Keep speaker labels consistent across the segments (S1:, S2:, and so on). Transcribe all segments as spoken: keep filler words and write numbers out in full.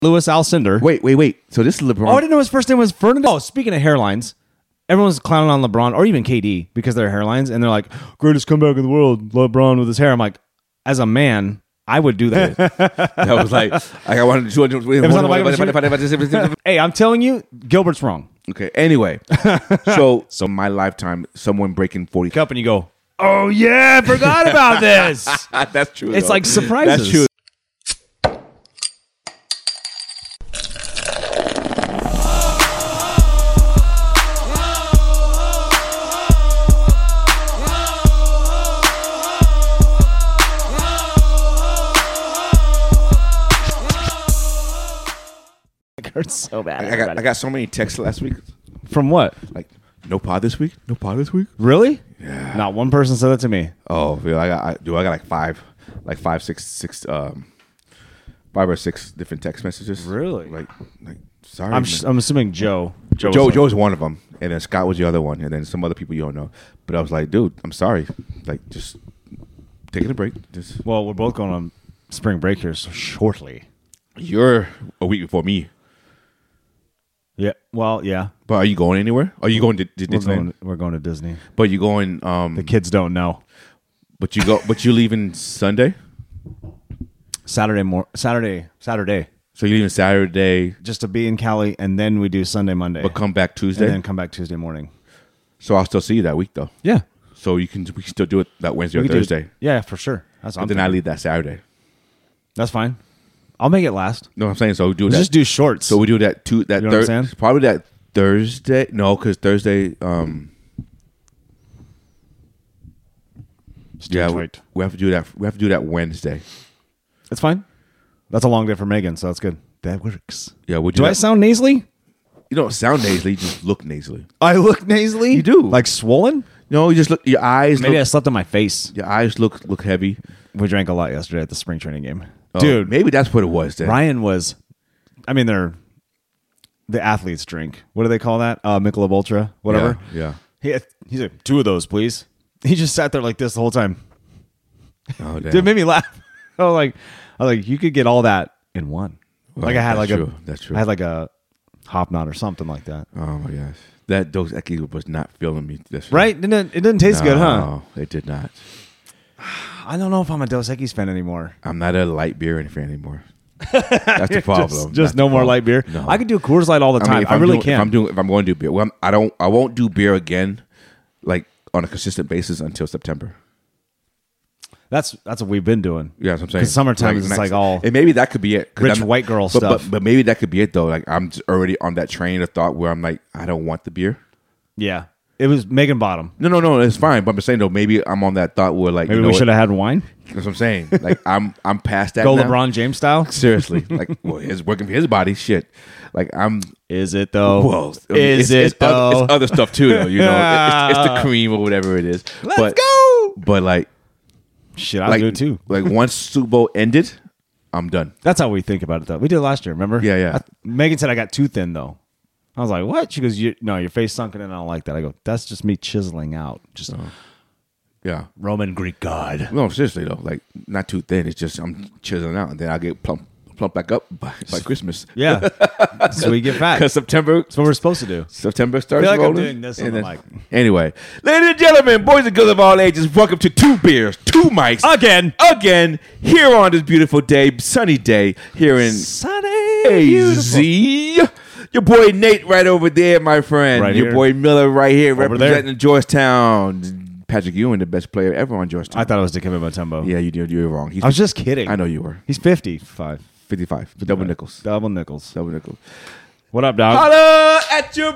S1: Louis Alcindor.
S2: Wait, wait, wait. So this is LeBron.
S1: Oh, I didn't know his first name was Fernando. Oh, speaking of hairlines, everyone's clowning on LeBron or even K D because of their hairlines, and they're like, greatest comeback in the world, LeBron with his hair. I'm like, as a man, I would do that.
S2: That was like, I wanted to.
S1: Hey, I'm telling you, Gilbert's wrong.
S2: Okay. Anyway, so so my lifetime, someone breaking forty
S1: Cup and you go, oh yeah, I forgot about this.
S2: That's true.
S1: It's
S2: though.
S1: like surprises.
S2: That's true.
S1: It hurts so bad.
S2: I got I got so many texts last week.
S1: From what?
S2: Like, no pod this week? No pod this week?
S1: Really?
S2: Yeah.
S1: Not one person said that to me.
S2: Oh, yeah, I got I, do I got like five, like five, six, six, um, five or six different text messages.
S1: Really?
S2: Like, like sorry.
S1: I'm sh- I'm assuming Joe. Joe.
S2: Joe
S1: was
S2: Joe's one of them, and then Scott was the other one, and then some other people you don't know. But I was like, dude, I'm sorry. Like, just taking a break. Just
S1: Well, we're both going on spring break here so shortly.
S2: you're a week before me.
S1: Yeah. Well, yeah.
S2: But are you going anywhere? Are you going to, to
S1: We're
S2: Disneyland?
S1: going, we're going to Disney.
S2: But you going? Um,
S1: The kids don't know.
S2: but you go. But you leaving Sunday.
S1: Saturday more Saturday Saturday
S2: So you leaving Saturday,
S1: just to be in Cali, and then we do Sunday Monday,
S2: but come back Tuesday.
S1: and then come back Tuesday morning.
S2: So I'll still see you that week though.
S1: Yeah.
S2: So you can we can still do it that Wednesday
S1: We
S2: or
S1: could do-
S2: Thursday.
S1: Yeah, for sure. That's
S2: But
S1: what I'm
S2: then I
S1: thinking.
S2: leave that Saturday.
S1: That's fine. I'll make it last.
S2: No, I'm saying so we do
S1: Let's
S2: that.
S1: just do shorts.
S2: So we do that two that
S1: You know what I'm
S2: Thur-
S1: saying?
S2: probably that Thursday. No, because Thursday. Um, yeah, we,
S1: right.
S2: we have to do that. We have to do that Wednesday.
S1: It's fine. That's a long day for Megan, so that's good. That works.
S2: Yeah, we do.
S1: Do
S2: that.
S1: I sound nasally?
S2: You don't sound nasally. You just look nasally.
S1: I look nasally.
S2: You do.
S1: Like swollen?
S2: No, you just look. Your eyes.
S1: Maybe I
S2: look,
S1: slept on my face.
S2: your eyes look look heavy.
S1: We drank a lot yesterday at the spring training game.
S2: Oh,
S1: Dude,
S2: maybe that's what it was. Then.
S1: Ryan was, I mean, they're the athletes drink. What do they call that? Uh, Michelob Ultra, whatever.
S2: Yeah.
S1: He had, he's like, two of those, please. He just sat there like this the whole time.
S2: yeah. Oh, damn.
S1: Dude, it made me laugh. I was like, I was like, you could get all that in one.
S2: Well,
S1: like I had
S2: that's
S1: like
S2: true.
S1: a,
S2: That's true.
S1: I had like a hop knot or something like that.
S2: Oh my gosh, that Dos Equis was not feeling me. This
S1: Right? Didn't it, it didn't taste good, huh?
S2: No, it did not.
S1: I don't know if I'm a Dos Equis fan anymore.
S2: I'm not a light beer fan anymore. That's the problem.
S1: Just,
S2: That's
S1: just
S2: the
S1: no more
S2: problem.
S1: light beer.
S2: No.
S1: I could do Coors Light all the
S2: I
S1: time.
S2: mean, if
S1: I
S2: I'm
S1: really
S2: doing,
S1: can.
S2: If I'm doing, if I'm going to do beer, well, I'm, I don't. I won't do beer again, like on a consistent basis until September.
S1: That's that's what we've been doing.
S2: Yeah, that's what I'm saying.
S1: Because summertime is
S2: next-
S1: like all
S2: and maybe that could be it. 'cause
S1: rich
S2: I'm-
S1: white girl
S2: but,
S1: stuff.
S2: But, but maybe that could be it though. Like I'm just already on that train of thought where I'm like, I don't want the beer.
S1: Yeah. It was Megan Bottom.
S2: No, no, no, it's fine. But I'm saying though, maybe I'm on that thought where like,
S1: Maybe
S2: you know
S1: we
S2: what?
S1: should have had wine.
S2: That's what I'm saying. Like I'm, I'm past that.
S1: Go
S2: now.
S1: LeBron James style.
S2: Seriously, like, well, it's working for his body. Shit, like I'm.
S1: Is it though?
S2: Well, I mean,
S1: is
S2: it's,
S1: it
S2: it's
S1: though?
S2: Other, it's other stuff too, though. You know, it's, it's the cream or whatever it is.
S1: Let's
S2: but,
S1: go.
S2: But like,
S1: Shit, I'll
S2: like,
S1: do it too.
S2: like once Super Bowl ended, I'm done.
S1: That's how we think about it, though. We did it last year, remember?
S2: Yeah, yeah.
S1: I, Megan said I got too thin, though. I was like, what? She goes, you, no, your face sunken in. I don't like that. I go, that's just me chiseling out. Just
S2: Yeah.
S1: Roman Greek god.
S2: No, seriously though, like not too thin. It's just I'm chiseling out, and then I get plump, plump back up by, by Christmas.
S1: Yeah. So we get fat.
S2: Because September,
S1: That's what we're supposed to do.
S2: September starts
S1: I feel like I'm
S2: rolling.
S1: doing this on
S2: and
S1: the
S2: then-
S1: mic.
S2: Anyway, ladies and gentlemen, boys and girls of all ages, welcome to Two Beers, Two Mics.
S1: Again.
S2: Again, here on this beautiful day, sunny day, here in
S1: Sunny.
S2: A Z. Your boy Nate right over there, my friend.
S1: Right
S2: Your
S1: here.
S2: boy Miller right here,
S1: Over
S2: representing Georgetown. Patrick Ewing, the best player ever on Georgetown.
S1: I thought it was Dikembe Mutombo.
S2: yeah, you did. You were wrong. He's
S1: I was just kidding.
S2: I know you were.
S1: He's fifty-five.
S2: fifty-five. Double nickels.
S1: Double nickels.
S2: Double nickels.
S1: What up, dog?
S2: Holla at your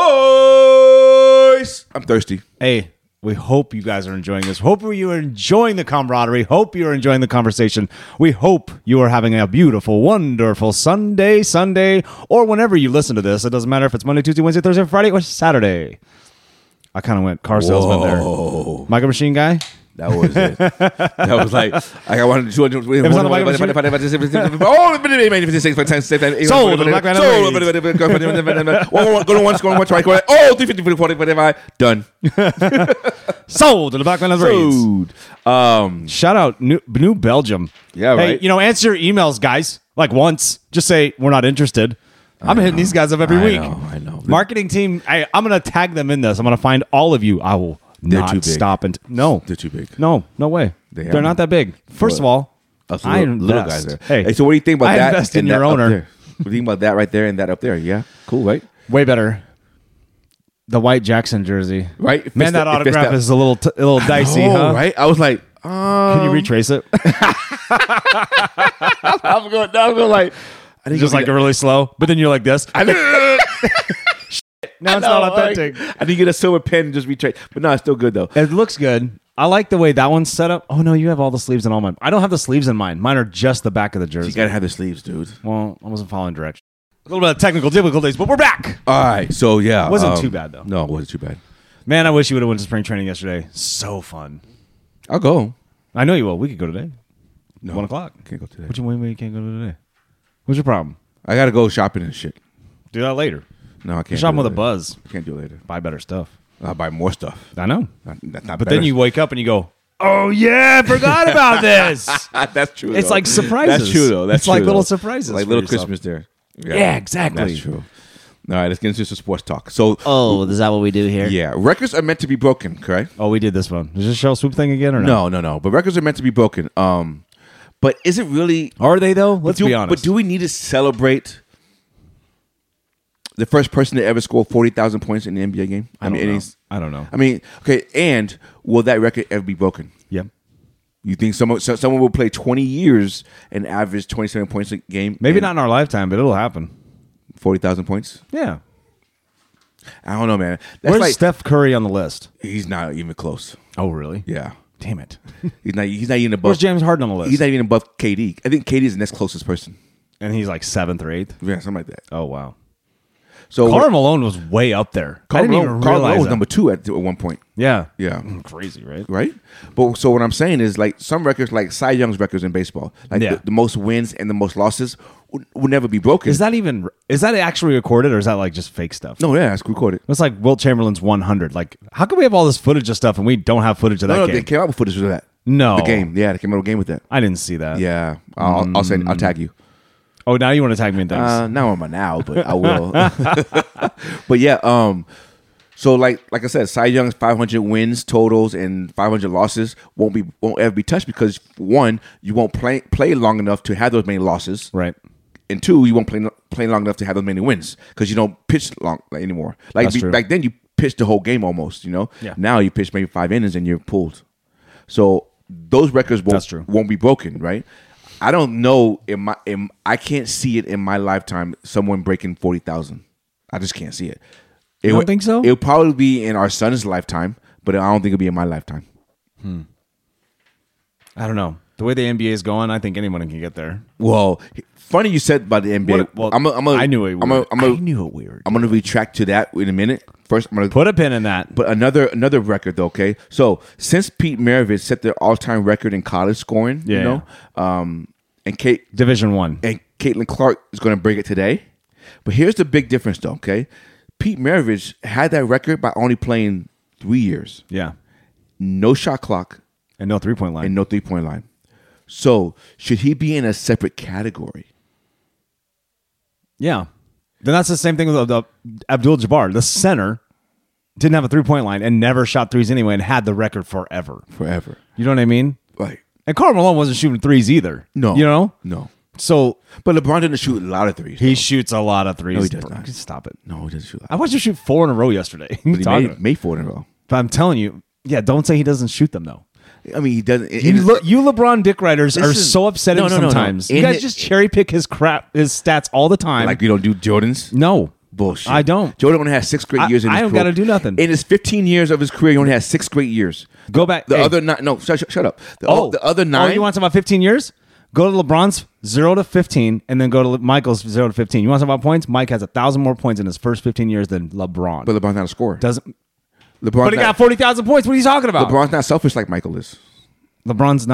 S2: boys. I'm thirsty.
S1: Hey, we hope you guys are enjoying this. Hope you are enjoying the camaraderie. Hope you are enjoying the conversation. We hope you are having a beautiful, wonderful Sunday, Sunday, or whenever you listen to this. It doesn't matter if it's Monday, Tuesday, Wednesday, Thursday, Friday, or Saturday. I kind of went car salesman
S2: Whoa.
S1: there. Micro Machine guy?
S2: That was it. That was like, like I wanted to. It
S1: was on the Micro Machine?
S2: Oh,
S1: Sold to the Black Man of the
S2: Sold. Go to once, go to once, right? Go to, oh, three fifty, forty, forty-five. Done.
S1: Sold to the Black Man of the Reeds.
S2: Sold. Um,
S1: Shout out New, New Belgium.
S2: Yeah,
S1: Hey,
S2: right.
S1: you know, answer your emails, guys. Like once. Just say we're not interested. I'm hitting these guys up every
S2: I
S1: week.
S2: know, I know.
S1: Marketing team, I, I'm going to tag them in this. I'm going to find all of you. I will
S2: They're
S1: not
S2: too big.
S1: stop and no.
S2: They're too big.
S1: No, no way.
S2: They
S1: They're
S2: are.
S1: not that big. First of all,
S2: Us
S1: I
S2: little, little
S1: invest.
S2: guys there.
S1: Hey,
S2: so what do you think about
S1: I
S2: that?
S1: invest in
S2: and
S1: your
S2: that up
S1: owner.
S2: there? What do you think about that right there and that up there? Yeah, cool, right?
S1: Way better. The White Jackson jersey.
S2: Right? It fits
S1: Man, that
S2: the- it fits
S1: autograph
S2: that-
S1: is a little t- a little dicey,
S2: Oh,
S1: huh?
S2: right? I was like, um,
S1: Can you retrace it?
S2: I was going, I was going like, I didn't
S1: Just
S2: go
S1: like
S2: get-
S1: really slow, but then you're like this.
S2: I didn't,
S1: Now it's
S2: know,
S1: not
S2: like,
S1: authentic.
S2: I didn't get a silver pen and just retrace, but no, it's still good though.
S1: It looks good. I like the way that one's set up. Oh no, you have all the sleeves in all mine. I don't have the sleeves in mine. Mine are just the back of the jersey.
S2: You gotta have the sleeves, dude.
S1: Well, I wasn't following directions. A little bit of technical difficulties, but we're back.
S2: All right, so yeah,
S1: Wasn't
S2: um,
S1: too bad, though.
S2: No, it wasn't too bad.
S1: Man, I wish you would have went to spring training yesterday. So fun.
S2: I'll go.
S1: I know you will. We could go today.
S2: No,
S1: One o'clock.
S2: Can't go today.
S1: What you mean you can't go today? What's your problem?
S2: I gotta go shopping and shit.
S1: Do that later.
S2: No, I
S1: You're
S2: can't.
S1: shopping
S2: do
S1: with
S2: it
S1: a
S2: later.
S1: buzz.
S2: Can't do it later.
S1: Buy better stuff.
S2: I'll buy more stuff.
S1: I know.
S2: Not, that's not
S1: But
S2: better.
S1: then you wake up and you go, oh yeah, I forgot about this.
S2: That's true.
S1: It's
S2: though.
S1: like surprises.
S2: That's true though. That's
S1: It's like
S2: true,
S1: little
S2: though.
S1: surprises
S2: like
S1: for
S2: little
S1: yourself.
S2: Christmas there.
S1: Yeah, exactly.
S2: That's true. All right, let's get into some sports talk. So,
S3: Oh, is that what we do here?
S2: yeah, records are meant to be broken, correct?
S1: Oh, we did this one. Is this shell swoop thing again or no?
S2: No, no, no. But records are meant to be broken. Um, but is it really?
S1: Are they though? Let's
S2: do,
S1: be honest.
S2: But do we need to celebrate the first person to ever score forty thousand points in the N B A game?
S1: I don't
S2: mean,
S1: know.
S2: it's-
S1: I don't know.
S2: I mean, okay, and will that record ever be broken?
S1: Yep.
S2: You think someone so, someone will play twenty years and average twenty-seven points a game?
S1: Maybe
S2: and
S1: not in our lifetime, but it'll happen.
S2: forty thousand points?
S1: Yeah.
S2: I don't know, man. That's
S1: Where's
S2: like
S1: Steph Curry on the list?
S2: he's not even close.
S1: Oh, really?
S2: Yeah.
S1: Damn it.
S2: He's not he's not even above
S1: Where's James Harden on the list?
S2: He's not even above K D. I think K D is the next closest person.
S1: and he's like seventh or eighth.
S2: Yeah, something like that.
S1: Oh wow.
S2: So
S1: Karl Malone was way up there.
S2: Karl
S1: I didn't
S2: Malone,
S1: even
S2: Karl
S1: realize
S2: Malone was
S1: that.
S2: number two at, at one point.
S1: Yeah.
S2: Yeah.
S1: Crazy, right?
S2: Right? But so what I'm saying is like some records, like Cy Young's records in baseball, like
S1: Yeah.
S2: the, the most wins and the most losses would, would never be broken.
S1: Is that even is that actually recorded or is that like just fake stuff?
S2: no, yeah, it's recorded.
S1: It's like Wilt Chamberlain's one hundred. Like, how can we have all this footage of stuff and we don't have footage of that
S2: No, no,
S1: game?
S2: they came out with footage of that.
S1: No.
S2: The game. Yeah, they came out with a game with that.
S1: I didn't see that.
S2: Yeah. I'll, I'll send I'll tag you.
S1: Oh, now you want to tag me in things?
S2: Uh, not on my now, but I will. But yeah, um, so like like I said, Cy Young's five hundred wins totals and five hundred losses won't be won't ever be touched because one, you won't play play long enough to have those many losses,
S1: right.
S2: and two, you won't play play long enough to have those many wins because you don't pitch long like, anymore. Like
S1: That's
S2: be,
S1: true.
S2: back then, you pitched the whole game almost. You know,
S1: Yeah.
S2: now you pitch maybe five innings and you're pulled. So those records won't
S1: That's true.
S2: won't be broken, right? I don't know in my in, I can't see it in my lifetime. Someone breaking forty thousand. I just can't see it. It
S1: You don't
S2: would-
S1: think so?
S2: It'll probably be in our son's lifetime, but I don't think it'll be in my lifetime.
S1: I don't know. The way the N B A is going, I think anyone can get there.
S2: Well, funny you said about the N B A.
S1: What- well,
S2: I'm a, I'm a,
S1: I knew it
S2: I'm a,
S1: would.
S2: I'm a,
S1: I knew it weird.
S2: I'm gonna retract to that in a minute. First, I'm gonna
S1: Put a pin in that.
S2: But another another record though, okay? So since Pete Maravich set the all time record in college scoring,
S1: Yeah.
S2: you know, um, and Kate
S1: Division One.
S2: and Caitlin Clark is going to break it today. But here's the big difference though, okay? Pete Maravich had that record by only playing three years,
S1: Yeah.
S2: no shot clock
S1: And no three point line.
S2: and no three point line. So should he be in a separate category?
S1: Yeah. Then that's the same thing with the, the Abdul Jabbar. The center didn't have a three point line and never shot threes anyway and had the record forever.
S2: Forever,
S1: You know what I mean?
S2: right?
S1: And Karl Malone wasn't shooting threes either.
S2: No,
S1: You know?
S2: no.
S1: So
S2: But LeBron didn't shoot a lot of threes.
S1: he shoots a lot of threes.
S2: No, he does
S1: Bro,
S2: not.
S1: Stop it.
S2: no, he doesn't shoot. A lot.
S1: I watched him shoot four in a row yesterday.
S2: But he made, made four in a row.
S1: But I'm telling you, yeah, don't say he doesn't shoot them though.
S2: I mean, he doesn't.
S1: You, Le- you LeBron dick writers are
S2: Listen,
S1: so upsetting
S2: no, no, no, no.
S1: sometimes. You
S2: In
S1: guys
S2: it-
S1: just cherry pick his crap, his stats all the time.
S2: like you don't do Jordan's.
S1: no,
S2: Bullshit.
S1: I don't.
S2: Jordan only has six great
S1: I-
S2: years in his
S1: I don't
S2: career.
S1: gotta do nothing.
S2: In his fifteen years of his career, he only has six great years.
S1: Go back.
S2: The
S1: hey.
S2: other nine, no, shut, shut, shut up. The,
S1: Oh,
S2: the other
S1: Oh,
S2: nine,
S1: you want to talk about fifteen years? Go to LeBron's zero to fifteen, and then go to Le- Michael's zero to fifteen. You want to talk about points? Mike has a thousand more points in his first fifteen years than LeBron.
S2: but LeBron's not a scorer.
S1: Doesn't.
S2: LeBron's
S1: But he
S2: not,
S1: got forty thousand points. What are you talking about?
S2: LeBron's not selfish like Michael is.
S1: LeBron's not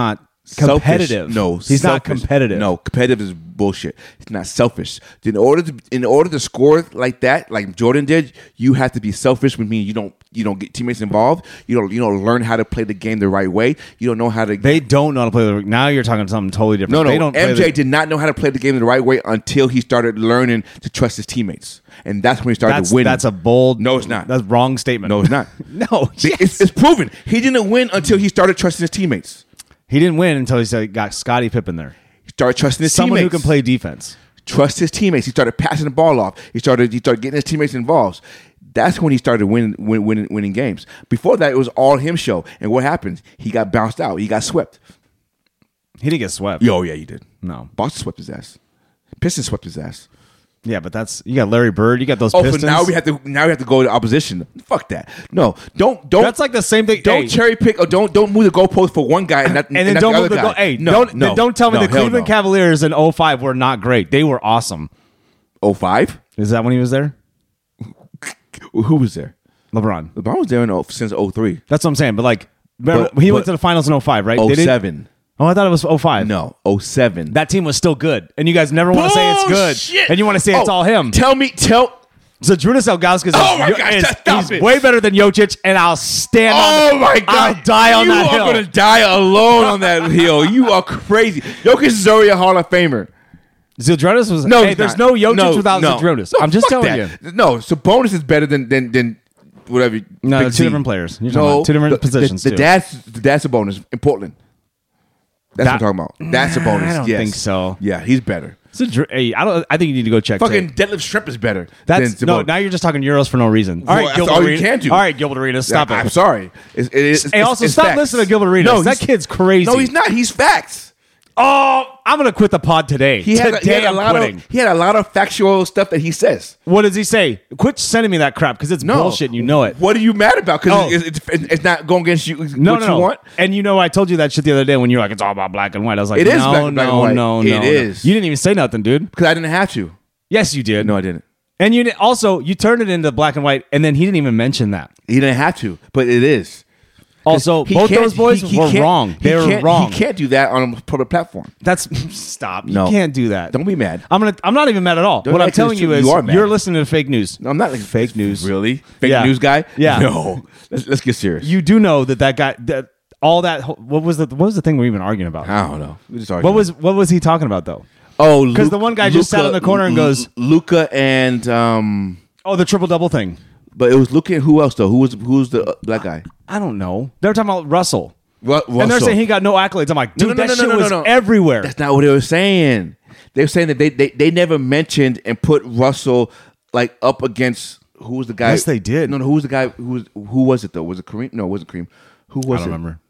S1: competitive.
S2: Selfish. No,
S1: he's not
S2: selfish.
S1: competitive.
S2: No, competitive is bullshit. It's not selfish. In order to in order to score like that, like Jordan did, you have to be selfish. Which means you don't you don't get teammates involved. You don't you don't learn how to play the game the right way. You don't know how to.
S1: They don't know how to play the. Now you're talking something totally different.
S2: No, no.
S1: They don't
S2: M J
S1: play the,
S2: did not know how to play the game the right way until he started learning to trust his teammates, and that's when he started
S1: that's,
S2: winning.
S1: That's a bold.
S2: No, it's not.
S1: That's a wrong statement.
S2: No, it's not.
S1: no,
S2: It's,
S1: yes.
S2: it's proven. He didn't win until he started trusting his teammates.
S1: He didn't win until he said, got Scottie Pippen there.
S2: He started trusting his
S1: Someone
S2: teammates.
S1: who can play defense.
S2: Trust his teammates. He started passing the ball off. He started he started getting his teammates involved. That's when he started winning win, winning winning games. Before that, it was all him show. And what happened? He got bounced out. He got swept.
S1: He didn't get swept.
S2: Yo, yeah, he did.
S1: No.
S2: Boston swept his ass. Pistons swept his ass.
S1: Yeah, but that's you got Larry Bird. You got those
S2: Oh,
S1: Pistons.
S2: so now we have to now we have to go to opposition. Fuck that. No, don't don't.
S1: That's like the same thing.
S2: Don't
S1: Hey.
S2: cherry pick or don't don't move the goalpost for one guy and, not,
S1: and then
S2: and not
S1: don't
S2: the
S1: move
S2: other
S1: the
S2: guy.
S1: goal. Hey,
S2: no,
S1: don't
S2: no,
S1: then don't tell me
S2: no,
S1: the
S2: hell
S1: Cleveland
S2: no.
S1: Cavaliers in oh five were not great. They were awesome.
S2: oh five?
S1: Is that when he was there?
S2: Who was there?
S1: LeBron.
S2: LeBron was there in oh, since oh three.
S1: That's what I'm saying. But like, remember,
S2: But-
S1: he
S2: but-
S1: went to the finals in oh five, right?
S2: oh
S1: They didn't-
S2: seven.
S1: Oh, I thought it was oh five.
S2: No, oh seven.
S1: That team was still good, and you guys never want to say it's good,
S2: Bullshit.
S1: and you want to say it's
S2: Oh,
S1: all him.
S2: Tell me, tell.
S1: So Drunas Ilgauskas is,
S2: Oh my gosh,
S1: is-
S2: stop
S1: he's
S2: it.
S1: way better than Jokic, and I'll stand
S2: Oh
S1: on.
S2: my God!
S1: I'll die on
S2: you
S1: that
S2: are
S1: hill.
S2: gonna die alone on that hill. You are crazy. Jokic is already a Hall of Famer.
S1: Zildrunas was
S2: No,
S1: Hey,
S2: he's
S1: there's
S2: not.
S1: no Jokic
S2: No,
S1: without
S2: no.
S1: Zildrunas.
S2: No,
S1: I'm just
S2: fuck
S1: telling
S2: that.
S1: you.
S2: No, so bonus is better than than than whatever.
S1: No,
S2: Big
S1: two
S2: Z.
S1: different players. You're talking
S2: No,
S1: about two different
S2: the,
S1: positions.
S2: The, the
S1: too.
S2: dad's the dad's a bonus in Portland. That's
S1: That-
S2: what I'm talking about. That's a bonus.
S1: I don't
S2: yes.
S1: think so.
S2: Yeah, he's better.
S1: Zildru- hey, I don't. I think you need to go check.
S2: Fucking
S1: tape.
S2: deadlift shrimp is better.
S1: That's
S2: than
S1: no.
S2: Sabonis.
S1: Now you're just talking Euros for no reason. All
S2: Well,
S1: right,
S2: that's
S1: Gilbert
S2: all you
S1: Arenas.
S2: can do.
S1: All right, Gilbert Arenas, stop
S2: Yeah,
S1: it.
S2: I'm sorry. It's, it is,
S1: Hey, also
S2: it's
S1: stop
S2: facts.
S1: listening to Gilbert Arenas.
S2: No,
S1: that
S2: he's-
S1: kid's crazy.
S2: No, he's not. He's facts.
S1: Oh, I'm gonna quit the pod today.
S2: He had,
S1: today
S2: he had a
S1: I'm
S2: lot
S1: quitting.
S2: of he had a lot of factual stuff that he says.
S1: What does he say? Quit sending me that crap because it's
S2: No.
S1: bullshit. and You know it.
S2: What are you mad about? Because
S1: Oh.
S2: it's, it's, it's not going against you.
S1: No,
S2: what
S1: no,
S2: you
S1: no.
S2: want.
S1: And you know, I told you that shit the other day when you were like, "It's all about black and white." I was like,
S2: It is
S1: "No,
S2: black- black
S1: no,
S2: and white.
S1: no,
S2: It
S1: no, no."
S2: is.
S1: You didn't even say nothing, dude.
S2: Because I didn't have to.
S1: Yes, you did.
S2: No, I didn't.
S1: And you did- also you turned it into black and white, and then he didn't even mention that.
S2: He didn't have to, but it is.
S1: Also,
S2: He
S1: both
S2: can't-
S1: those boys
S2: he- he
S1: were
S2: can't-
S1: wrong.
S2: he
S1: They were
S2: can't-
S1: wrong.
S2: He can't do that on a public platform.
S1: That's stop.
S2: No.
S1: You can't do that.
S2: Don't be mad.
S1: I'm gonna. I'm not even mad at all.
S2: Don't
S1: what I'm
S2: act
S1: telling
S2: as
S1: you
S2: if
S1: is
S2: you are mad.
S1: you're listening to fake news.
S2: No, I'm not like
S1: Fake news.
S2: Really? Fake
S1: Yeah.
S2: news guy?
S1: Yeah.
S2: No. Let's, let's get serious.
S1: You do know that that guy. That all that. What was the What was the thing we were even arguing about?
S2: I don't know. We just
S1: What
S2: arguing.
S1: was What was he talking about though?
S2: Oh,
S1: 'Cause
S2: Lu-
S1: the one guy just sat in the corner and
S2: Lu-
S1: goes-
S2: Luca and um,
S1: Oh, the triple double thing.
S2: but it was Luca and who else though? Who was who was the uh, black guy?
S1: I don't know. They were talking about Russell,
S2: Ru-
S1: and they're
S2: Russell.
S1: saying he got no accolades. I'm like, dude,
S2: No, no,
S1: that
S2: no, no,
S1: shit
S2: no, no,
S1: was
S2: no.
S1: everywhere.
S2: That's not what they were saying. They were saying that they, they they never mentioned and put Russell like up against who was the guy?
S1: Yes, they did.
S2: No, no, who was the guy? Who was who was it though? Was it Kareem? No, it wasn't Kareem. Who was
S1: I don't
S2: it?
S1: remember.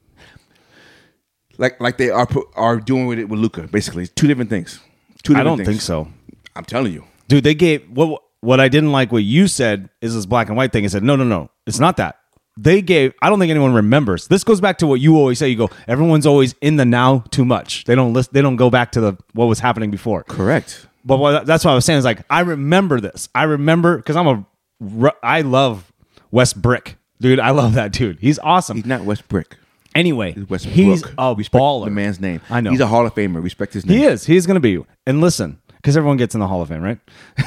S2: Like like they are pu- are doing with it with Luca. Basically, two different things. Two
S1: I
S2: different
S1: don't
S2: things.
S1: think so,
S2: I'm telling you.
S1: dude. They gave what what I didn't like. What you said is this black and white thing. I said, no, no, no, it's not that. They gave. I don't think anyone remembers. This goes back to what you always say. You go, everyone's always in the now too much. They don't list. They don't go back to the what was happening before.
S2: Correct.
S1: But what, that's what I was saying is like I remember this. I remember because I'm a Ru- I love Wes Brick, dude. I love that dude. He's awesome.
S2: He's not West Brick.
S1: Anyway,
S2: He's Westbrook.
S1: he's a
S2: Respect
S1: baller.
S2: the man's name.
S1: I know.
S2: He's a Hall of Famer. Respect his name.
S1: He is. He's going to be. And listen, because everyone gets in the Hall of Fame, right?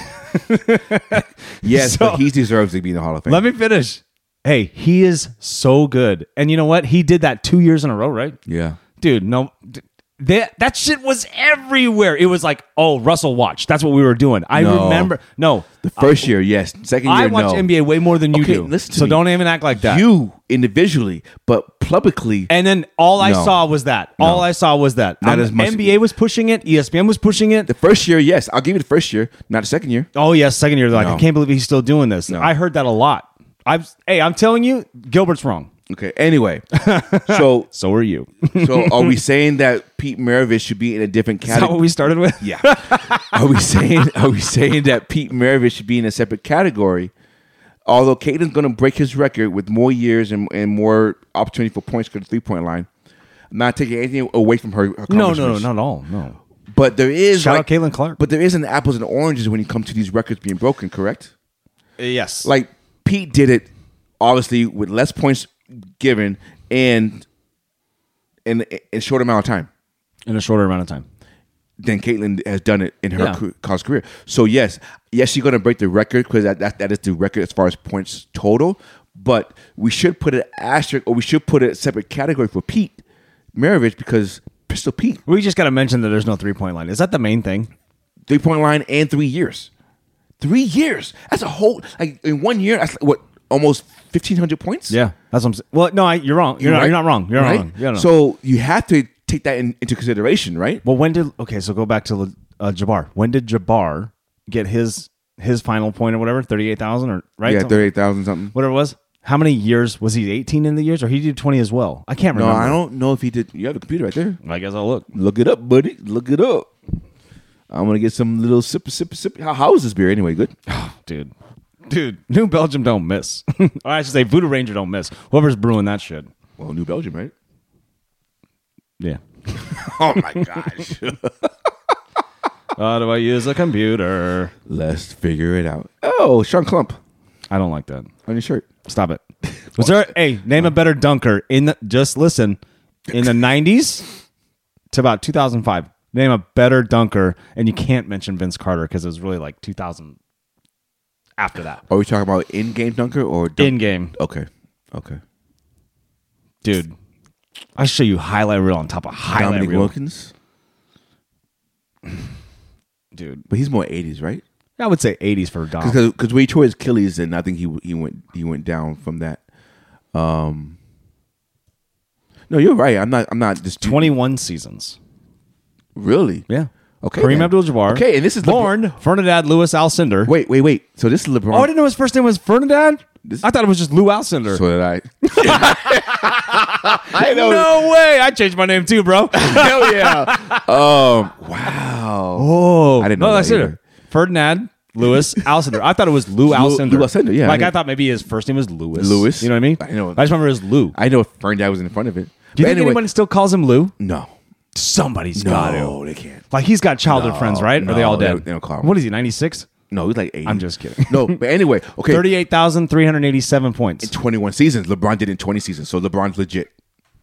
S2: Yes,
S1: So-
S2: but he deserves to be in the Hall of Fame.
S1: Let me finish. Hey, he is so good. And you know what? He did that two years in a row, right?
S2: yeah.
S1: Dude, no. d- That, that shit was everywhere. It was like, oh, Russell watch. That's what we were doing. I
S2: No.
S1: remember. No.
S2: The first year, yes. Second year,
S1: I watch
S2: no.
S1: N B A way more than you
S2: Okay,
S1: do.
S2: listen to
S1: so
S2: me.
S1: don't even act like that.
S2: You individually, but publicly,
S1: And then all I
S2: No.
S1: saw was that. All I saw was that.
S2: Not
S1: Um,
S2: as much-
S1: N B A was pushing it. E S P N was pushing it.
S2: the first year, yes. I'll give you the first year, not the second year.
S1: Oh yes, second year. They're like,
S2: No.
S1: I can't believe he's still doing this.
S2: No.
S1: I heard that a lot. I've hey, I'm telling you, Gilbert's wrong.
S2: Okay. Anyway, so
S1: So are you.
S2: so are we saying that Pete Maravich should be in a different
S1: Is that what
S2: category?
S1: we started with?
S2: Yeah. Are we saying are we saying that Pete Maravich should be in a separate category? Although Caden's going to break his record with more years and, and more opportunity for points to the three point line. I'm not taking anything away from her. her
S1: No, no, no,
S2: accomplishments.
S1: not at all. No.
S2: But there is
S1: Shout
S2: like,
S1: out Caitlin Clark.
S2: But there is an apples and oranges when you come to these records being broken. Correct?
S1: Yes.
S2: Like Pete did it, obviously with less points given and in in a short amount of time.
S1: in a shorter amount of time.
S2: than Caitlyn has done it in her
S1: Yeah.
S2: ca- college career. So yes, yes, she's going to break the record because that, that that is the record as far as points total. But we should put an asterisk, or we should put a separate category for Pete Maravich because Pistol Pete,
S1: We just got to mention that there's no three point line. Is that the main thing?
S2: three point line and three years, three years. That's a whole like in one year. That's what almost fifteen hundred points.
S1: Yeah, that's what I'm saying. Well, no, I, you're wrong. You're, not,
S2: Right?
S1: you're not wrong. You're not
S2: Right?
S1: wrong. Yeah, no.
S2: So you have to take that in, into consideration, right?
S1: well, when did okay? So go back to uh, Jabbar. When did Jabbar get his his final point or whatever? Thirty eight thousand or right?
S2: Yeah,
S1: Something-
S2: thirty-eight thousand something.
S1: whatever it was. How many years was he? eighteen in the years, or he did twenty as well? I can't
S2: No,
S1: remember.
S2: I don't know if he did. You have the computer right there.
S1: I guess I'll look.
S2: Look it up, buddy. Look it up. I'm gonna get some little sip, sip, sip. How, how is this beer anyway? Good.
S1: Dude, dude, New Belgium don't miss. Or I should say, Voodoo Ranger don't miss. Whoever's brewing that shit.
S2: Well, New Belgium, right?
S1: Yeah.
S2: Oh my gosh.
S1: How do I use a computer?
S2: Let's figure it out. Oh, Sean Clump
S1: I don't like that.
S2: on your shirt.
S1: Stop it. Was there? Hey, name a better dunker in the. Just listen. In the nineties to about two thousand five. Name a better dunker, and you can't mention Vince Carter because it was really like two thousand. After that,
S2: Are we talking about in-game dunker or dunk?
S1: in game,
S2: Okay. Okay.
S1: dude. I show you highlight reel on top of highlight
S2: Dominic
S1: reel,
S2: Wilkins,
S1: dude.
S2: but he's more eighties, right?
S1: I would say eighties for Dom.
S2: Because when he tore his Achilles, and I think he he went he went down from that. Um. No, you're right. I'm not. I'm not just
S1: twenty-one seasons.
S2: Really.
S1: Yeah.
S2: Okay.
S1: Kareem
S2: then.
S1: Abdul-Jabbar.
S2: Okay, and this is
S1: born Fernandad Lewis Alcindor.
S2: Wait, wait, wait. So this is LeBron.
S1: Oh, I didn't know his first name was Fernandad.
S2: This-
S1: I thought it was just Lou Alcindor.
S2: So did I. I know.
S1: No way! I changed my name too, bro.
S2: Hell yeah. Um. Wow.
S1: Oh,
S2: I didn't
S1: no,
S2: know
S1: that's
S2: that
S1: it.
S2: either.
S1: Fernand Lewis Alcindor. I thought it was Lou Alcindor.
S2: Lou Alcindor, yeah, I
S1: Like
S2: know.
S1: I thought maybe his first name was Lewis.
S2: Lewis.
S1: You know what I mean?
S2: I know.
S1: I just remember it was Lou.
S2: I know Ferndad was in front of it.
S1: Do you
S2: But
S1: think
S2: anyway,
S1: anyone still calls him Lou?
S2: No.
S1: Somebody's got to.
S2: No, they can't.
S1: Like he's got childhood
S2: No,
S1: friends, right? Or are they
S2: no,
S1: all
S2: they
S1: dead?
S2: don't- they don't call him.
S1: What is he? ninety-six.
S2: No, he's like eighty.
S1: I'm just kidding.
S2: No, but anyway, okay.
S1: Thirty-eight thousand three hundred eighty-seven points.
S2: In twenty-one seasons. LeBron did in twenty seasons, so LeBron's legit.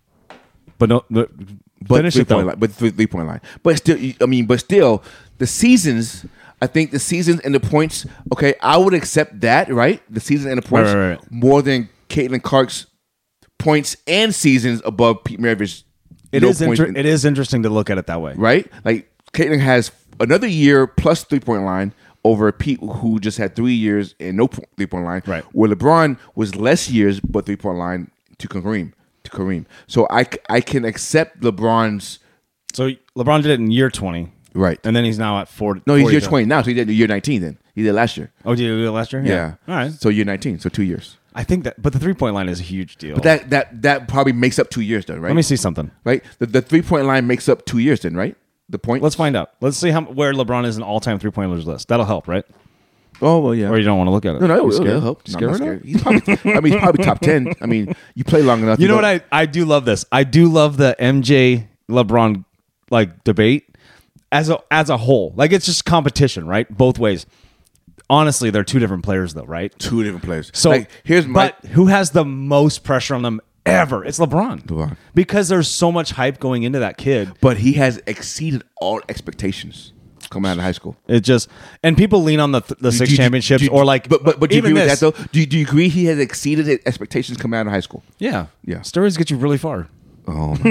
S1: But no, but
S2: But
S1: finish
S2: three
S1: it though.
S2: point line, but three, three point line. But still, I mean, but still, the seasons. I think the seasons and the points. Okay, I would accept that, right? The seasons and the points
S1: Right, right, right.
S2: more than Caitlin Clark's points and seasons above Pete Maravich's.
S1: It
S2: no
S1: is
S2: points
S1: inter-
S2: in-
S1: it is interesting to look at it that way.
S2: right? Like Caitlin has another year plus three point line over Pete, who just had three years and no po- three point line.
S1: Right.
S2: Where LeBron was less years but three point line to Kareem. To Kareem. So I, c- I can accept LeBron's
S1: So LeBron did it in year twenty,
S2: right.
S1: and then he's now at forty.
S2: No, he's
S1: forty
S2: year twenty now, so he did year nineteen. Then he did last year.
S1: Oh, did you do it last year?
S2: Yeah.
S1: All right.
S2: So year nineteen. So two years.
S1: I think that, but the three point line is a huge deal.
S2: But that that that probably makes up two years, then, right?
S1: Let me see something.
S2: Right. The the three point line makes up two years, then, right? The point.
S1: Let's find out. Let's see how where LeBron is in all time three pointers list. That'll help, right?
S2: Oh well, yeah.
S1: Or you don't want to look at it?
S2: No, no,
S1: You
S2: it'll,
S1: scared?
S2: it'll help.
S1: You
S2: No,
S1: scared
S2: I'm not
S1: right now?
S2: scared. He's probably, I mean, he's probably top ten. I mean, you play long enough.
S1: You know
S2: don't-
S1: what? I, I do love this. I do love the M J LeBron like debate as a as a whole. Like it's just competition, right? Both ways. Honestly, they're two different players, though, right?
S2: Two different players.
S1: So
S2: like, here's my.
S1: but who has the most pressure on them ever? It's LeBron.
S2: LeBron.
S1: Because there's so much hype going into that kid.
S2: But he has exceeded all expectations coming out of high school.
S1: It just and people lean on the the six
S2: Do you-
S1: championships
S2: do you-
S1: or like
S2: but but but do you
S1: even
S2: agree with
S1: this.
S2: that though? Do you, do you agree he has exceeded his expectations coming out of high school?
S1: Yeah,
S2: Yeah.
S1: Stories get you really far.
S2: Oh my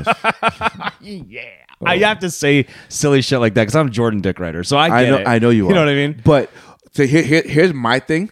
S2: gosh!
S1: Yeah, I have to say silly shit like that because I'm a Jordan Dick writer, so I get
S2: I know
S1: it.
S2: I know you.
S1: You
S2: are.
S1: know what I mean?
S2: But so here, here here's my thing.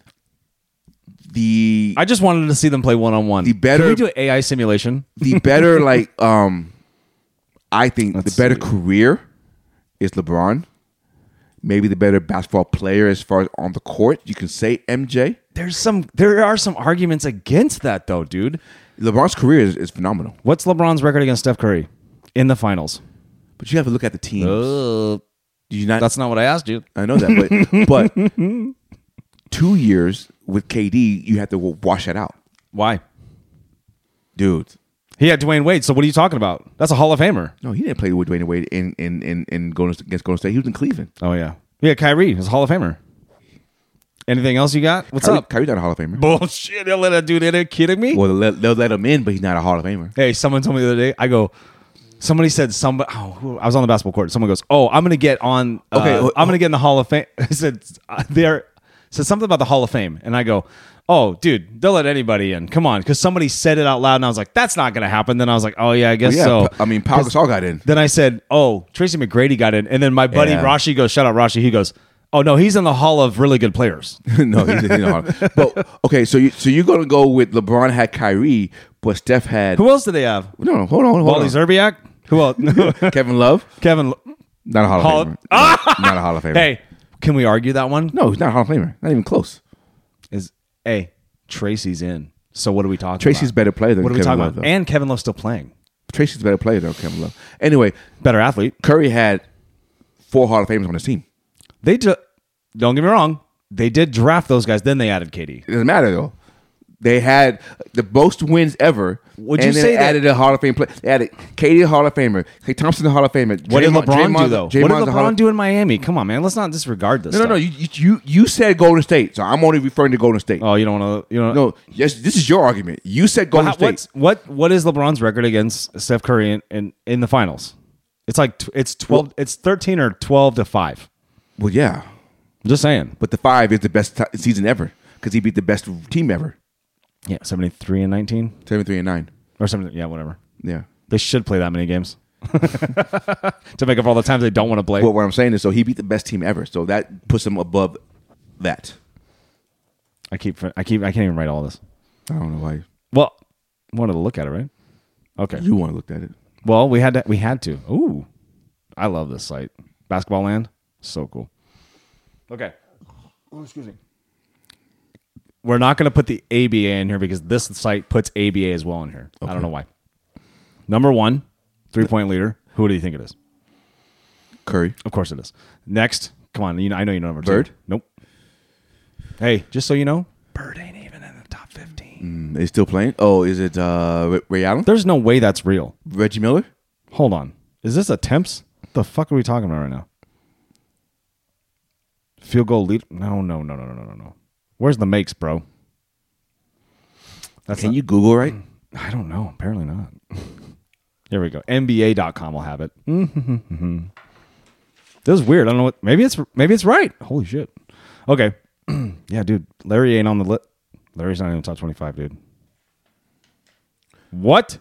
S2: The
S1: I just wanted to see them play one on one.
S2: The better-
S1: Can we do an A I simulation?
S2: the better like um, I think
S1: Let's
S2: the better
S1: see.
S2: career is LeBron. Maybe the better basketball player as far as on the court, you can say M J.
S1: There's some. There are some arguments against that, though, dude.
S2: LeBron's career is, is phenomenal,
S1: What's LeBron's record against Steph Curry in the finals?
S2: but you have to look at the teams.
S1: Uh,
S2: Do you not?
S1: that's not what I asked you.
S2: I know that, but but two years with K D, you have to wash that out,
S1: Why?
S2: dude.
S1: He had Dwayne Wade. So what are you talking about? That's a Hall of Famer.
S2: No, he didn't play with Dwayne Wade in in in, in Golden, against Golden State. He was in Cleveland.
S1: Oh yeah, yeah. Kyrie is a Hall of Famer. Anything else you got? What's
S2: Kyrie,
S1: up?
S2: Kyrie's not a Hall of Famer.
S1: Bullshit. They'll let that dude in there. Kidding me?
S2: Well, they'll let, they'll let him in, but he's not a Hall of Famer.
S1: Hey, someone told me the other day. I go, Somebody said somebody. Oh, who- I was on the basketball court. Someone goes, "Oh, I'm going to get on. Uh,
S2: Okay,
S1: okay, I'm going to get in the Hall of Fame." I said, uh, "There." Said something about the Hall of Fame, and I go, "Oh, dude, they'll let anybody in. Come on," because somebody said it out loud, and I was like, "That's not going to happen." Then I was like, "Oh yeah, I guess
S2: yeah,
S1: so."
S2: I mean, Pau Gasol got in.
S1: Then I said, "Oh, Tracy McGrady got in," and then my buddy
S2: Yeah.
S1: Rashi goes, "Shout out Rashi." He goes, "Oh no, he's in the Hall of really good players."
S2: no, he's, he's not. But okay, so you so you're gonna go with LeBron had Kyrie, but Steph had
S1: Who else did they have?
S2: no, no, hold on, hold
S1: Wally
S2: on.
S1: Zerbiak. Who else?
S2: Kevin Love,
S1: Kevin. Lo-
S2: not a Hall of
S1: Hall of-
S2: Famer. Not a Hall of Famer.
S1: Hey, can we argue that one?
S2: No, he's not a Hall of Famer. Not even close.
S1: Is hey, Tracy's in. So what are we talking
S2: Tracy's
S1: about?
S2: better player than
S1: What are we
S2: Kevin
S1: talking
S2: Love,
S1: about?
S2: though.
S1: And Kevin Love's still playing.
S2: Tracy's a better player than Kevin Love. Anyway,
S1: Better athlete.
S2: Curry had four Hall of Famers on his team.
S1: They ju- don't get me wrong. They did draft those guys. Then they added K D.
S2: It doesn't matter though. They had the most wins ever.
S1: Would
S2: and
S1: you
S2: then
S1: say that-
S2: added a Hall of Fame player? They added K D Hall of Famer, Klay Thompson the Hall of Famer.
S1: What did
S2: Draymond-
S1: LeBron
S2: Draymond-
S1: do though?
S2: Draymond's
S1: What did
S2: the Hall
S1: LeBron
S2: of-
S1: do in Miami? Come on, man. Let's not disregard this.
S2: No, no,
S1: stuff.
S2: no. You, you you said Golden State, so I'm only referring to Golden State.
S1: Oh, you don't want to. You don't.
S2: No, yes, this is your argument. You said
S1: Well,
S2: Golden
S1: how-
S2: State.
S1: what's, what what is LeBron's record against Steph Curry in, in, in the finals? It's like t- it's twelve.
S2: Well-
S1: it's thirteen or twelve to five.
S2: Well, yeah,
S1: I'm just saying.
S2: but the five is the best t- season ever because he beat the best team ever,
S1: Yeah, seventy three and nineteen
S2: seventy-three and nine.
S1: or something. Yeah, whatever.
S2: Yeah.
S1: They should play that many games to make up for all the times they don't want to play.
S2: But what I'm saying is, so he beat the best team ever, so that puts him above that.
S1: I keep. I keep. I can't even write all this.
S2: I don't know why
S1: Well, wanted to look at it, right? Okay.
S2: you want to look at it.
S1: Well, we had to. We had to. Ooh, I love this site. Basketball Land, so cool. Okay. Oh, excuse me. We're not going to put the A B A in here because this site puts A B A as well in here. I don't know why. Number one, three point leader. Who do you think it is?
S2: Curry.
S1: Of course it is. Next, come on. You know, I know you know number two.
S2: Bird?
S1: Nope. Hey, just so you know, Bird ain't even in the top fifteen.
S2: Mm, is he still playing? Oh, is it uh, Ray- Ray Allen?
S1: There's no way that's real.
S2: Reggie Miller?
S1: Hold on. Is this attempts? What the fuck are we talking about right now? Field goal lead? No, no, no, no, no, no, no. Where's the makes, bro? That's
S2: Can
S1: not-
S2: you Google right?
S1: I don't know. Apparently not. Here we go. N B A dot com will have it. This is weird. I don't know what. Maybe it's maybe it's right. Holy shit. Okay. Yeah, dude. Larry ain't on the list. Larry's not in the top twenty-five, dude. What?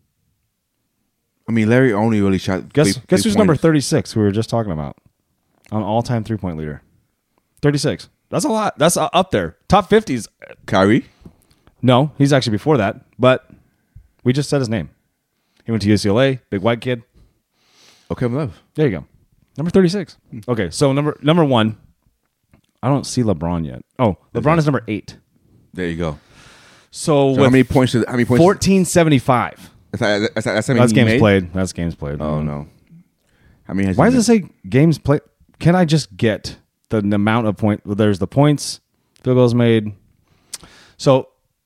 S2: I mean, Larry only really shot.
S1: Guess
S2: three-
S1: guess
S2: three
S1: who's number
S2: pointers.
S1: thirty-six? Who we were just talking about on all-time three-point leader. thirty-six. That's a lot. That's uh, up there. Top fifties.
S2: Kyrie?
S1: No, he's actually before that. But we just said his name. He went to U C L A. Big white kid.
S2: Okay, Love.
S1: There you go. Number thirty-six. Okay, so number number one. I don't see LeBron yet. Oh, LeBron is number eight.
S2: There you go.
S1: So,
S2: So
S1: with
S2: how many points? Did, how many points?
S1: fourteen seventy-five.
S2: That's, that's, that's, that's how many
S1: That's
S2: he
S1: games
S2: made?
S1: played. That's games played.
S2: Oh no. How many has
S1: Why
S2: he
S1: does it say games played? Can I just get the amount of point? Well, there's the points, field goals made. So,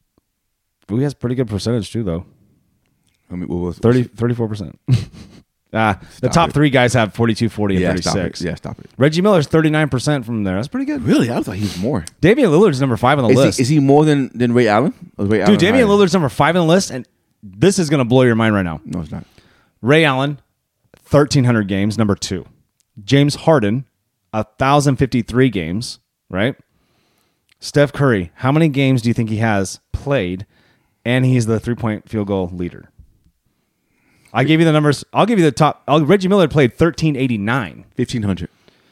S1: he has pretty good percentage too, though.
S2: I mean, what was
S1: thirty, thirty-four percent. Ah, the
S2: Stop
S1: top
S2: it.
S1: three guys have forty-two, forty, and
S2: Yeah, stop
S1: thirty-six.
S2: it. Yeah, stop it.
S1: Reggie Miller's thirty-nine percent from there. That's pretty good.
S2: Really? I thought he was more.
S1: Damian Lillard's number five on the
S2: Is
S1: list.
S2: he, is he more than, than Ray Allen? Or is Ray Allen
S1: Dude, Damian
S2: higher?
S1: Lillard's number five on the list, and this is going to blow your mind right now.
S2: No, it's not.
S1: Ray Allen, thirteen hundred games, number two. James Harden, one thousand fifty-three games, right? Steph Curry, how many games do you think he has played? And he's the three-point field goal leader. I gave you the numbers. I'll give you the top. I'll, Reggie Miller played thirteen eighty-nine.
S2: fifteen hundred.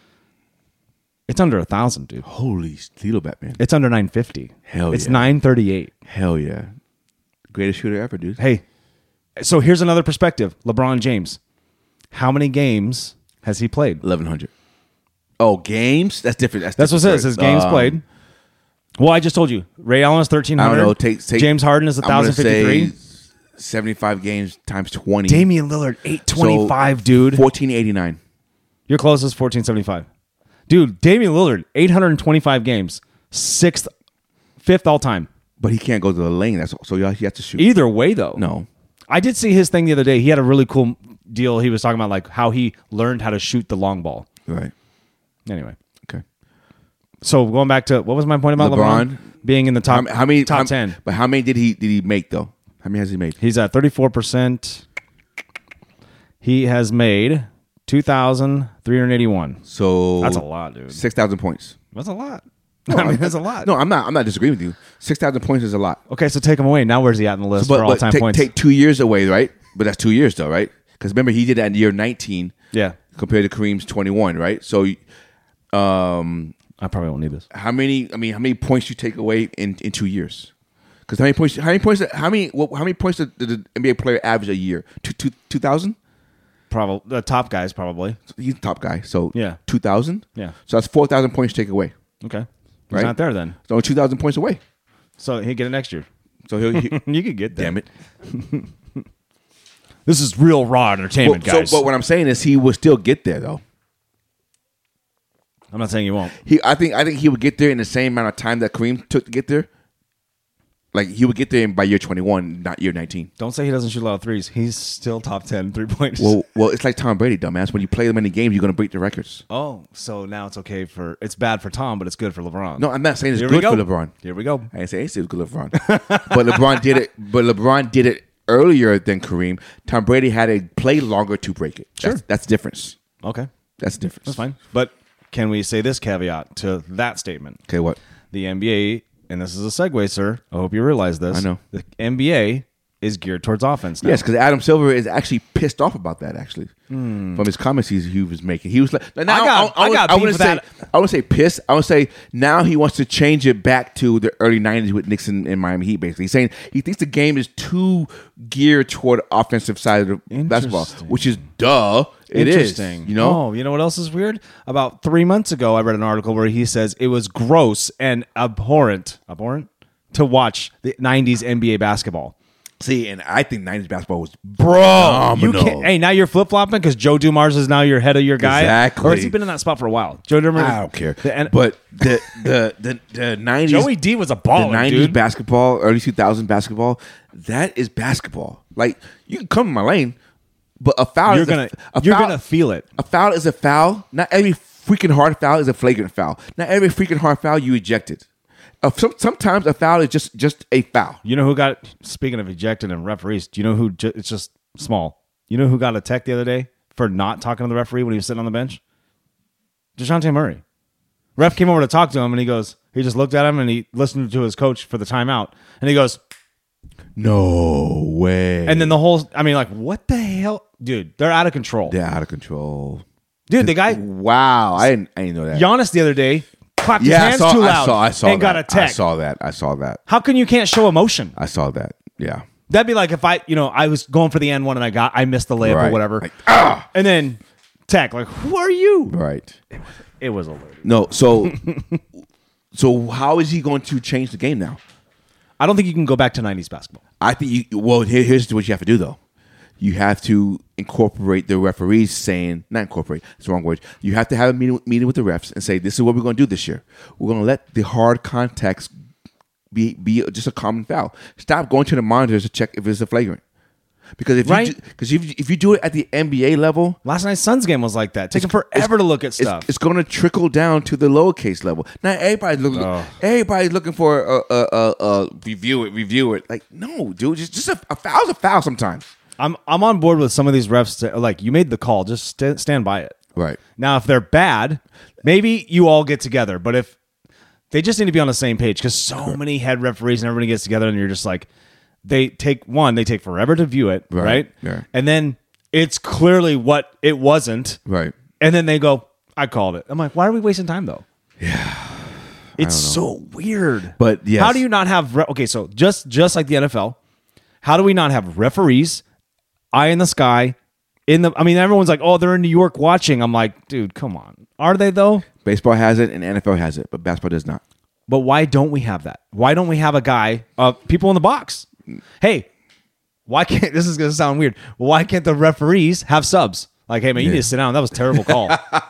S1: It's under one thousand, dude.
S2: Holy Steel Batman.
S1: It's under nine fifty.
S2: Hell
S1: It's
S2: yeah.
S1: nine thirty-eight.
S2: Hell yeah. Greatest shooter ever, dude.
S1: Hey, so here's another perspective. LeBron James, how many games has he played?
S2: eleven hundred. Oh, games? That's different. That's,
S1: That's what it
S2: different.
S1: says. His games
S2: Um,
S1: played. Well, I just told you. Ray Allen is thirteen
S2: I don't
S1: hundred.
S2: know. Take, take,
S1: James Harden is
S2: I'm gonna
S1: one thousand fifty-three.
S2: say seventy-five games times twenty.
S1: Damian Lillard, eight twenty-five, dude.
S2: fourteen eighty-nine.
S1: Your closest, fourteen seventy-five. Dude, Damian Lillard, eight hundred twenty-five games. Sixth, fifth all time.
S2: But he can't go to the lane. That's so he has to shoot.
S1: Either way, though.
S2: No.
S1: I did see his thing the other day. He had a really cool deal. He was talking about like how he learned how to shoot the long ball.
S2: Right.
S1: Anyway.
S2: Okay.
S1: So going back to, what was my point about LeBron?
S2: LeBron.
S1: Being in the top,
S2: How, how many
S1: top
S2: how-
S1: ten.
S2: But how many did he did he make though? How many has he made?
S1: He's at thirty-four percent. He has made two thousand three hundred eighty-one.
S2: So
S1: That's a lot, dude.
S2: Six thousand points.
S1: That's a lot. I mean, that's a lot.
S2: No, I'm not. I'm not disagreeing with you. Six thousand points is a lot.
S1: Okay, so take him away. Now where's he at in the list
S2: But,
S1: for
S2: but
S1: all-time
S2: take,
S1: points?
S2: take two years away, right? But that's two years though, right? Because remember, he did that in year nineteen.
S1: Yeah.
S2: Compared to Kareem's twenty-one, right? So, um,
S1: I probably won't need this.
S2: how many? I mean, how many points you take away in, in two years? Because how many points? How many points? How many? What, how many points did the N B A player average a year? Two two two thousand.
S1: Probably the top guys, probably.
S2: He's the top guy, so
S1: Yeah.
S2: two thousand.
S1: Yeah.
S2: So that's four thousand points to take away.
S1: Okay. He's
S2: Right?
S1: not there then.
S2: It's only two thousand points away.
S1: So he'll get it next year.
S2: So he'll. He,
S1: You could get that.
S2: damn it.
S1: This is real raw entertainment,
S2: Well,
S1: guys.
S2: So, but what I'm saying is, he will still get there though.
S1: I'm not saying you won't.
S2: He, I think, I think he would get there in the same amount of time that Kareem took to get there. Like he would get there by year twenty-one, not year nineteen.
S1: Don't say he doesn't shoot a lot of threes. He's still top ten three pointers.
S2: Well, well, it's like Tom Brady, dumbass. When you play many games, you're going to break the records.
S1: oh, so now it's okay for it's bad for Tom, but it's good for LeBron.
S2: No, I'm not saying it's
S1: Here we
S2: good
S1: go.
S2: for LeBron.
S1: Here we go.
S2: I didn't say it's good for LeBron, but LeBron did it. But LeBron did it earlier than Kareem. Tom Brady had to play longer to break it.
S1: Sure.
S2: That's, that's the difference.
S1: Okay,
S2: That's the difference.
S1: that's fine. But can we say this caveat to that statement?
S2: Okay, what?
S1: The N B A, and this is a segue, sir. I hope you realize this.
S2: I know.
S1: The N B A is geared towards offense now.
S2: Yes, because Adam Silver is actually pissed off about that. Actually, from his comments he's, he was making, he was like, now,
S1: Hmm. I got- I got beef
S2: wouldn't
S1: with
S2: say,
S1: that.
S2: I would say pissed. I would say now he wants to change it back to the early nineties with Nixon and Miami Heat. Basically, he's saying he thinks the game is too geared toward offensive side of the basketball,
S1: Interesting.
S2: which is duh. It is.
S1: Interesting.
S2: You know,
S1: Oh, you know what else is weird? About three months ago, I read an article where he says it was gross and abhorrent, abhorrent to watch the nineties N B A basketball.
S2: see, and I think nineties basketball was
S1: Bro, you
S2: phenomenal.
S1: can't. Hey, now you're flip flopping because Joe Dumars is now your head of your guy.
S2: Exactly.
S1: Or has he been in that spot for a while? Joe Dumars.
S2: I don't care.
S1: The, and,
S2: but the the the the nineties
S1: Joey D was a
S2: the
S1: baller,
S2: nineties
S1: dude.
S2: basketball, early two thousands basketball, that is basketball. Like you can come in my lane, but a foul
S1: You're
S2: is
S1: gonna,
S2: a, a
S1: you're
S2: foul,
S1: gonna feel it.
S2: a foul is a foul. Not every freaking hard foul is a flagrant foul. Not every freaking hard foul you ejected. Uh, some, sometimes a foul is just just a foul.
S1: You know who got? Speaking of ejected and referees, do you know who? Ju- it's just small. You know who got a tech the other day for not talking to the referee when he was sitting on the bench? DeJounte Murray. Ref came over to talk to him, and he goes. He just looked at him and he listened to his coach for the timeout, and he goes.
S2: No way.
S1: And then the whole. I mean, like, what the hell, dude? They're out of control,
S2: they're out of control.
S1: dude. The guy
S2: Wow, I didn't I didn't know that.
S1: Giannis the other day clapped
S2: yeah,
S1: his hands
S2: I saw,
S1: too
S2: I
S1: loud
S2: saw, I saw
S1: and
S2: that.
S1: got a tech.
S2: I saw that. I saw that.
S1: How can you can't show emotion?
S2: I saw that. Yeah.
S1: That'd be like if I, you know, I was going for the N one and I got, I missed the layup
S2: Right.
S1: or whatever,
S2: Like, ah!
S1: and then tech, like, who are you?
S2: Right.
S1: It was alerted.
S2: No, so so how is he going to change the game now?
S1: I don't think you can go back to nineties basketball.
S2: I think you well here, here's what you have to do though. You have to incorporate the referees saying not incorporate, it's the wrong word. You have to have a meeting meeting with the refs and say this is what we're going to do this year. We're going to let the hard contacts be be just a common foul. Stop going to the monitors to check if it's a flagrant. Because if
S1: Right.
S2: you because if, if you do it at the N B A level,
S1: Last night's Suns game was like that. Taking forever to look at
S2: it's,
S1: stuff.
S2: it's going to trickle down to the lowercase level. Not everybody's looking.
S1: Oh.
S2: Everybody's looking for a, a, a, a review it, review it. Like no, dude, just just a, a foul's a foul sometimes.
S1: I'm I'm on board with some of these refs. To, like, you made the call, just st- stand by it.
S2: Right.
S1: Now, if they're bad, maybe you all get together. But if they just need to be on the same page, because so many head referees and everybody gets together, and you're just like, they take one, they take forever to view it, right?
S2: Right. Yeah.
S1: And then it's clearly what it wasn't,
S2: Right.
S1: and then they go, "I called it." I'm like, why are we wasting time though? Yeah, it's so weird.
S2: But, yes.
S1: how do you not have? Re- okay, so just just like the N F L, how do we not have referees, eye in the sky? In the, I mean, everyone's like, "Oh, they're in New York watching." I'm like, dude, come on, are they though?
S2: Baseball has it and N F L has it, but basketball does not.
S1: But why don't we have that? Why don't we have a guy, uh, people in the box? Hey, why can't, this is going to sound weird, why can't the referees have subs? Like, hey, man, you
S2: Yeah.
S1: need to sit down. That was a terrible call.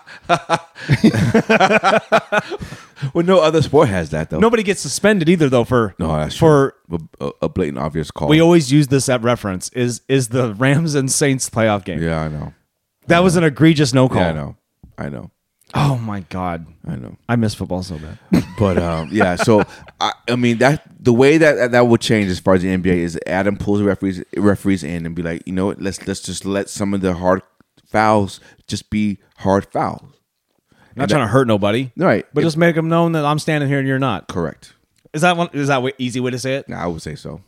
S2: Well, no other sport has that though.
S1: Nobody gets suspended either, though, for,
S2: no, that's
S1: for
S2: true. A, a blatant obvious call.
S1: we always use this at reference, is is the Rams and Saints playoff game.
S2: yeah, I know.
S1: That was an egregious no call.
S2: Yeah, I know. I know.
S1: Oh, my God.
S2: I know.
S1: I miss football so bad.
S2: But um, yeah, so I, I mean that the way that that would change as far as the N B A is Adam pulls the referees referees in and be like, you know what, let's let's just let some of the hard fouls just be hard fouls.
S1: Not trying to hurt nobody,
S2: right?
S1: But
S2: It-
S1: just make them known that I'm standing here and you're not.
S2: Correct.
S1: Is that one? Is that an easy way to say it?
S2: Nah, I would say so.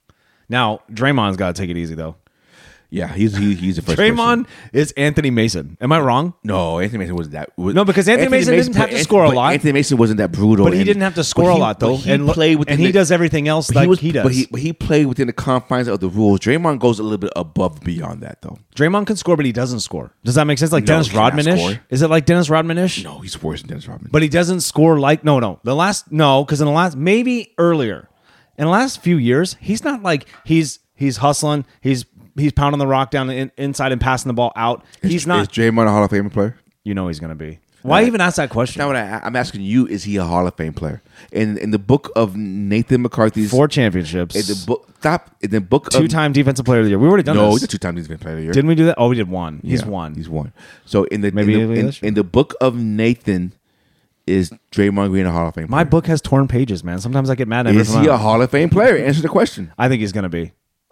S1: Now Draymond's got to take it easy though.
S2: Yeah, he's he, he's the first.
S1: Draymond
S2: person.
S1: is Anthony Mason. Am I wrong?
S2: No, Anthony Mason wasn't that. Was,
S1: No, because Anthony Mason didn't have to
S2: but
S1: score a
S2: but
S1: lot.
S2: Anthony Mason wasn't that brutal,
S1: But he
S2: and-
S1: didn't have to
S2: but
S1: score a
S2: he-
S1: lot, though.
S2: but He
S1: And look-
S2: played within
S1: and he
S2: the-
S1: does everything else
S2: but
S1: like
S2: he, was,
S1: he does.
S2: But he, but he played within the confines of the rules. Draymond goes a little bit above and beyond that, though.
S1: Draymond can score, but he doesn't score. Does that make sense? Like
S2: No,
S1: Dennis
S2: he cannot
S1: Rodman-ish?
S2: score.
S1: Is it like Dennis Rodman-ish?
S2: No, he's worse than Dennis Rodman.
S1: But he doesn't score like no, no. The last no, because in the last maybe earlier, in the last few years, he's not like he's he's hustling. He's he's pounding the rock down the in, inside and passing the ball out. He's
S2: is,
S1: not.
S2: Is Draymond a Hall of Fame player?
S1: You know he's gonna be. Why
S2: Right.
S1: even ask that question?
S2: Now, what I, I'm asking you, is he a Hall of Fame player? In in the book of Nathan McCarthy's
S1: Four championships.
S2: in the book, stop. In the book of
S1: Two-time defensive player of the year. We already done
S2: no,
S1: this.
S2: he's a two-time defensive player of the year.
S1: Didn't we do that? Oh, we did one. He's
S2: Yeah,
S1: one.
S2: He's one. So in the
S1: Maybe
S2: in
S1: it'll
S2: the,
S1: be
S2: in,
S1: this year.
S2: in the book of Nathan, is Draymond Green a Hall of Fame player?
S1: My book has torn pages, man. Sometimes I get mad at him.
S2: Is he a Hall of Fame player? Answer the question.
S1: I think he's gonna be.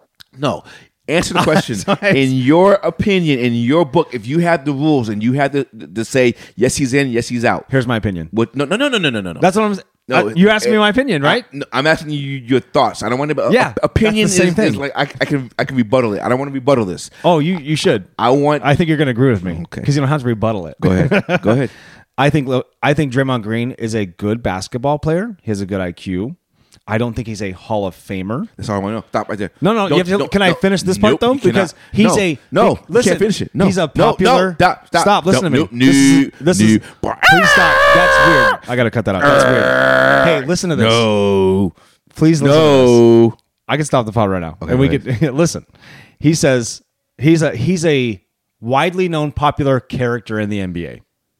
S2: No. Answer the question.
S1: Sorry.
S2: In your opinion, in your book, if you had the rules and you had to, to say yes, he's in, yes, he's out.
S1: Here's my opinion.
S2: What? No, no, no, no, no, no, no.
S1: That's what I'm.
S2: No,
S1: uh, you asked me
S2: eh,
S1: my opinion, right?
S2: I, no, I'm asking you your thoughts. I don't want to.
S1: Yeah,
S2: uh, opinion
S1: that's the same
S2: is,
S1: thing.
S2: is like I, I can I can rebuttal it. I don't want to rebuttal this.
S1: Oh, you you should.
S2: I want.
S1: I think you're gonna agree with me
S2: Okay.
S1: because you don't have to rebuttal it.
S2: go ahead. Go ahead.
S1: I think look, I think Draymond Green is a good basketball player. He has a good I Q. I don't think he's a Hall of Famer.
S2: That's all I want to know. Stop right there.
S1: No, no. You have to,
S2: no,
S1: can I
S2: no.
S1: finish this part
S2: Nope,
S1: though?
S2: you cannot.
S1: Because he's
S2: no,
S1: a
S2: no.
S1: he- listen.
S2: You can't finish it. No,
S1: he's a
S2: no,
S1: popular.
S2: No, stop. Stop.
S1: Stop. Listen
S2: no,
S1: to me.
S2: No,
S1: this is, this
S2: no,
S1: is,
S2: no.
S1: please stop. That's weird. I gotta cut that out. That's weird. Hey, listen to this.
S2: No.
S1: Please listen to this.
S2: No.
S1: I can stop the pod right now,
S2: Okay,
S1: and we
S2: go
S1: could listen. He says he's a he's a widely known popular character in the N B A.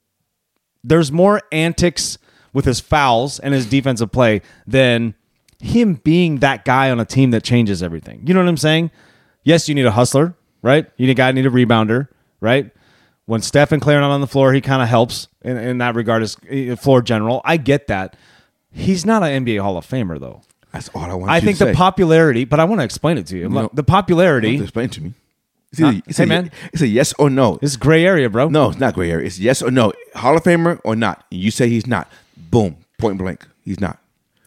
S1: There's more antics with his fouls and his defensive play than him being that guy on a team that changes everything. You know what I'm saying? Yes, you need a hustler, right? You need a guy, need a rebounder, right? When Steph and Clay are not on the floor, he kind of helps in, in that regard as uh, floor general. I get that. He's not an N B A Hall of Famer, though.
S2: That's all I want.
S1: I
S2: you
S1: think
S2: to
S1: the
S2: say.
S1: popularity, but I want to explain it to you.
S2: No.
S1: Look, the popularity
S2: Explain to me. It's
S1: Huh?
S2: either, it's
S1: Hey,
S2: a,
S1: man.
S2: It's a yes or no.
S1: this is gray area, bro.
S2: No, it's not gray area. It's yes or no. Hall of Famer or not. You say he's not. Boom. Point blank. He's not.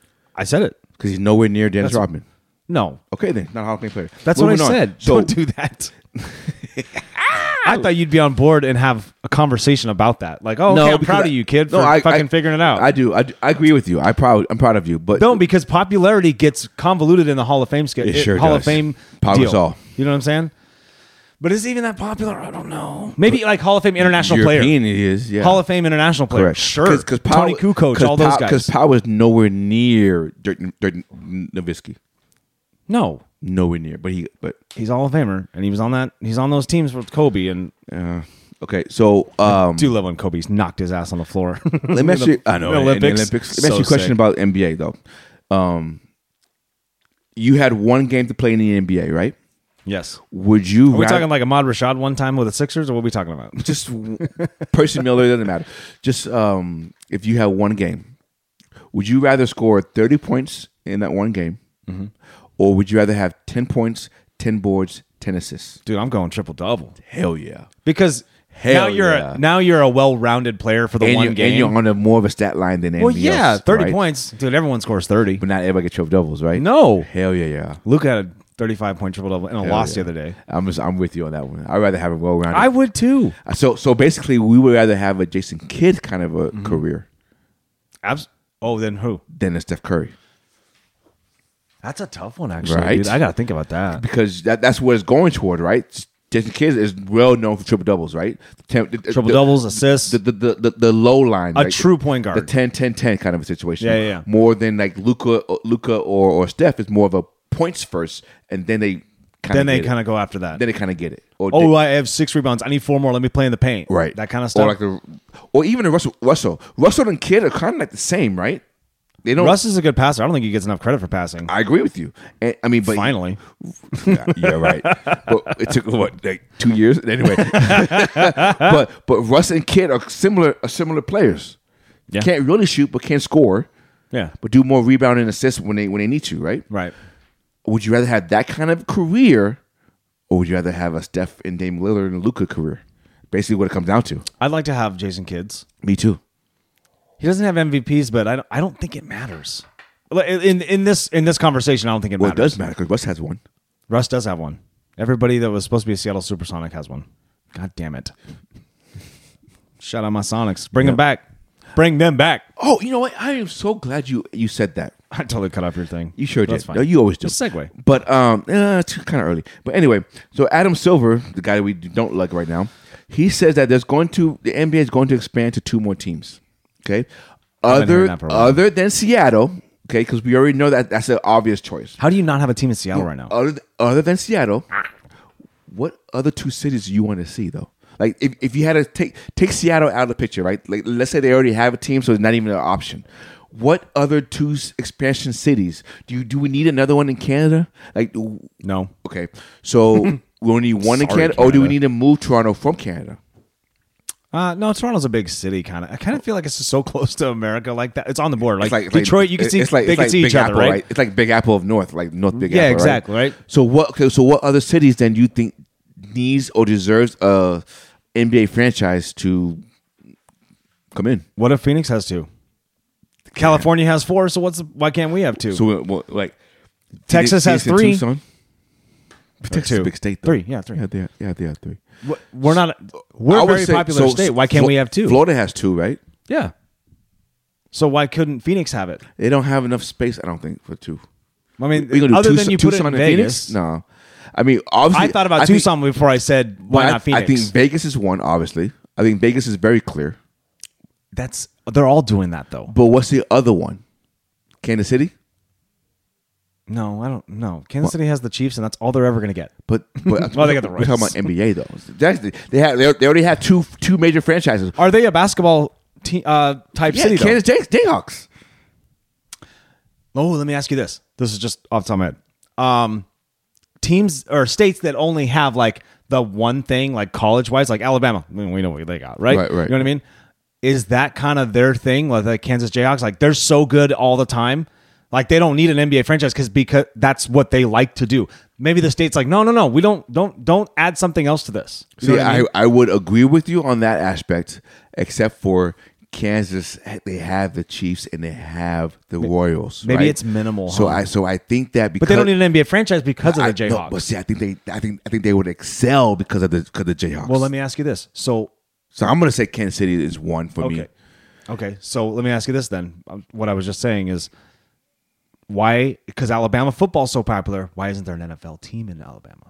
S1: I said it.
S2: Because he's nowhere near Dennis
S1: That's-
S2: Rodman.
S1: No,
S2: Okay, then. Not a Hall of Fame player.
S1: that's what I
S2: Moving on.
S1: said.
S2: So,
S1: Don't do that. I thought you'd be on board and have a conversation about that. Like, oh, okay, I'm
S2: because
S1: proud
S2: I-
S1: of you, kid,
S2: no,
S1: for
S2: I-
S1: fucking
S2: I-
S1: figuring it out.
S2: I do. I, do. I agree with you. I proud. I'm proud of you. But
S1: Don't, because popularity gets convoluted in the Hall of Fame scale.
S2: It sure
S1: Hall
S2: does.
S1: of Fame
S2: Pau
S1: deal.
S2: Gasol.
S1: You know what I'm saying? But is he even that popular? I don't know. Maybe like Hall of Fame international
S2: European
S1: player.
S2: it is. Yeah.
S1: Hall of Fame international player.
S2: Correct.
S1: Sure.
S2: Cause, cause
S1: Tony Kukoc, all those guys.
S2: Because Powell is nowhere near Dirk, Dirk Nowitzki.
S1: No.
S2: Nowhere near. But he. But
S1: He's a Hall of Famer, and he was on that. He's on those teams with Kobe, and
S2: uh, okay. So um,
S1: do love when Kobe's knocked his ass on the floor.
S2: let me ask you. I know.
S1: The
S2: in the
S1: Olympics.
S2: Olympics. Let me ask
S1: So
S2: you a question
S1: sick.
S2: about N B A though. Um, you had one game to play in the N B A, right?
S1: Yes.
S2: Would you?
S1: Are we
S2: rather-
S1: talking like Ahmad Rashad one time with the Sixers, or what are we talking about?
S2: just Percy Miller, doesn't matter. Just um, if you have one game, would you rather score thirty points in that one game,
S1: Mm-hmm.
S2: or would you rather have ten points, ten boards, ten assists?
S1: Dude, I'm going triple double
S2: Hell yeah!
S1: because
S2: Hell
S1: now you're
S2: yeah.
S1: a, now you're a well-rounded player for the
S2: And
S1: one
S2: you're,
S1: game.
S2: and you're on a more of a stat line than
S1: well,
S2: anybody
S1: yeah,
S2: else,
S1: thirty
S2: right?
S1: points, dude. Everyone scores thirty.
S2: but not everybody gets triple doubles, right?
S1: No,
S2: Hell yeah, yeah.
S1: Luka had a thirty-five point triple double and a
S2: Hell
S1: loss
S2: yeah.
S1: the other day.
S2: I'm just, I'm with you on that one. I'd rather have a well-rounded.
S1: I would too.
S2: so so basically, we would rather have a Jason Kidd kind of a
S1: Mm-hmm.
S2: career
S1: Abs- oh, then who?
S2: than a Steph Curry.
S1: That's a tough one, actually.
S2: Right?
S1: Dude. I got to think about that.
S2: Because that, that's what it's going toward, right? Jason Kidd is well known for triple doubles, right?
S1: Triple doubles, assists.
S2: the, the, the, the, the low line,
S1: A
S2: right?
S1: true point guard.
S2: the ten ten ten kind of a situation.
S1: Yeah, yeah, yeah.
S2: More than like Luca, Luca or or Steph is more of a points first, and then they kind
S1: then
S2: of
S1: they kind of go after that.
S2: then they kind of get it. Or
S1: oh,
S2: they-
S1: I have six rebounds. I need four more. Let me play in the paint.
S2: right,
S1: That kind of stuff.
S2: Or like the, or even a Russell Russell Russell and Kidd are kind of like the same, right? They don't.
S1: Russ is a good passer. I don't think he gets enough credit for passing.
S2: I agree with you. And, I mean, but
S1: Finally.
S2: yeah, yeah, right. But it took what, like two years anyway. but but Russ and Kidd are similar, are similar players.
S1: Yeah.
S2: Can't really shoot, but can score.
S1: Yeah.
S2: but do more rebound and assists when they when they need to, right?
S1: Right.
S2: Would you rather have that kind of career, or would you rather have a Steph and Dame Lillard and Luka career? Basically, what it comes down to.
S1: I'd like to have Jason Kidd.
S2: Me too.
S1: He doesn't have M V Ps, but I don't, I don't think it matters. In in this in this conversation, I don't think it
S2: Well,
S1: matters.
S2: it does matter because Russ has one.
S1: Russ does have one. Everybody that was supposed to be a Seattle Supersonic has one. God damn it. Shout out my Sonics. Bring
S2: Yeah.
S1: them back. Bring them back.
S2: Oh, you know what? I am so glad you you said that.
S1: I totally cut off your thing.
S2: You sure
S1: That's
S2: did.
S1: fine.
S2: No, you always do.
S1: Just segue.
S2: But um, eh, it's kind of early. But anyway, so Adam Silver, the guy that we don't like right now, he says that there's going to the N B A is going to expand to two more teams. Okay,
S1: I've been hearing
S2: other
S1: that for a while.
S2: other than Seattle. Okay, because we already know that that's an obvious choice.
S1: How do you not have a team in Seattle right now?
S2: Other th- other than Seattle, what other two cities do you want to see though? Like if, if you had to take take Seattle out of the picture, right? Like let's say they already have a team, so it's not even an option. What other two s- expansion cities do you do? We need another one in Canada? Like
S1: No.
S2: okay, so we only need one in
S1: Sorry,
S2: Canada, or do we
S1: Canada.
S2: need to move Toronto from Canada?
S1: Uh, no, Toronto's a big city, kind of. I kind of feel like it's just so close to America, like that. It's on the border, like,
S2: It's like- it's like-
S1: Detroit. You can see
S2: it's like
S1: they
S2: it's
S1: can
S2: like
S1: see
S2: Big
S1: each other,
S2: Apple,
S1: right?
S2: It's like Big Apple of North, like North Big
S1: Yeah,
S2: Apple.
S1: exactly, right?
S2: So what? Okay, so what other cities then do you think needs or deserves a N B A franchise to come in?
S1: What if Phoenix has two? California has four, so what's the, why can't we have two?
S2: So what, what, like
S1: Texas has
S2: Phoenix and
S1: three.
S2: Tucson? Texas is
S1: two.
S2: a big state, though.
S1: Three, yeah, three.
S2: Yeah, they have, yeah, they have three.
S1: Wh- We're not. We're
S2: I
S1: a
S2: would
S1: very
S2: say-
S1: popular
S2: so-
S1: state.
S2: so
S1: Why can't
S2: Flo-
S1: we have two?
S2: Florida has two, right?
S1: Yeah. So why couldn't Phoenix have it?
S2: They don't have enough space, I don't think, for two.
S1: I mean,
S2: We gonna do
S1: other
S2: Tucson,
S1: than you put it
S2: Tucson
S1: in
S2: and
S1: Vegas.
S2: Phoenix? No, I mean obviously.
S1: I thought about
S2: I think-
S1: Tucson before I said why
S2: I,
S1: not Phoenix.
S2: I think Vegas is one. Obviously, I think Vegas is very clear.
S1: That's they're all doing that though.
S2: But what's the other one? Kansas City.
S1: No, I don't know. Kansas City has the Chiefs, and that's all they're ever going to get.
S2: But, but
S1: Well, they got the
S2: we're talking
S1: rights.
S2: about N B A though. That's the- they have they already have two two major franchises.
S1: Are they a basketball te- uh, type
S2: Yeah,
S1: city? Though?
S2: Kansas Jay- Jayhawks.
S1: Oh, let me ask you this. This is just off the top of my head. Um, teams or states that only have like the one thing, like college wise, like Alabama. I mean, we know what they got, right?
S2: Right, right.
S1: You know what I mean? Is that kind of their thing? Like the Kansas Jayhawks, like they're so good all the time. Like they don't need an N B A franchise because because that's what they like to do. Maybe the state's like, no, no, no, we don't don't don't add something else to this. You know
S2: See,
S1: what I
S2: I,
S1: mean?
S2: I would agree with you on that aspect, except for Kansas. They have the Chiefs and they have the Royals.
S1: maybe
S2: right?
S1: it's minimal,
S2: So
S1: huh?
S2: I so I think that because
S1: but they don't need an N B A franchise because of
S2: I,
S1: the
S2: no,
S1: Jayhawks.
S2: but see, I think they I think I think they would excel because of the because of the Jayhawks.
S1: Well, let me ask you this. So
S2: So I'm gonna say Kansas City is one for me.
S1: okay, okay. So let me ask you this then. Um, What I was just saying is, why? Because Alabama football's so popular. Why isn't there an N F L team in Alabama?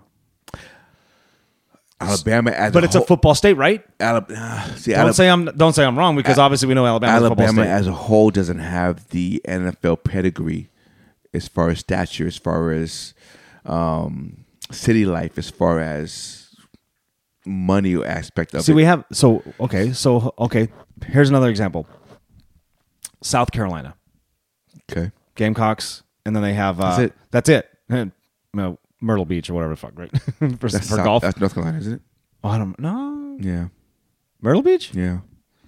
S2: Alabama as
S1: But
S2: a
S1: it's a
S2: whole,
S1: football state, right?
S2: Alabama, see,
S1: Don't
S2: Alabama,
S1: say I'm don't say I'm wrong because obviously we know Alabama's a football
S2: Alabama
S1: state.
S2: as a whole doesn't have the N F L pedigree as far as stature, as far as um, city life, as far as money aspect of
S1: See,
S2: it.
S1: we have so okay, so okay. Here's another example. South Carolina
S2: okay.
S1: Gamecocks, and then they have uh,
S2: That's it.
S1: That's it. Eh, no, Myrtle Beach or whatever the fuck, right? for
S2: That's
S1: for
S2: South-
S1: golf.
S2: That's North Carolina, isn't it?
S1: Oh, I don't know.
S2: Yeah,
S1: Myrtle Beach?
S2: yeah,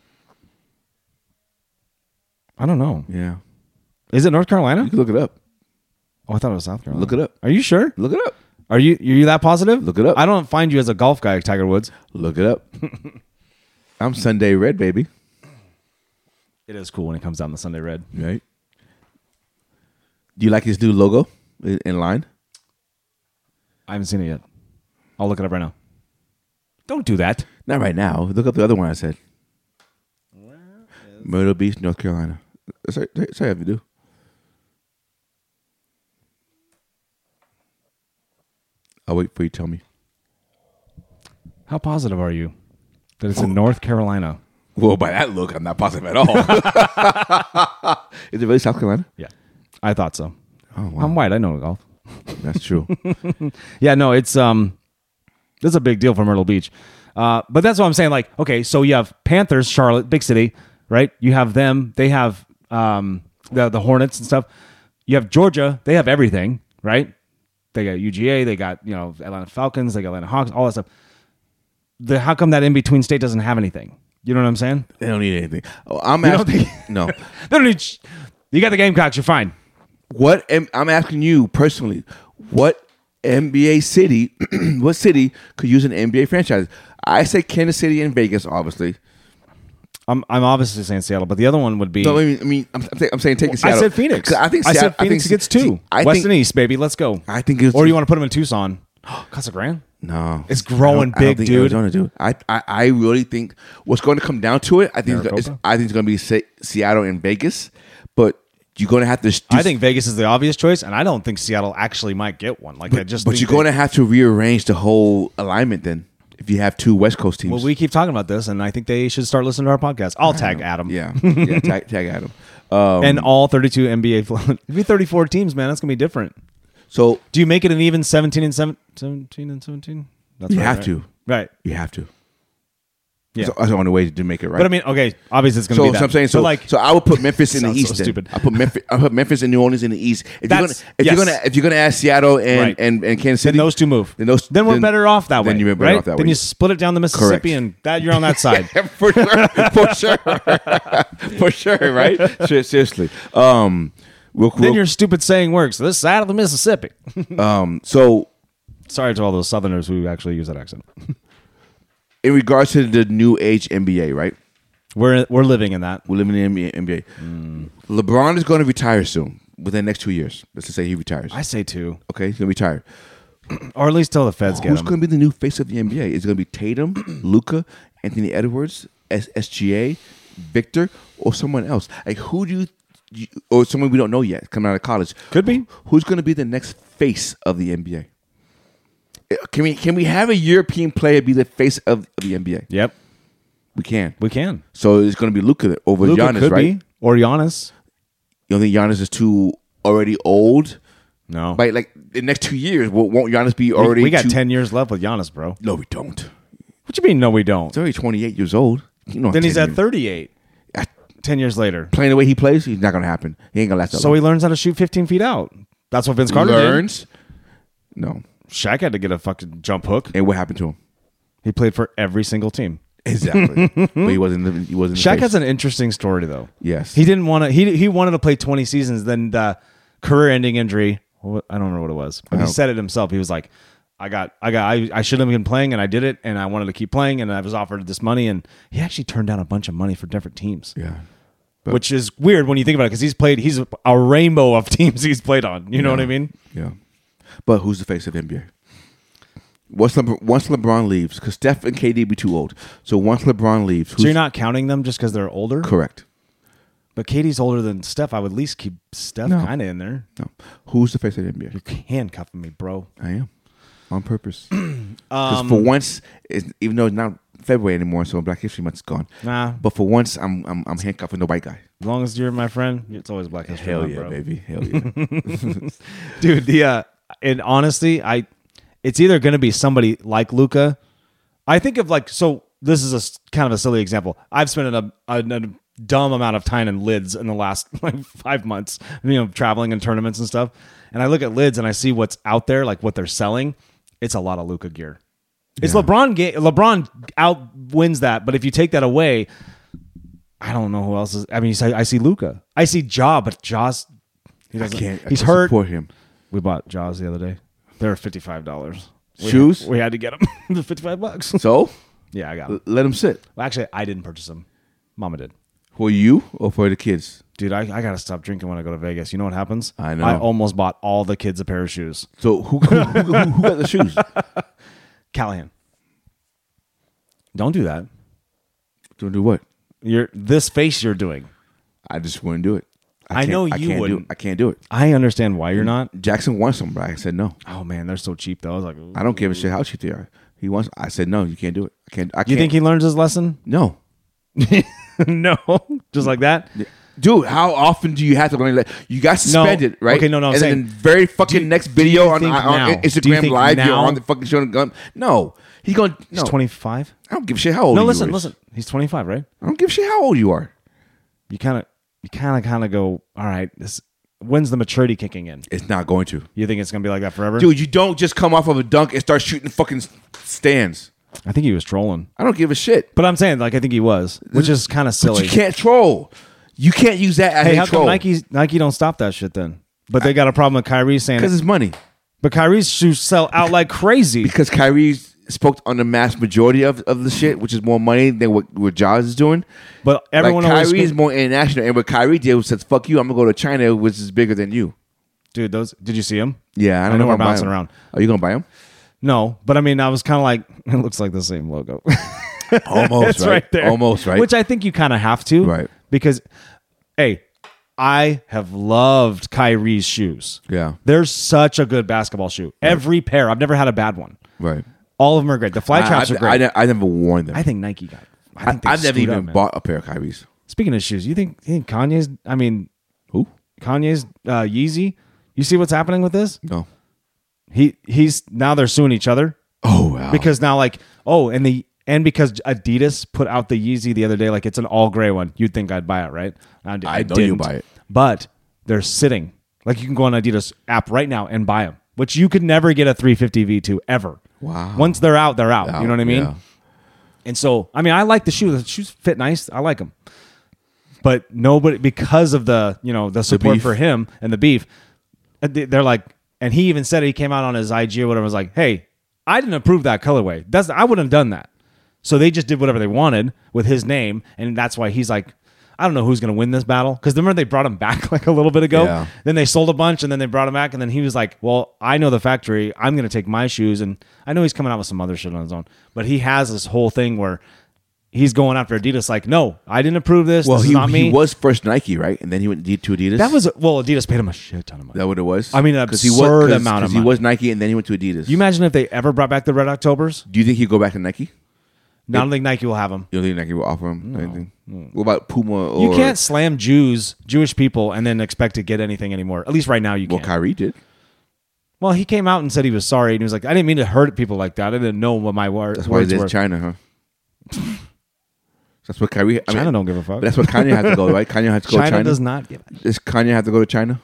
S1: I don't know.
S2: yeah.
S1: Is it North Carolina?
S2: You can look it up.
S1: Oh, I thought it was South Carolina.
S2: Look it up.
S1: Are you sure?
S2: Look it up.
S1: Are you are you that positive?
S2: Look it up.
S1: I don't find you as a golf guy, Tiger Woods.
S2: Look it up. I'm Sunday Red, baby.
S1: It is cool when it comes down the Sunday Red.
S2: Right. Do you like his new logo in in line?
S1: I haven't seen it yet. I'll look it up right now. Don't do that.
S2: Not right now. Look up the other one I said. Myrtle Beach, North Carolina. Sorry, sorry, if you do. I'll wait for you to tell me.
S1: How positive are you that it's in North Carolina?
S2: Well, by that look, I'm not positive at all. Is it really South Carolina?
S1: Yeah, I thought so.
S2: Oh, wow.
S1: I'm white. I know golf.
S2: That's true.
S1: Yeah, no, it's um, this is a big deal for Myrtle Beach. Uh, but that's what I'm saying. Like, okay, so you have Panthers, Charlotte, big city, right? You have them. They have um the the Hornets and stuff. You have Georgia. They have everything, right? They got U G A. They got you know Atlanta Falcons. They got Atlanta Hawks. All that stuff. The how come that in between state doesn't have anything? You know what I'm saying?
S2: They don't need anything. Oh, I'm
S1: You don't
S2: asking.
S1: think-
S2: No.
S1: They don't need. sh- You got the Gamecocks. You're fine.
S2: What am, I'm asking you personally, what N B A city, what city could use an N B A franchise? I say Kansas City and Vegas, obviously.
S1: I'm I'm obviously saying Seattle, but the other one would be.
S2: No, I mean, I mean I'm, I'm, saying, I'm saying take Seattle.
S1: I said Phoenix.
S2: I think
S1: I
S2: Seattle,
S1: said Phoenix
S2: I think,
S1: gets two.
S2: see, I
S1: West
S2: think,
S1: and East, baby. Let's go.
S2: I think it's,
S1: or you want to put them in Tucson? Casa Grande?
S2: No,
S1: It's growing
S2: I don't- I don't
S1: big,
S2: think
S1: dude.
S2: Arizona, dude. I, I I really think what's going to come down to it. I think it's,
S1: Maricopa?
S2: I think it's going to be Se- Seattle and Vegas, but you're going to have to. Do,
S1: I think Vegas is the obvious choice, and I don't think Seattle actually might get one. Like I just.
S2: but
S1: think
S2: you're
S1: they-
S2: going to have to rearrange the whole alignment then. If you have two West Coast teams,
S1: Well, we keep talking about this, and I think they should start listening to our podcast. I'll tag Adam.
S2: yeah, yeah, tag, tag Adam. Um,
S1: And all thirty-two N B A. It'd be thirty-four teams, man. That's gonna be different.
S2: so
S1: Do you make it an even seventeen and seven, seventeen and seventeen? That's
S2: you
S1: right,
S2: have
S1: right?
S2: to,
S1: Right.
S2: you have to.
S1: Yeah.
S2: So that's the only way to make it right.
S1: But I mean, okay, obviously it's gonna
S2: So,
S1: be that.
S2: so I'm saying so,
S1: like
S2: so I would put Memphis in the
S1: Sounds so
S2: east. then.
S1: stupid.
S2: I put Memphis. I put Memphis and New Orleans in the east. If you're gonna,
S1: That's-
S2: if
S1: yes.
S2: you're gonna, if you're gonna ask Seattle and
S1: Right.
S2: and, and Kansas
S1: then
S2: City,
S1: those two move.
S2: Then those-
S1: Then we're
S2: then-
S1: better off that way.
S2: then you're better
S1: right?
S2: off that
S1: Then
S2: way.
S1: you split it down the Mississippi,
S2: Correct.
S1: and that you're on that side.
S2: for sure, for sure, for sure, right? Ser- Seriously. Um, real,
S1: Then
S2: real,
S1: your stupid saying works. This side of the Mississippi.
S2: um, so
S1: Sorry to all those Southerners who actually use that accent.
S2: in regards to the new age N B A, right?
S1: We're we're living in that.
S2: We're living in the N B A.
S1: Mm.
S2: LeBron is going to retire soon, within the next two years. Let's just say he retires.
S1: I say two,
S2: Okay, he's going to retire.
S1: or at least till the feds get
S2: Who's
S1: him.
S2: going to be the new face of the N B A? Is it going to be Tatum, Luka, Anthony Edwards, S- SGA, Victor, or someone else? Like who do you, you, or someone we don't know yet coming out of college?
S1: Could be.
S2: Who's going to be the next face of the N B A? Can we can we have a European player be the face of, of the N B A?
S1: Yep,
S2: We can.
S1: we can.
S2: So it's going to be Luka over
S1: Luka
S2: Giannis,
S1: could
S2: right?
S1: be, or Giannis.
S2: You don't think Giannis is too already old?
S1: No,
S2: By like the next two years, won't won't Giannis be
S1: we,
S2: already?
S1: we got
S2: too-
S1: ten years left with Giannis, bro.
S2: No, we don't.
S1: What you mean? No, we don't.
S2: He's already twenty-eight years old. You know,
S1: Then he's
S2: ten
S1: at
S2: years.
S1: thirty-eight.
S2: Ah,
S1: Ten years later.
S2: Playing the way he plays, he's not going to happen. He ain't going to last that
S1: So
S2: long.
S1: he learns how to shoot fifteen feet out. That's what Vince Carter
S2: learns. No.
S1: did. Shaq had to get a fucking jump hook.
S2: And what happened to him?
S1: He played for every single team.
S2: Exactly. But he wasn't. The, he wasn't. the
S1: Shaq
S2: face.
S1: has an interesting story though.
S2: Yes.
S1: He didn't want to. He he wanted to play twenty seasons. Then the career-ending injury. what- I don't remember what it was, but he
S2: Oh.
S1: said it himself. He was like, "I got, I got, I, I shouldn't have been playing, and I did it, and I wanted to keep playing, and I was offered this money, and he actually turned down a bunch of money for different teams,
S2: Yeah. But-
S1: which is weird when you think about it, because he's played, he's a rainbow of teams he's played on. You know
S2: Yeah.
S1: what I mean?
S2: Yeah. But who's the face of the N B A? Once LeBron, once LeBron leaves, because Steph and K D be too old. So once LeBron leaves, who's
S1: So you're not counting them just because they're older,
S2: correct?
S1: but Katie's older than Steph. I would at least keep Steph
S2: No.
S1: kind of in there.
S2: No. Who's the face of the N B A?
S1: You're handcuffing me, bro.
S2: I am on purpose. Because
S1: Um,
S2: for once, it's, even though it's not February anymore, so Black History Month is gone.
S1: Nah,
S2: But for once, I'm I'm, I'm handcuffing the white guy.
S1: as long as you're my friend, it's always Black History
S2: Hell
S1: Month,
S2: yeah,
S1: bro.
S2: baby. Hell yeah.
S1: Dude, the uh in honesty, I it's either going to be somebody like Luca. I think of like, so this is a s- kind of a silly example. I've spent a, a, a dumb amount of time in lids in the last like five months, you know, traveling in tournaments and stuff. And I look at lids and I see what's out there, like what they're selling. It's a lot of Luca gear. It's
S2: Yeah.
S1: LeBron. Ga- LeBron out wins that, but if you take that away, I don't know who else is. I mean, I see Luca. I see Ja, but Ja's he
S2: I
S1: doesn't.
S2: can't. I
S1: he's
S2: can't
S1: hurt.
S2: support him.
S1: We bought Jaws the other day. They were fifty-five dollars.
S2: Shoes?
S1: We had to get them. They're fifty-five bucks.
S2: So
S1: Yeah, I got them.
S2: l- let him sit.
S1: Well, actually, I didn't purchase them. Mama did.
S2: For you or for the kids?
S1: Dude, I, I got to stop drinking when I go to Vegas. You know what happens?
S2: I know.
S1: I almost bought all the kids a pair of shoes.
S2: So who who, who, who, who got the shoes?
S1: Callahan. Don't do that.
S2: To do what?
S1: You're this face you're doing.
S2: I just wouldn't do it.
S1: I
S2: can't-
S1: know
S2: I
S1: you
S2: can't do
S1: wouldn't.
S2: it. I can't do it.
S1: I understand why you're not.
S2: Jackson wants them, but I said no.
S1: Oh man, they're so cheap though. I was like,
S2: I don't give a shit how cheap they are. He wants. I said no. You can't do it. I can't. I can't.
S1: you think he learns his lesson?
S2: No,
S1: No, just like that.
S2: dude. How often do you have to learn that? You got suspended, right?
S1: Okay, no, no, I'm
S2: And
S1: saying-
S2: then very fucking
S1: Do-
S2: next
S1: do
S2: video
S1: you
S2: on,
S1: think
S2: on
S1: now- do you
S2: Instagram
S1: think
S2: Live, you're
S1: now-
S2: on the fucking showing a gun. No, he going. No,
S1: He's twenty-five.
S2: I don't give a shit how old.
S1: No,
S2: you
S1: listen,
S2: is.
S1: listen. He's twenty-five, right?
S2: I don't give a shit how old you are.
S1: You kind of, you kind of, kind of go. All right, this. When's the maturity kicking in?
S2: It's not going to,
S1: You think it's gonna be like that forever?
S2: dude. You don't just come off of a dunk and start shooting fucking stands.
S1: I think he was trolling,
S2: I don't give a shit.
S1: but I'm saying like I think he was, which is kind of
S2: But
S1: silly.
S2: you can't troll. You can't use that as
S1: Hey,
S2: a
S1: how
S2: troll
S1: come Nike Nike don't stop that shit then? But they got a problem with Kyrie saying
S2: because
S1: it.
S2: it's money.
S1: But Kyrie's shoes sell out like crazy.
S2: Because Kyrie spoke on the mass majority of, of the shit, which is more money than what, what Jaws is doing.
S1: But everyone
S2: like,
S1: always
S2: Kyrie is
S1: scream-
S2: more international, and what Kyrie did was says, "Fuck you, I'm gonna go to China, which is bigger than you."
S1: Dude, those did you see him?
S2: Yeah, I don't
S1: I know
S2: know.
S1: we're
S2: if I'm buying
S1: bouncing
S2: them.
S1: around.
S2: Are you gonna buy them?
S1: No, but I mean, I was kind of like, it looks like the same logo.
S2: Almost,
S1: it's
S2: right?
S1: right there.
S2: Almost, right?
S1: Which I think you kind of have to.
S2: Right.
S1: Because, hey, I have loved Kyrie's shoes.
S2: Yeah.
S1: They're such a good basketball shoe. Every pair. I've never had a bad one.
S2: Right.
S1: All of them are great. The fly traps
S2: I,
S1: are great.
S2: I, I, I never worn them.
S1: I think Nike got. I
S2: I
S1: think they
S2: I've never
S1: screwed
S2: even
S1: up, man.
S2: bought a pair of Kyrie's.
S1: Speaking of shoes, you think, you think Kanye's? I mean,
S2: Who?
S1: Kanye's uh, Yeezy. You see what's happening with this?
S2: No.
S1: He he's now they're suing each other
S2: Oh wow.
S1: because now like oh and the and because Adidas put out the Yeezy the other day, like it's an all gray one. You'd think I'd buy it, right? I, d-
S2: I know
S1: didn't.
S2: you buy it.
S1: But they're sitting. Like you can go on Adidas app right now and buy them, which you could never get a three fifty V two ever.
S2: Wow.
S1: Once they're out, they're out.
S2: Out,
S1: You know what I mean?
S2: yeah.
S1: And so, I mean, I like the shoe. The shoes fit nice. I like them. But nobody, because of the, you know, the support
S2: beef.
S1: for him and the beef, they- they're like, and he even said it, he came out on his I G or whatever, was like, hey, I didn't approve that colorway. That's I wouldn't have done that. So they just did whatever they wanted with his name. And that's why he's like, I don't know who's going to win this battle. Because remember they brought him back like a little bit ago.
S2: Yeah.
S1: Then they sold a bunch and then they brought him back. And then he was like, well, I know the factory. I'm going to take my shoes. And I know he's coming out with some other shit on his own. But he has this whole thing where he's going after Adidas like, no, I didn't approve this.
S2: Well,
S1: this
S2: he,
S1: is not me.
S2: he was first Nike, right? And then he went to Adidas.
S1: That was, well, Adidas paid him a shit ton of money.
S2: Is that what it was?
S1: I mean, an
S2: 'Cause he was-
S1: absurd
S2: 'cause-
S1: amount of
S2: 'cause
S1: money.
S2: He was Nike, and then he went to Adidas.
S1: You imagine if they ever brought back the Red Octobers?
S2: Do you think he'd go back to Nike?
S1: I don't think Nike will have them.
S2: You don't think Nike will offer him anything? What about Puma? Or
S1: You can't slam Jews, Jewish people, and then expect to get anything anymore. At least right now you
S2: Well,
S1: can't.
S2: Kyrie did.
S1: Well, he came out and said he was sorry, and he was like, "I didn't mean to hurt people like that. I didn't know what my wor-
S2: That's why
S1: words
S2: there's
S1: were."
S2: China, huh? That's what Kyrie. I
S1: China
S2: mean,
S1: don't give a fuck.
S2: but that's what Kanye had to go, right? Kanye had to go
S1: China,
S2: to China.
S1: does not give.
S2: Does Kanye have to go to China?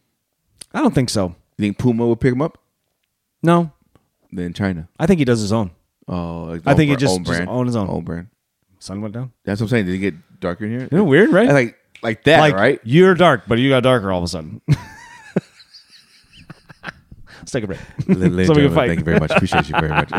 S1: I don't think so.
S2: You think Puma will pick him up?
S1: No,
S2: Then China.
S1: I think he does his own.
S2: Oh, like
S1: I think
S2: own
S1: he just-
S2: own
S1: just
S2: brand.
S1: own his own.
S2: Own brand.
S1: Sun went down.
S2: That's what I'm saying. Did it get darker in here?
S1: Isn't it weird, right?
S2: Like like that,
S1: like
S2: right?
S1: you're dark, but you got darker all of a sudden. Let's take a break.
S2: Ladies
S1: So we can
S2: and gentlemen,
S1: fight.
S2: Thank you very much. Appreciate you very much.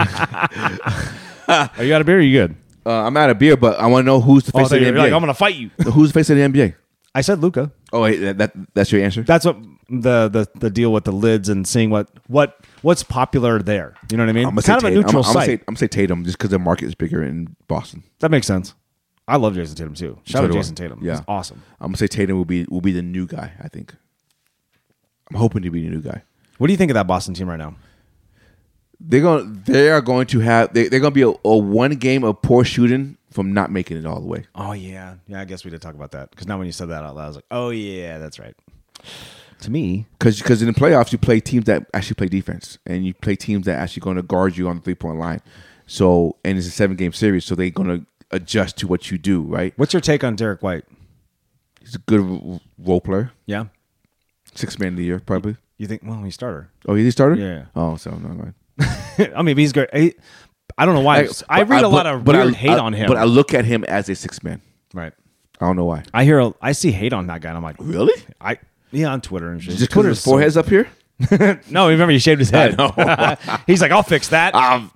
S1: Are you out of beer? Or you good?
S2: Uh, I'm out of beer, but I want to know who's the
S1: Oh, I
S2: face
S1: thought
S2: of
S1: you
S2: the
S1: were
S2: N B A.
S1: like, I'm gonna fight you.
S2: Who's the face of the N B A?
S1: I said Luca.
S2: Oh, wait, that, that that's your answer.
S1: That's what the, the the deal with the lids and seeing what what what's popular there. You know what I mean?
S2: I'm gonna say
S1: Kind of a
S2: Tatum.
S1: neutral
S2: I'm, I'm gonna
S1: site.
S2: say I'm gonna say Tatum just because the market is bigger in Boston.
S1: That makes sense. I love Jason Tatum too. Shout
S2: So
S1: out
S2: do I.
S1: Jason Tatum.
S2: Yeah.
S1: He's awesome.
S2: I'm gonna say Tatum will be will be the new guy. I think. I'm hoping to be the new guy.
S1: What do you think of that Boston team right now?
S2: They're going. They are going to have. They, they're going to be a, a one game of poor shooting from not making it all the way.
S1: Oh yeah, yeah. I guess we did talk about that because now when you said that out loud, I was like, oh yeah, that's right. To me,
S2: Because because in the playoffs you play teams that actually play defense and you play teams that actually going to guard you on the three point line. So and it's a seven game series, so they're going to adjust to what you do. Right?
S1: what's your take on Derek White?
S2: He's a good r- role player.
S1: Yeah,
S2: Six man of the year probably.
S1: you think? Well, he's starter.
S2: Oh, he's a starter.
S1: Yeah.
S2: Oh, so no mind.
S1: I mean, he's great. He, I don't know why. I,
S2: but
S1: read a
S2: but-
S1: lot of
S2: but
S1: weird
S2: I-
S1: hate
S2: I-
S1: on him.
S2: But I look at him as a six man.
S1: right.
S2: I don't know why.
S1: I hear. A, I see hate on that guy, and I'm like,
S2: Really?
S1: I yeah on Twitter and shit.
S2: Just because
S1: Twitter
S2: his forehead's up here?
S1: no, remember he shaved his head.
S2: know.
S1: He's like, I'll fix that.
S2: Um,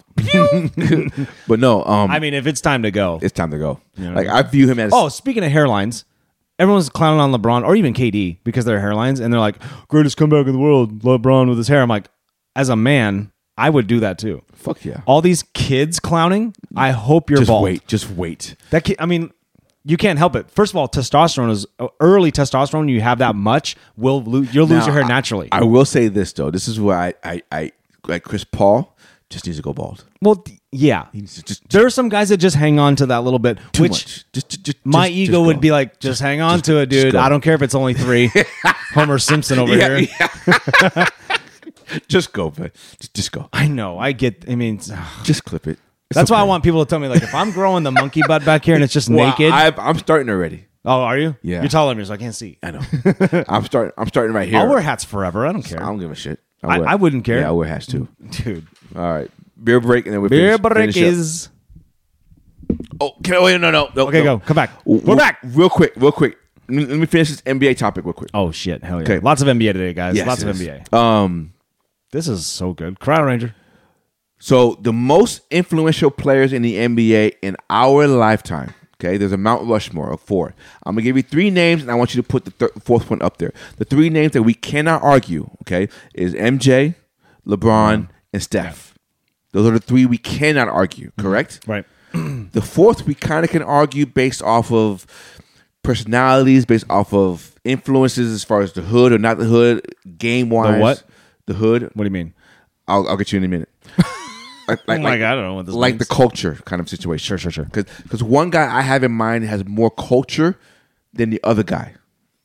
S2: but no. Um,
S1: I mean, if it's time to go.
S2: it's time to go.
S1: know
S2: Like
S1: what I
S2: I view him as.
S1: Oh, speaking of hairlines, everyone's clowning on LeBron or even K D because of their hairlines, and they're like, greatest comeback in the world, LeBron with his hair. I'm like, as a man, I would do that too.
S2: fuck yeah.
S1: All these kids clowning, I hope you're
S2: Just
S1: bald.
S2: wait. Just wait.
S1: That kid, I mean, you can't help it. First of all, testosterone is uh, early testosterone. You have that much, will lo- you'll lose
S2: Now,
S1: your hair
S2: I-
S1: naturally.
S2: I, will say this though. This is where I, I, I like Chris Paul just needs to go bald.
S1: well, th- yeah.
S2: He needs to just
S1: There are some guys that just hang on to that little bit,
S2: too
S1: which
S2: much. Just, just, just
S1: my
S2: just-
S1: ego
S2: just
S1: would
S2: go.
S1: be like, just hang on
S2: just-
S1: to it,
S2: just
S1: dude.
S2: go.
S1: I don't care if it's only three. Homer Simpson over
S2: Yeah,
S1: here.
S2: yeah. Just go, man. Just, just go.
S1: I know. I get. I mean,
S2: Just clip it. It's
S1: that's why I
S2: okay.
S1: want people to tell me, like, if I'm growing the monkey butt back here and it's just
S2: Well,
S1: naked.
S2: I, I'm starting already.
S1: oh, are you?
S2: Yeah.
S1: You're taller than me, so I can't see.
S2: I know. I'm starting. I'm starting right here.
S1: I'll wear hats forever. I don't care,
S2: I don't give a shit.
S1: I-
S2: wear-
S1: I wouldn't care.
S2: Yeah, I wear hats too.
S1: dude.
S2: All right, beer break, and then we
S1: Beer
S2: finish,
S1: break
S2: finish up.
S1: is
S2: Oh, can I, wait, no, no, no.
S1: okay.
S2: no.
S1: Go. Come back.
S2: W-
S1: We're back.
S2: Real quick, real quick. let me, let me finish this N B A topic real quick.
S1: Oh shit! Hell yeah!
S2: Okay.
S1: Lots of N B A today, guys.
S2: Yes,
S1: Lots of
S2: yes.
S1: N B A.
S2: Um,
S1: This is so good. Crowd Ranger.
S2: so the most influential players in the N B A in our lifetime. Okay, there's a Mount Rushmore of four. I'm gonna give you three names, and I want you to put the thir- fourth one up there. The three names that we cannot argue. Okay, is M J, LeBron, and Steph. Those are the three we cannot argue. Correct.
S1: Right.
S2: The fourth we kind of can argue based off of personalities, based off of influences as far as the hood or not the hood, game wise.
S1: The what?
S2: The hood.
S1: What do you mean?
S2: I'll, I'll get you in a minute. Like,
S1: Oh
S2: like,
S1: my
S2: like,
S1: God, I don't know what this
S2: like
S1: means.
S2: the culture kind of situation.
S1: Sure, sure, sure.
S2: Because one guy I have in mind has more culture than the other guy.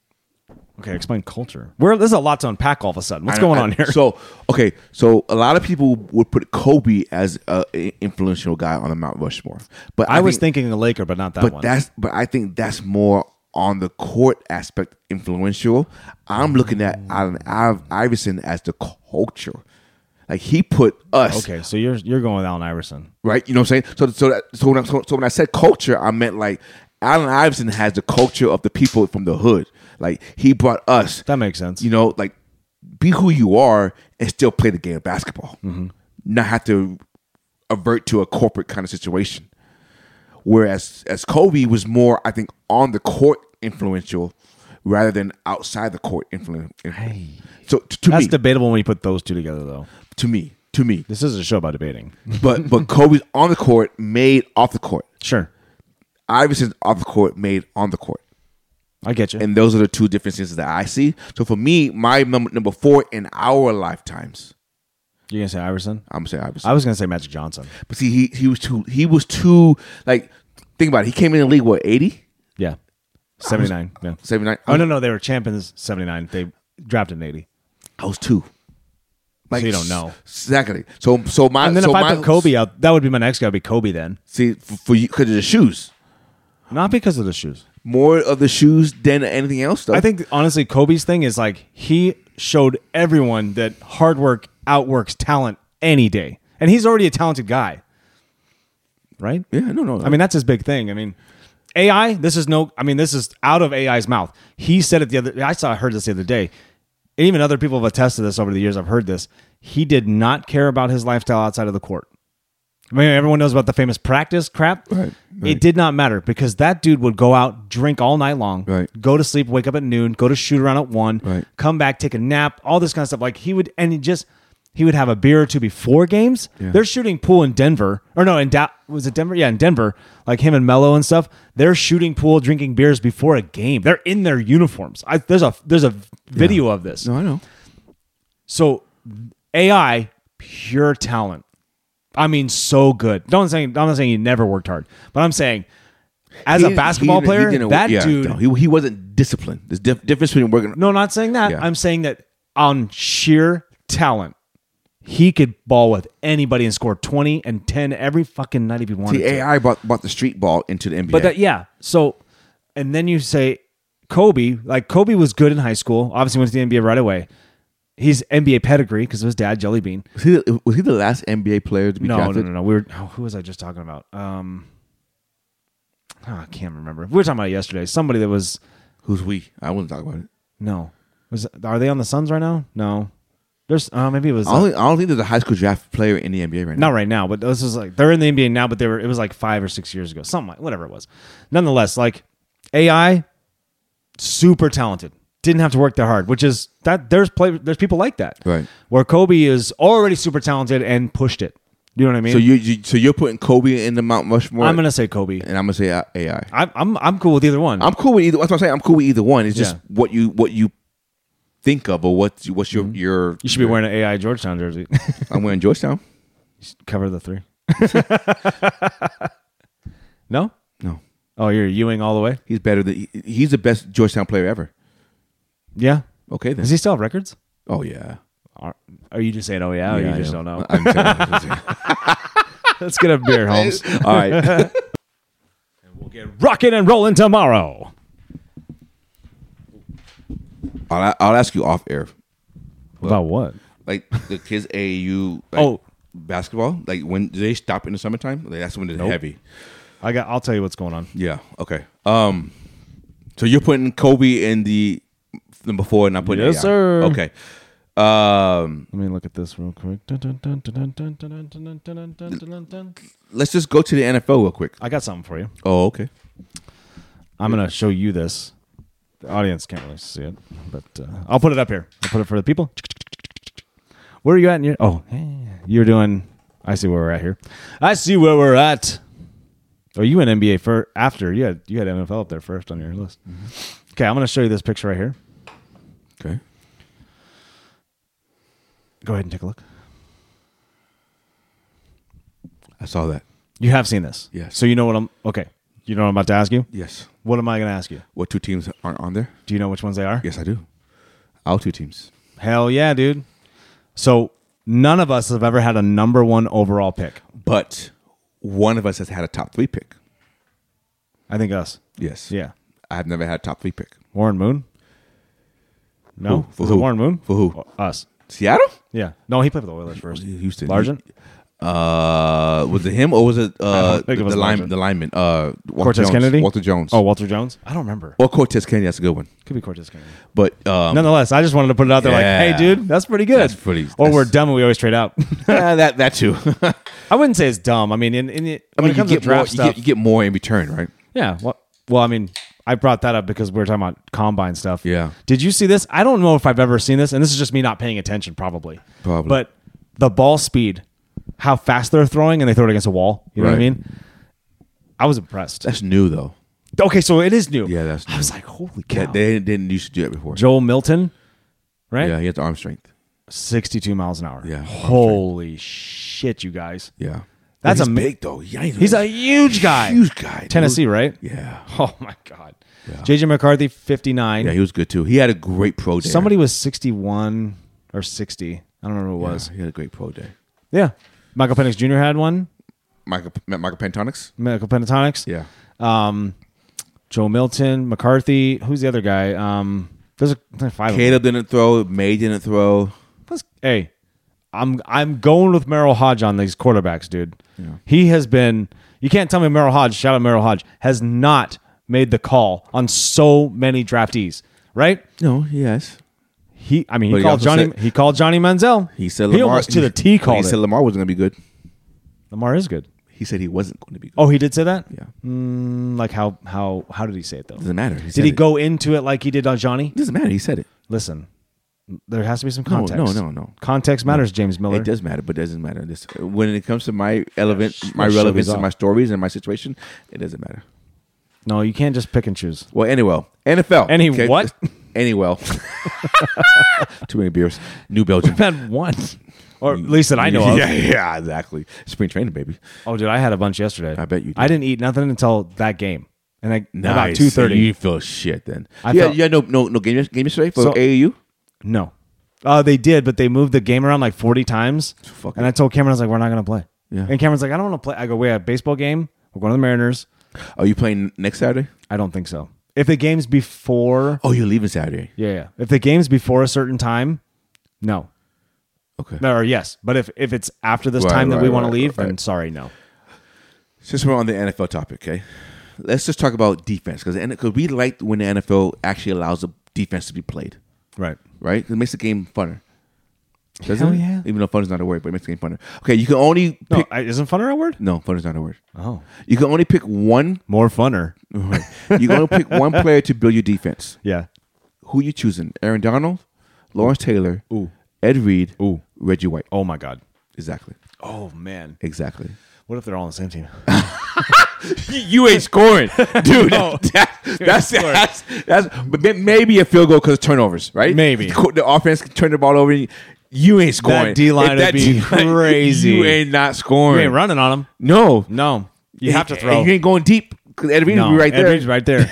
S1: Okay, explain culture. Where there's a lot to unpack all of a sudden. What's
S2: I-
S1: going
S2: I-
S1: on here?
S2: So okay, so a lot of people would put Kobe as a a influential guy on the Mount Rushmore, but
S1: I, was
S2: think,
S1: thinking a Laker, but not that
S2: but
S1: one.
S2: that's but I think that's more on the court aspect influential. I'm looking at Allen Iv- Iverson as the culture. Like he put us
S1: Okay, so you're you're going with Allen Iverson.
S2: right. You know what I'm saying? So so that, so, when I, so so when I said culture, I meant like Allen Iverson has the culture of the people from the hood. Like he brought us.
S1: That makes sense.
S2: You know, like be who you are and still play the game of basketball.
S1: Mm-hmm.
S2: Not have to avert to a corporate kind of situation. Whereas as Kobe was more, I think, on the court influential rather than outside the court influential.
S1: Hey.
S2: So t- to
S1: That's
S2: me,
S1: debatable when you put those two together, though.
S2: to me, to me.
S1: This is a show about debating.
S2: But but Kobe's on the court, made off the court.
S1: Sure,
S2: Iverson's off the court, made on the court.
S1: I get you.
S2: And those are the two differences that I see. So for me, my number number four in our lifetimes,
S1: You gonna say Iverson?
S2: I'm gonna say Iverson.
S1: I was gonna say Magic Johnson.
S2: But see, he he was too he was too like think about it. He came in the league what eighty,
S1: Yeah, seventy nine. Yeah.
S2: seventy-nine.
S1: Oh no, no, they were champions seventy nine. They drafted in eighty.
S2: I was two. Like
S1: So you don't know.
S2: exactly. So so my
S1: And then
S2: so
S1: if I
S2: my,
S1: put Kobe out, that would be my next guy. Would be Kobe then,
S2: See for, for you because of the shoes,
S1: not because of the shoes.
S2: more of the shoes than anything else. Though
S1: I think honestly, Kobe's thing is like he showed everyone that hard work outworks talent any day, and he's already a talented guy, right?
S2: yeah, no, no.
S1: I mean, that's his big thing. I mean, A I. This is no. I mean, this is out of A I's mouth. He said it the other. I saw. I heard this the other day. Even other people have attested to this over the years. I've heard this. He did not care about his lifestyle outside of the court. I mean, everyone knows about the famous practice crap.
S2: Right, right.
S1: It did not matter because that dude would go out, drink all night long,
S2: Right.
S1: go to sleep, wake up at noon, go to shoot around at one,
S2: Right.
S1: come back, take a nap, all this kind of stuff. Like he would, and he just he would have a beer or two before games.
S2: Yeah.
S1: They're shooting pool in Denver, or no, in da- was it Denver? Yeah, in Denver. Like him and Melo and stuff. They're shooting pool, drinking beers before a game. They're in their uniforms. I, there's a there's a video of this.
S2: no, I know.
S1: So A I, pure talent. I mean, so good. Don't saying I'm not saying he never worked hard, but I'm saying as
S2: He-
S1: a basketball
S2: he- he
S1: player,
S2: didn't-
S1: that
S2: yeah,
S1: dude.
S2: no, he he wasn't disciplined. There's dif- difference between working.
S1: No, not saying that.
S2: Yeah.
S1: I'm saying that on sheer talent, he could ball with anybody and score twenty and ten every fucking night if he wanted
S2: See,
S1: to.
S2: A I brought, brought the street ball into the N B A.
S1: But that, yeah. So, and then you say Kobe, like Kobe was good in high school. Obviously went to the N B A right away. He's N B A pedigree because of his dad, Jelly Bean.
S2: was he, the- was he the last N B A player to be
S1: No, no,
S2: drafted?
S1: no, no. We were, oh, who was I just talking about? Um, oh, I can't remember. We were talking about it yesterday. Somebody that was
S2: Who's we? I wouldn't talk about it.
S1: no. Was are they on the Suns right now? No. There's uh, maybe it was
S2: I don't, think, I don't think there's a high school draft player in the N B A right now.
S1: not right now, but this is like they're in the N B A now, but they were it was like five or six years ago, something like whatever it was. Nonetheless, like A I, super talented, didn't have to work that hard, which is that there's play there's people like that,
S2: Right.
S1: Where Kobe is already super talented and pushed it. You know what I mean?
S2: So you, you so you're putting Kobe in the Mount Rushmore,
S1: I'm gonna say Kobe.
S2: and I'm gonna say A I.
S1: I'm I'm I'm cool with either one.
S2: I'm cool with either. That's what I'm saying. I'm cool with either one. It's just
S1: Yeah.
S2: what you what you think of, or what what's your your.
S1: you should be wearing an A I Georgetown jersey.
S2: I'm wearing Georgetown.
S1: Cover the three. No?
S2: No,
S1: Oh, you're Ewing all the way?
S2: he's better than he, he's the best Georgetown player ever.
S1: Yeah.
S2: Okay then.
S1: Does he still have records?
S2: Oh yeah.
S1: Are, are you just saying, oh, yeah, or
S2: Yeah,
S1: you
S2: I
S1: just
S2: am.
S1: don't know?
S2: I'm saying-
S1: Let's get a beer, Holmes.
S2: All right.
S1: We'll get rocking and rolling tomorrow.
S2: I'll, I'll ask you off air.
S1: About what?
S2: Like the kids A A U. Like,
S1: Oh.
S2: basketball. Like when do they stop in the summertime? Like, that's when it's
S1: Nope.
S2: heavy.
S1: I got. I'll tell you what's going on.
S2: Yeah. Okay. Um. So you're putting Kobe in the number four, and I'm putting
S1: Yes,
S2: A I.
S1: sir.
S2: Okay. Um,
S1: Let me look at this real quick.
S2: let's just go to the N F L real quick.
S1: I got something for you.
S2: Oh, okay.
S1: I'm going to show you this. The audience can't really see it, but uh, I'll put it up here. I'll put it for the people. Where are you at? In your, oh, you're doing. I see where we're at here. I see where we're at. Oh, you went N B A for after. You had you had N F L up there first on your list. Mm-hmm. Okay, I'm going to show you this picture right here.
S2: Okay.
S1: Go ahead and take a look.
S2: I saw that.
S1: You have seen this.
S2: Yes.
S1: So you know what I'm. Okay. You know what I'm about to ask you?
S2: Yes.
S1: What am I going to ask you?
S2: What two teams aren't on there?
S1: Do you know which ones they are?
S2: Yes, I do. Our two teams.
S1: Hell yeah, dude. So none of us have ever had a number one overall pick.
S2: But one of us has had a top three pick.
S1: I think us.
S2: Yes.
S1: Yeah.
S2: I have never had a top three pick.
S1: Warren Moon? No.
S2: Who? For
S1: Was
S2: who?
S1: it Warren Moon?
S2: For who?
S1: Us.
S2: Seattle?
S1: Yeah. No, he played for the Oilers first.
S2: Houston.
S1: Largent?
S2: Uh, was it him or was it uh
S1: think
S2: the,
S1: it was
S2: the
S1: Largent.
S2: lineman? The lineman. Uh, Walter
S1: Cortez
S2: Jones.
S1: Kennedy?
S2: Walter Jones.
S1: Oh, Walter Jones? I don't remember.
S2: or Cortez Kennedy. That's a good one.
S1: Could be Cortez Kennedy.
S2: But um,
S1: Nonetheless, I just wanted to put it out there
S2: Yeah.
S1: like, hey, dude, that's pretty good.
S2: That's pretty-
S1: Or
S2: that's-
S1: we're dumb and we always trade out.
S2: yeah, that that too.
S1: I wouldn't say it's dumb. I mean, in, in it,
S2: I
S1: when
S2: mean,
S1: it
S2: you
S1: comes to
S2: get more.
S1: draft
S2: You
S1: stuff.
S2: get, you get more in return, right?
S1: Yeah. Well, well, I mean, I brought that up because we were talking about combine stuff.
S2: Yeah.
S1: Did you see this? I don't know if I've ever seen this, and this is just me not paying attention, probably.
S2: Probably.
S1: But the ball speed, how fast they're throwing, and they throw it against a wall. You know what I
S2: Right.
S1: mean? I was impressed.
S2: That's new though.
S1: Okay, so it is new.
S2: Yeah, that's new.
S1: I was like, holy cow.
S2: That, they didn't used to do that before.
S1: Joel Milton, right?
S2: Yeah, he has arm strength.
S1: sixty-two miles an hour.
S2: Yeah.
S1: Holy shit, you guys.
S2: Yeah,
S1: That's
S2: But he's
S1: a
S2: big though. Yeah,
S1: He's a huge guy.
S2: huge guy. dude.
S1: Tennessee, right?
S2: Yeah,
S1: Oh my God. J J McCarthy, fifty-nine.
S2: yeah, he was good too. He had a great pro day.
S1: Somebody was sixty-one or sixty. I don't remember who it
S2: yeah,
S1: was.
S2: he had a great pro day.
S1: Yeah. Michael Penix Junior had one.
S2: Michael Michael Pentatonics.
S1: Michael Pentatonics.
S2: Yeah,
S1: Um, Joe Milton, McCarthy. Who's the other guy? Um, there's a there's five. of them.
S2: Caleb didn't throw. May didn't throw.
S1: Let's- Hey, I'm I'm going with Merrill Hodge on these quarterbacks, dude. He has been. You can't tell me Merrill Hodge. Shout out Merrill Hodge has not made the call on so many draftees, right?
S2: No, yes.
S1: He, I mean,
S2: But
S1: he
S2: he
S1: called
S2: also
S1: Johnny.
S2: said-
S1: he called Johnny Manziel.
S2: He said
S1: he
S2: Lamar,
S1: almost to the T
S2: but
S1: called
S2: He
S1: it.
S2: said Lamar wasn't going to be good.
S1: Lamar is good.
S2: He said he wasn't going to be good.
S1: Oh, he did say that.
S2: Yeah,
S1: Mm, like how how how did he say it though?
S2: doesn't matter. He
S1: Did
S2: said
S1: he
S2: it.
S1: go into it like he did on Johnny?
S2: Doesn't matter. He said it.
S1: Listen, there has to be some
S2: No,
S1: context.
S2: no, no, no.
S1: Context matters, James Miller.
S2: It does matter, but it doesn't matter. This, when it comes to my relevant,
S1: sh-
S2: my
S1: shove
S2: relevance
S1: his
S2: to
S1: off.
S2: my stories and my situation, it doesn't matter.
S1: No, you can't just pick and choose.
S2: Well, anyway, N F L.
S1: Any what?
S2: Anyway. Too many beers. New Belgium.
S1: I've had one, or at least that I know of.
S2: Yeah, yeah, exactly. Spring training, baby.
S1: Oh, dude, I had a bunch yesterday.
S2: I bet you did.
S1: I didn't eat nothing until that game, and like about
S2: Nice.
S1: two thirty.
S2: You feel shit then.
S1: I
S2: yeah,
S1: felt-
S2: you had no no no game game yesterday for
S1: So-
S2: A A U.
S1: No, uh, they did, but they moved the game around like forty times.
S2: Fuck
S1: and
S2: it.
S1: I told Cameron, I was like, "We're not gonna play."
S2: Yeah.
S1: And Cameron's like, "I don't want to play." I go, "We have a baseball game. We're going to the Mariners."
S2: Are you playing next Saturday?
S1: I don't think so. If the game's before,
S2: Oh, you're leaving Saturday.
S1: yeah, yeah. If the game's before a certain time, no.
S2: Okay.
S1: No, or yes, but if if it's after this
S2: Right,
S1: time that
S2: right,
S1: we want to
S2: right,
S1: leave,
S2: right.
S1: then sorry, no.
S2: Since we're on the N F L topic, okay, let's just talk about defense because because we like when the N F L actually allows the defense to be played,
S1: Right.
S2: right? 'Cause it makes the game funner. Doesn't
S1: Hell
S2: it?
S1: yeah.
S2: Even though fun is not a word, but it makes the game funner. Okay, you can only
S1: No,
S2: pick.
S1: I, isn't funner a word?
S2: No, fun is not a word.
S1: Oh,
S2: You can only pick one.
S1: more funner.
S2: You can only pick one player to build your defense.
S1: Yeah.
S2: Who you choosing? Aaron Donald, Lawrence Taylor,
S1: Ooh.
S2: Ed Reed,
S1: Ooh.
S2: Reggie White.
S1: Oh my God.
S2: Exactly.
S1: Oh man.
S2: Exactly.
S1: What if they're all on the same team?
S2: You ain't scoring, dude.
S1: No.
S2: that- that's,
S1: scoring.
S2: that's that's but may- maybe a field goal because of turnovers, right?
S1: Maybe.
S2: the, the offense can turn the ball over. And you ain't scoring.
S1: D-line
S2: If
S1: would be
S2: D-line-
S1: crazy.
S2: You ain't not
S1: You
S2: scoring.
S1: ain't running on them.
S2: No,
S1: No. You have to
S2: And
S1: throw.
S2: You ain't going deep because Ed Reed
S1: no,
S2: will be right
S1: Ed
S2: there.
S1: Reed's right there.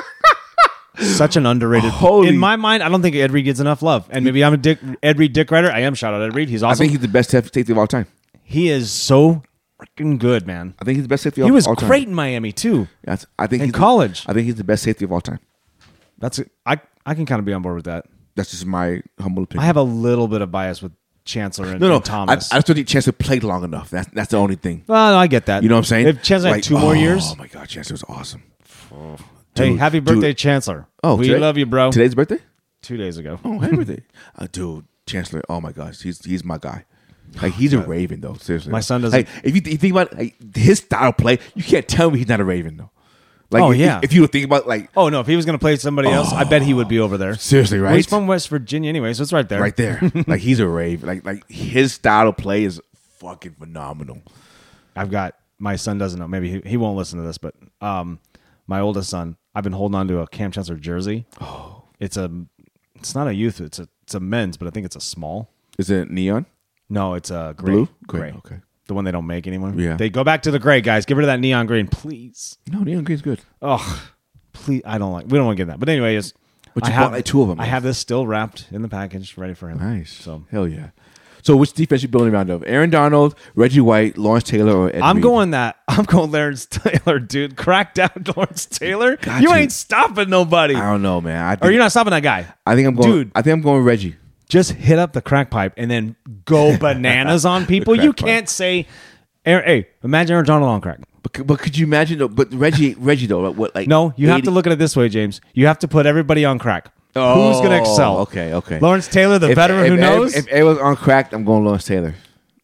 S1: Such an underrated.
S2: Holy-
S1: In my mind, I don't think Ed Reed gets enough love. And maybe I'm a dick, Ed Reed dick writer. I am. Shout out Ed Reed. He's
S2: I
S1: awesome.
S2: think he's the best safety of all time.
S1: he is so freaking good, man.
S2: I think he's the best safety of
S1: He was
S2: all time.
S1: great in Miami too.
S2: That's, I think
S1: In
S2: he's the-
S1: college.
S2: I think he's the best safety of all time.
S1: That's I. I can kind of be on board with that.
S2: That's just my humble
S1: I
S2: opinion.
S1: have a little bit of bias with Chancellor and,
S2: no, no,
S1: and
S2: I,
S1: Thomas.
S2: I just don't think Chancellor played long enough. That's that's the only thing.
S1: well, no, I get that.
S2: You know what I'm saying?
S1: If Chancellor
S2: Like,
S1: had two more
S2: oh,
S1: years,
S2: Oh my God, Chancellor was awesome.
S1: Hey,
S2: Dude,
S1: happy
S2: dude.
S1: birthday, Chancellor.
S2: Oh,
S1: we
S2: today-
S1: love you, bro.
S2: Today's birthday?
S1: Two days ago.
S2: Oh, happy birthday. Uh, dude, Chancellor, oh my gosh, he's he's my guy. Like, he's a Raven, though, seriously.
S1: My son doesn't-
S2: Like, if you, th- you think about like, his style of play, you can't tell me he's not a Raven, though. Like,
S1: Oh,
S2: if,
S1: yeah.
S2: If you think about, like,
S1: Oh, no. If he was going to play somebody else, I bet he would be over there.
S2: seriously, right?
S1: Well, he's from West Virginia anyway, so it's right there.
S2: right there. Like, he's a Raven. Like, like his style of play is fucking phenomenal.
S1: I've got, my son doesn't know. Maybe he, he won't listen to this, but um, my oldest son, I've been holding on to a Cam Chancellor jersey. Oh. It's a, it's not a youth, it's a, it's a men's, but I think it's a small.
S2: Is it neon?
S1: No, it's a gray.
S2: Blue?
S1: Gray.
S2: Gray, okay.
S1: The one they don't make anymore.
S2: Yeah.
S1: They go back to the gray, guys. Get rid of that neon green, please.
S2: No, neon green's good.
S1: Oh, please. I don't like, we don't want to get that. But anyways,
S2: But
S1: I
S2: you
S1: have,
S2: bought like two of them.
S1: I have this still wrapped in the package, ready for him.
S2: Nice.
S1: So
S2: Hell yeah. So which defense you building around of? Aaron Donald, Reggie White, Lawrence Taylor, or Ed
S1: I'm
S2: Reed?
S1: going that. I'm going Lawrence Taylor, dude. Crack down Lawrence Taylor.
S2: Got
S1: you
S2: you.
S1: ain't stopping nobody.
S2: I don't know, man. I
S1: Or
S2: think,
S1: you're not stopping that guy.
S2: I think I'm going.
S1: Dude.
S2: I think I'm going Reggie.
S1: Just hit up the crack pipe and then go bananas on people.
S2: crack
S1: You
S2: pipe.
S1: can't say, Aaron, hey, imagine Aaron Donald on crack.
S2: But, c- but could you imagine? Though, but Reggie, Reggie though, like, what like?
S1: No, you have
S2: eighty
S1: to look at it this way, James. You have to put everybody on crack. Who's going to excel?
S2: Oh, Okay, okay.
S1: Lawrence Taylor, the
S2: If-
S1: veteran
S2: if,
S1: who
S2: if,
S1: knows,
S2: If, everyone's on crack, I'm going Lawrence Taylor.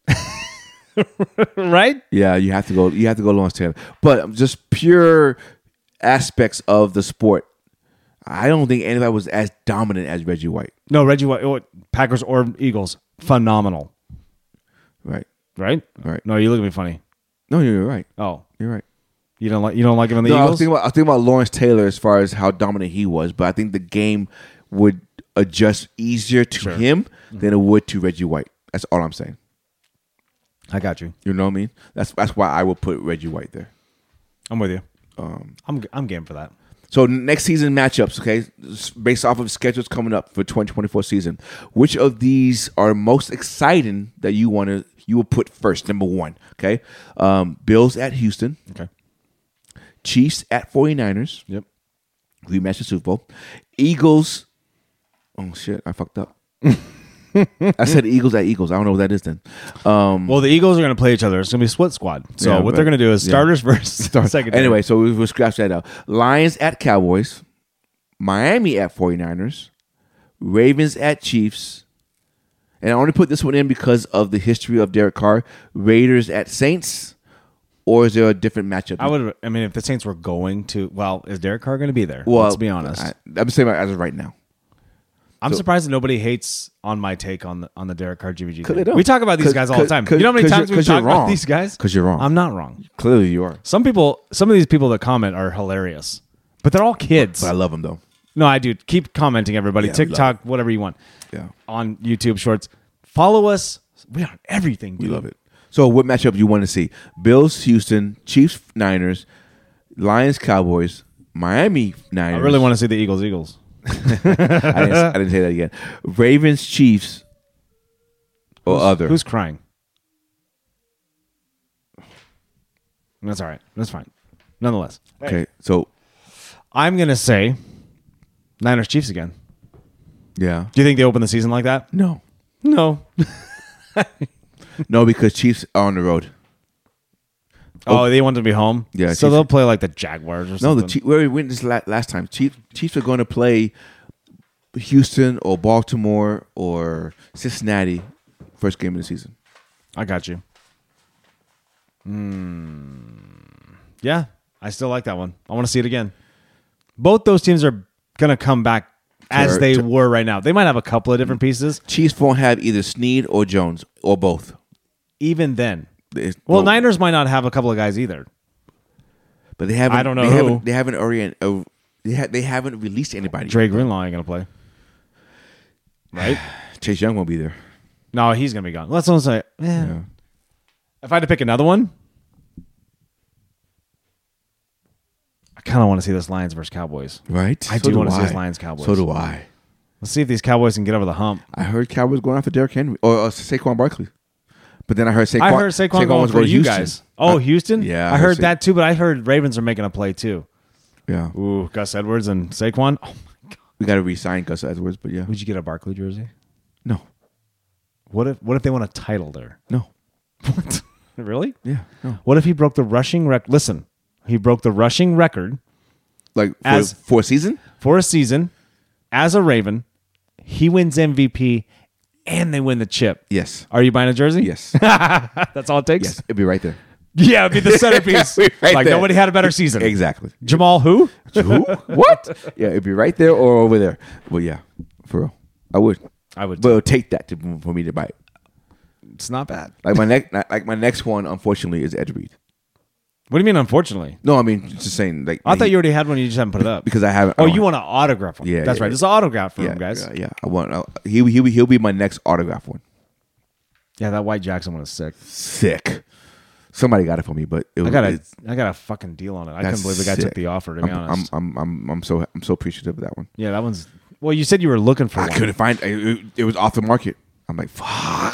S1: right?
S2: Yeah, you have to go. You have to go Lawrence Taylor. But just pure aspects of the sport, I don't think anybody was as dominant as Reggie White.
S1: No, Reggie White, oh, Packers or Eagles, phenomenal.
S2: Right.
S1: Right?
S2: Right.
S1: No, you look at me funny.
S2: No, you're right.
S1: Oh,
S2: You're right.
S1: you don't like you don't like him in the
S2: No, I was
S1: Eagles?
S2: thinking about I was thinking about Lawrence Taylor as far as how dominant he was, but I think the game would adjust easier to
S1: Sure.
S2: him than it would to Reggie White. That's all I'm saying.
S1: I got you.
S2: You know what I mean? That's that's why I would put Reggie White there.
S1: I'm with you.
S2: Um,
S1: I'm I'm game for that.
S2: so next season matchups, okay, based off of schedules coming up for twenty twenty-four season, which of these are most exciting that you want to you will put first? Number one, okay, um, Bills at Houston,
S1: Okay.
S2: Chiefs at 49ers,
S1: Yep.
S2: rematch the Super Bowl, Eagles. Oh shit, I fucked up. I said Eagles at Eagles. I don't know what that is then. Um,
S1: Well, the Eagles are going to play each other. It's going to be a split squad. So
S2: Yeah,
S1: what
S2: but-
S1: they're going to do is
S2: yeah.
S1: starters versus secondary.
S2: Anyway, so we, we'll scratch that out. Lions at Cowboys, Miami at 49ers, Ravens at Chiefs, and I only put this one in because of the history of Derek Carr, Raiders at Saints, or is there a different matchup?
S1: I would. I mean, if the Saints were going to, well, is Derek Carr going to be there?
S2: well,
S1: Let's be honest.
S2: I, I'm saying as of right now.
S1: I'm
S2: so-
S1: surprised that nobody hates on my take on the on the Derek Carr G V G.
S2: Cause
S1: thing.
S2: they don't.
S1: We talk about these
S2: 'Cause-
S1: guys all the
S2: 'cause-
S1: time.
S2: 'cause-
S1: You know how many
S2: 'cause
S1: times
S2: you're-
S1: we've
S2: 'cause you're
S1: talked about
S2: wrong.
S1: these guys?
S2: 'Cause you're wrong.
S1: I'm not wrong.
S2: Clearly, you are.
S1: Some people, some of these people that comment are hilarious, but they're all kids.
S2: But I love them though.
S1: No, I do. Keep commenting, everybody.
S2: Yeah, we love
S1: TikTok, whatever you want.
S2: Yeah,
S1: On YouTube Shorts. Follow us. We are everything,
S2: we
S1: dude.
S2: love it. So, what matchup you want to see? Bills, Houston, Chiefs, Niners, Lions, Cowboys, Miami, Niners.
S1: I really want to see the Eagles. Eagles.
S2: I, didn't, I didn't say that again. Ravens, Chiefs, or
S1: Who's-
S2: other.
S1: Who's crying? That's all right. That's fine. Nonetheless.
S2: Okay, so
S1: I'm gonna say Niners Chiefs again.
S2: yeah,
S1: Do you think they open the season like that?
S2: no,
S1: No.
S2: no, because Chiefs are on the road.
S1: Oh, they want to be home.
S2: Yeah,
S1: So
S2: Chiefs-
S1: they'll play like the Jaguars or
S2: No,
S1: something.
S2: the Chiefs, where we went this la- last time. Chiefs, Chiefs are going to play Houston or Baltimore or Cincinnati first game of the season.
S1: I got you. Hmm. Yeah, I still like that one. I want to see it again. Both those teams are gonna come back as
S2: Sure.
S1: they
S2: Sure.
S1: were right now. They might have a couple of different pieces.
S2: Chiefs won't have either Snead or Jones or both.
S1: Even then,
S2: It's-
S1: well,
S2: no,
S1: Niners might not have a couple of guys either.
S2: but they haven't.
S1: I don't know
S2: They
S1: who.
S2: haven't. They haven't orient. Uh, they, ha- they haven't released anybody.
S1: Dre Greenlaw ain't gonna play, right?
S2: Chase Young won't be there.
S1: No, he's gonna be gone. Let's not say. eh.
S2: Yeah.
S1: If I had to pick another one, I kind of want to see this Lions versus Cowboys.
S2: Right.
S1: I do wanna see this Lions Cowboys.
S2: So do I.
S1: Let's see if these Cowboys can get over the hump.
S2: I heard Cowboys going after Derrick Henry or uh, Saquon Barkley, but then I heard Saquon.
S1: I heard Saquon, going
S2: wants
S1: for
S2: to go to
S1: you
S2: Houston.
S1: guys. Oh,
S2: Uh,
S1: Houston?
S2: yeah, I
S1: I
S2: heard
S1: heard
S2: Sa-
S1: that too, but I heard Ravens are making a play too.
S2: Yeah,
S1: Ooh, Gus Edwards and Saquon. Oh,
S2: we got to re-sign Gus Edwards, but yeah,
S1: would you get a Barkley jersey?
S2: no,
S1: What if What if they won a title there?
S2: no,
S1: What? Really?
S2: yeah, no.
S1: What if he broke the rushing record? Listen, he broke the rushing record
S2: Like for,
S1: As-
S2: for a season?
S1: for a season as a Raven. He wins M V P and they win the chip.
S2: Yes.
S1: Are you buying a jersey?
S2: Yes.
S1: That's all it takes?
S2: Yes. It'd be right there.
S1: Yeah, it'd be the centerpiece.
S2: Right
S1: like
S2: there.
S1: nobody had a better season.
S2: Exactly.
S1: Jamal who?
S2: Who? What? Yeah, it'd be right there or over there. Well, yeah, for real. I would.
S1: I would
S2: But it would take that to, for me to buy it.
S1: It's not bad.
S2: Like my next, like my next one, unfortunately, is Ed Reed.
S1: What do you mean, unfortunately?
S2: No, I mean just saying. Like
S1: I thought
S2: he-
S1: you already had one. You just haven't put it up.
S2: because I haven't.
S1: Oh,
S2: I
S1: you
S2: don't-
S1: want an autograph one?
S2: Yeah,
S1: That's
S2: yeah,
S1: right.
S2: yeah.
S1: There's an autograph for
S2: Yeah,
S1: him, guys.
S2: Yeah, yeah. I want. Uh, he he he'll be my next autograph one.
S1: Yeah, that White Jackson one is sick.
S2: Sick. Somebody got it for me, but it was.
S1: I got a,
S2: it's-
S1: I got a fucking deal on it. I
S2: that's
S1: couldn't believe the guy
S2: sick.
S1: took the offer. To be
S2: I'm,
S1: honest,
S2: I'm, I'm, I'm, I'm so, I'm so appreciative of that one.
S1: yeah, that one's. Well, you said you were looking for
S2: I
S1: one.
S2: couldn't find. It, it, it was off the market. I'm like, fuck.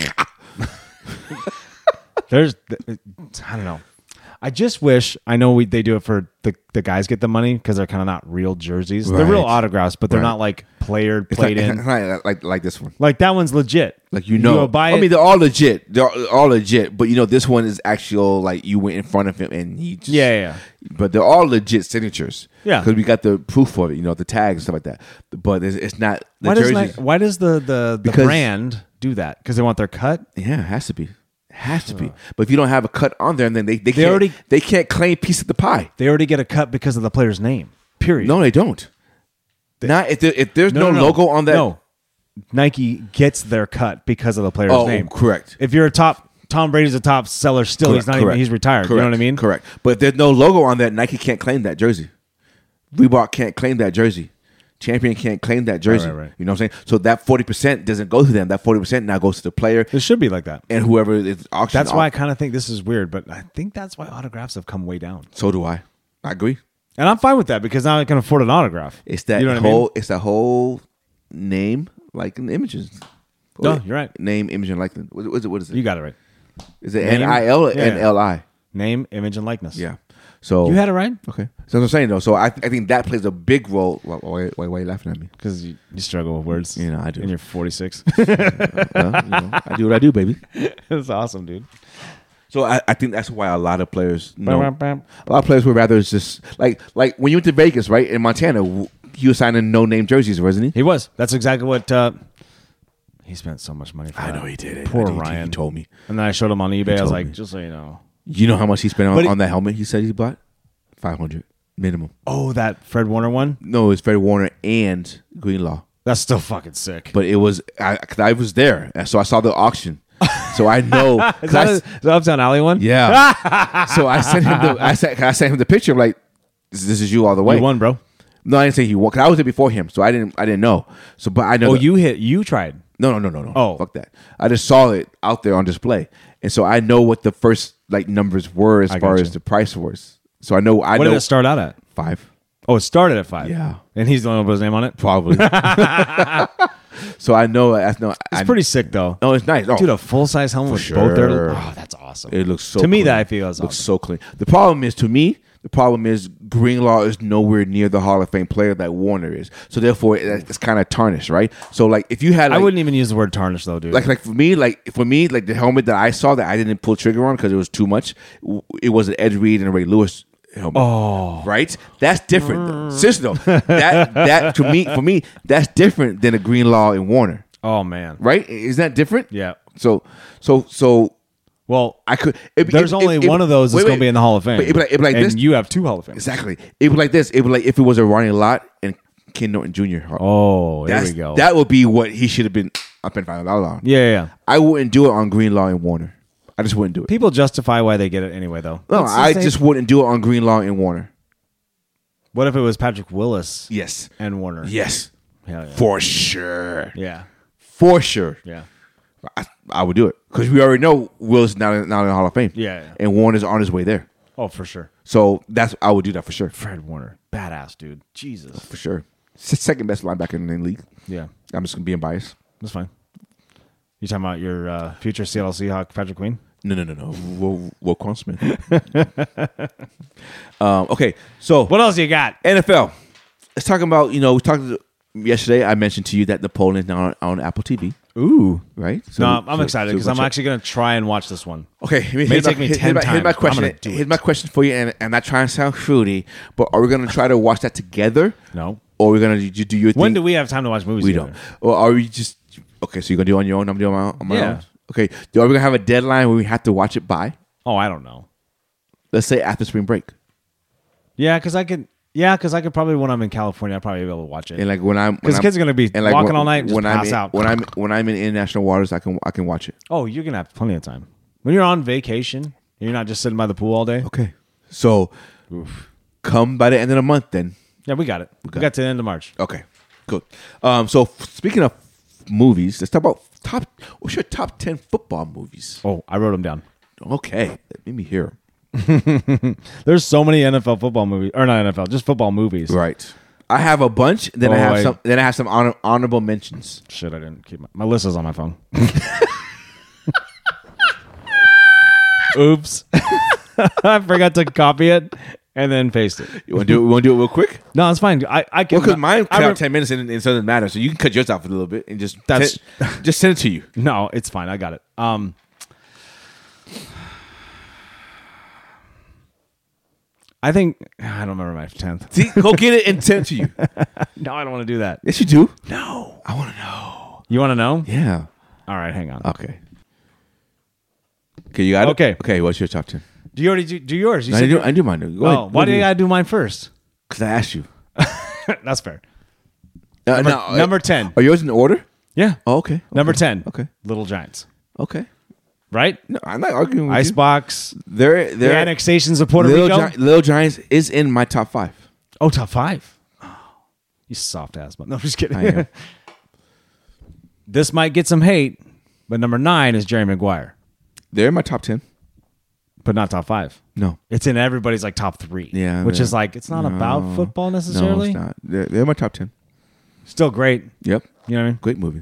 S1: There's, I don't know. I just wish I know we they do it for the the guys get the money because they're kind of not real jerseys. They're real
S2: Right.
S1: autographs, but they're
S2: Right.
S1: not like player
S2: It's
S1: played
S2: like,
S1: in.
S2: it's not like like this one.
S1: Like that one's legit.
S2: Like you know,
S1: go buy
S2: I
S1: it.
S2: mean, they're all legit. They're all legit, but you know, this one is actual. Like you went in front of him and he. Just,
S1: Yeah, yeah, yeah.
S2: But they're all legit signatures.
S1: Yeah.
S2: because we got the proof for it. You know, the tags and stuff like that. But it's, it's not the
S1: Why does,
S2: jersey.
S1: Ni- why does the the, the
S2: Because-
S1: brand do that? Because they want their cut.
S2: Yeah, it has to be. It has to be. But if you don't have a cut on there, then they they, can't,
S1: already-
S2: they can't claim piece of the pie.
S1: They already get a cut because of the player's name. Period.
S2: No, they don't. Not if there, if there's no,
S1: no, no.
S2: logo on that.
S1: No, Nike gets their cut because of the player's
S2: Oh,
S1: name.
S2: correct.
S1: If you're a top, Tom Brady's a top seller. Still, he's not
S2: Correct.
S1: even. He's retired. You know what I mean?
S2: Correct. But if there's no logo on that, Nike can't claim that jersey. Reebok can't claim that jersey. Champion can't claim that jersey.
S1: right, right.
S2: You know what I'm saying? So that forty percent doesn't go to them. That forty percent now goes to the player
S1: It should be like that.
S2: and whoever is auctioned.
S1: That's why I
S2: off.
S1: kind of think this is weird, but I think that's why autographs have come way down.
S2: So do I. I agree.
S1: And I'm fine with that because now I can afford an autograph.
S2: It's that
S1: You know what I mean?
S2: whole. It's that whole name, like in images.
S1: No, you're right.
S2: Name, image, and likeness. What, what is it? What is it?
S1: You got it right.
S2: Is it
S1: Name?
S2: N I L or
S1: Yeah.
S2: N L I?
S1: Name, image, and likeness.
S2: Yeah. So
S1: You had it right
S2: okay. So that's what I'm saying though. So I, I think that plays a big role. Why, why, why, why are you laughing at me?
S1: because you, you struggle with words.
S2: You know, I do.
S1: And you're forty-six.
S2: Well, you know, I do what I do, baby.
S1: That's awesome, dude.
S2: So I, I think that's why a lot of players know.
S1: Bam, bam, bam.
S2: A lot of players would rather just like like when you went to Vegas, right, in Montana, w- he was signing no name jerseys, wasn't he?
S1: He was. That's exactly what. Uh, he spent so much money for
S2: I
S1: that.
S2: know he did it.
S1: Poor
S2: I know he-
S1: Ryan.
S2: He told me.
S1: And then I showed him on eBay. I was
S2: told
S1: like,
S2: me.
S1: just so you know.
S2: You know how much he spent on,
S1: But he-
S2: on that helmet? He said he bought five hundred minimum.
S1: Oh, that Fred Warner one?
S2: No, it's Fred Warner and Greenlaw.
S1: That's still fucking sick.
S2: But it was I, 'cause I was there, and so I saw the auction. So I know.
S1: Is
S2: 'cause
S1: that
S2: I-
S1: a, is that Uptown Alley one?
S2: yeah. So I sent him the I sent I sent him the picture. I'm like, this, this is you all the way.
S1: You won, bro.
S2: No, I didn't say he won. 'Cause I was there before him, so I didn't I didn't know. So, but I know.
S1: Oh,
S2: that-
S1: you hit. You tried.
S2: No, no, no, no, no.
S1: Oh.
S2: Fuck that. I just saw it out there on display, and so I know what the first like numbers were as
S1: I
S2: far
S1: got
S2: as
S1: you.
S2: the price was. So I know. I
S1: What
S2: know
S1: did it start out at?
S2: five.
S1: Oh, it started at five.
S2: Yeah.
S1: And he's the only one with his name on it.
S2: Probably. So I know. I know.
S1: It's
S2: I,
S1: pretty sick, though.
S2: No, it's nice. Oh,
S1: Dude, a full size helmet with
S2: For
S1: both their.
S2: sure.
S1: Oh, that's awesome.
S2: it looks so.
S1: to me,
S2: clean.
S1: that I feel is
S2: looks
S1: awesome.
S2: so clean. The problem is, to me, the problem is Greenlaw is nowhere near the Hall of Fame player that Warner is. So therefore, it, it's kind of tarnished, right? So like, if you had, like,
S1: I wouldn't even use the word tarnish, though, dude.
S2: like like for me, like for me, like the helmet that I saw that I didn't pull trigger on because it was too much. w- It was an Ed Reed and a Ray Lewis helmet.
S1: oh,
S2: Right, that's different. though. Seriously though, that that to me, for me, that's different than a Greenlaw and Warner.
S1: oh man.
S2: Right? Is that different?
S1: Yeah.
S2: So so so
S1: Well,
S2: I could. It,
S1: there's
S2: it-
S1: only
S2: it-
S1: one of those that's
S2: wait,
S1: going to be
S2: wait.
S1: in the Hall of Fame.
S2: But it'd be like, it'd be like
S1: and
S2: this.
S1: you have two Hall of Fames.
S2: Exactly. It would be like this. It would be like if it was a Ronnie Lott and Ken Norton Junior
S1: Oh, there
S2: That's,
S1: we go.
S2: That would be what he should have been up in five dollars on.
S1: yeah, yeah, yeah.
S2: I wouldn't do it on Greenlaw and Warner. I just wouldn't do it.
S1: People justify why they get it anyway, though.
S2: No,
S1: Let's
S2: I
S1: say-
S2: just wouldn't do it on Greenlaw and Warner.
S1: What if it was Patrick Willis
S2: Yes.
S1: and Warner?
S2: Yes.
S1: Hell yeah.
S2: For sure.
S1: Yeah.
S2: For sure.
S1: Yeah.
S2: I, I would do it because we already know Will's not in, not in the Hall of Fame.
S1: Yeah, yeah.
S2: And Warner's on his way there.
S1: Oh, for sure.
S2: So that's I would do that for sure.
S1: Fred Warner, badass dude. Jesus.
S2: For sure. S- Second best linebacker in the league.
S1: Yeah,
S2: I'm just gonna be biased.
S1: that's fine. You talking about your uh, future Seattle Seahawk, Patrick Queen?
S2: No, no, no, no. Ro- Roquan Smith. um, okay, so
S1: What else you got?
S2: N F L. Let's talk about, you know, we talked yesterday. I mentioned to you that Napoleon is now on, on Apple T V. Ooh, right? So,
S1: no, I'm
S2: so-
S1: excited
S2: so
S1: because I'm
S2: watch it.
S1: actually going to try and watch this one.
S2: Okay, here's
S1: May
S2: my-
S1: take me
S2: here's
S1: ten
S2: my- here's my
S1: times, but I'm
S2: question.
S1: gonna do
S2: Here's
S1: it.
S2: my question for you, and I'm not trying to sound fruity, but are we going to try to watch that together,
S1: No.
S2: or are we going to do, do your thing?
S1: When do we have time to watch movies
S2: We
S1: together?
S2: don't. Or are we just okay? So you're gonna do it on your own. I'm doing my, on my
S1: Yeah.
S2: own. Okay. Do- Are we gonna have a deadline where we have to watch it by?
S1: Oh, I don't know.
S2: Let's say after spring break.
S1: Yeah, because I could. Yeah, because I could probably when I'm in California, I'll probably be able to watch it.
S2: And like when I'm,
S1: Because
S2: when
S1: the kids
S2: I'm-
S1: are gonna be
S2: and like
S1: walking
S2: when-
S1: all night and just
S2: when I'm
S1: pass
S2: in-
S1: out.
S2: When I'm when I'm in international waters, I can I can watch it.
S1: Oh, you're gonna have plenty of time when you're on vacation. You're not just sitting by the pool all day.
S2: Okay. So come by the end of the month, then.
S1: Yeah, we got it. We got,
S2: got
S1: to the end of March.
S2: Okay. Good. Um. So f- speaking of movies, let's talk about top. What's your top ten football movies?
S1: Oh, I wrote them down.
S2: Okay. Let me hear 'em.
S1: There's so many N F L football movies, or not N F L, just football movies.
S2: Right. I have a bunch. Then I
S1: Oh,
S2: have
S1: I-
S2: some. Then I have some honor, honorable mentions.
S1: Shit, I didn't keep my, my list is on my phone. Oops, I forgot to copy it and then paste it.
S2: You want to do it? We want to do it real quick?
S1: No, it's fine. I I can.
S2: Well, because mine
S1: I
S2: cut
S1: re-
S2: out ten minutes and it doesn't matter, so you can cut yours off a little bit and just
S1: That's-
S2: send, just send it to you.
S1: No, it's fine. I got it. Um, I think I don't remember my tenth.
S2: See, go get it and send it to you.
S1: No, I don't want to do that.
S2: Yes, you do.
S1: No,
S2: I want to know.
S1: you want to know?
S2: Yeah.
S1: All right, hang on.
S2: Okay. Okay, you got it.
S1: Okay.
S2: Okay. What's your top ten?
S1: Do you already do, do yours? You
S2: No, I
S1: said
S2: do.
S1: your-
S2: I do mine. Go
S1: oh,
S2: ahead.
S1: why do you gotta do mine first?
S2: Because I asked you.
S1: That's fair.
S2: Uh,
S1: Number,
S2: now,
S1: number ten.
S2: Are yours in order?
S1: Yeah.
S2: Oh, okay.
S1: Number
S2: Okay.
S1: ten.
S2: Okay.
S1: Little Giants.
S2: Okay.
S1: Right?
S2: No, I'm not arguing with you.
S1: Icebox.
S2: They're
S1: The
S2: they're
S1: annexations of Puerto
S2: Little,
S1: Rico.
S2: Gi- Little Giants is in my top five.
S1: Oh, top five. Oh, you soft ass. No, I'm just kidding.
S2: I am.
S1: This might get some hate, but number nine is Jerry Maguire,
S2: They're in my top ten.
S1: but not top five.
S2: No.
S1: It's in everybody's like top three.
S2: Yeah,
S1: which
S2: they're-
S1: is like it's not
S2: no,
S1: about football
S2: No,
S1: necessarily.
S2: it's not. They're, they're in my top ten.
S1: Still great.
S2: Yep.
S1: You know what
S2: Great movie.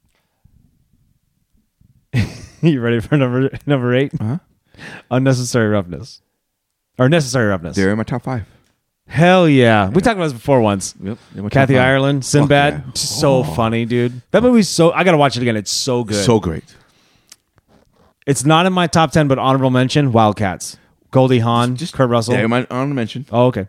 S1: I mean? You ready for number number eight?
S2: Uh-huh.
S1: Unnecessary roughness, or necessary roughness.
S2: They're in my top five.
S1: Hell yeah. We talked about this before once.
S2: Yep. they're in my top
S1: Kathy
S2: five.
S1: Ireland, Sinbad,
S2: Fuck yeah.
S1: so
S2: Oh.
S1: funny, dude. That movie's so. I gotta watch it again. It's so good.
S2: So great.
S1: It's not in my top ten, but honorable mention: Wildcats, Goldie Hawn,
S2: Just
S1: Kurt Russell.
S2: They're in my honorable mention.
S1: Oh, okay.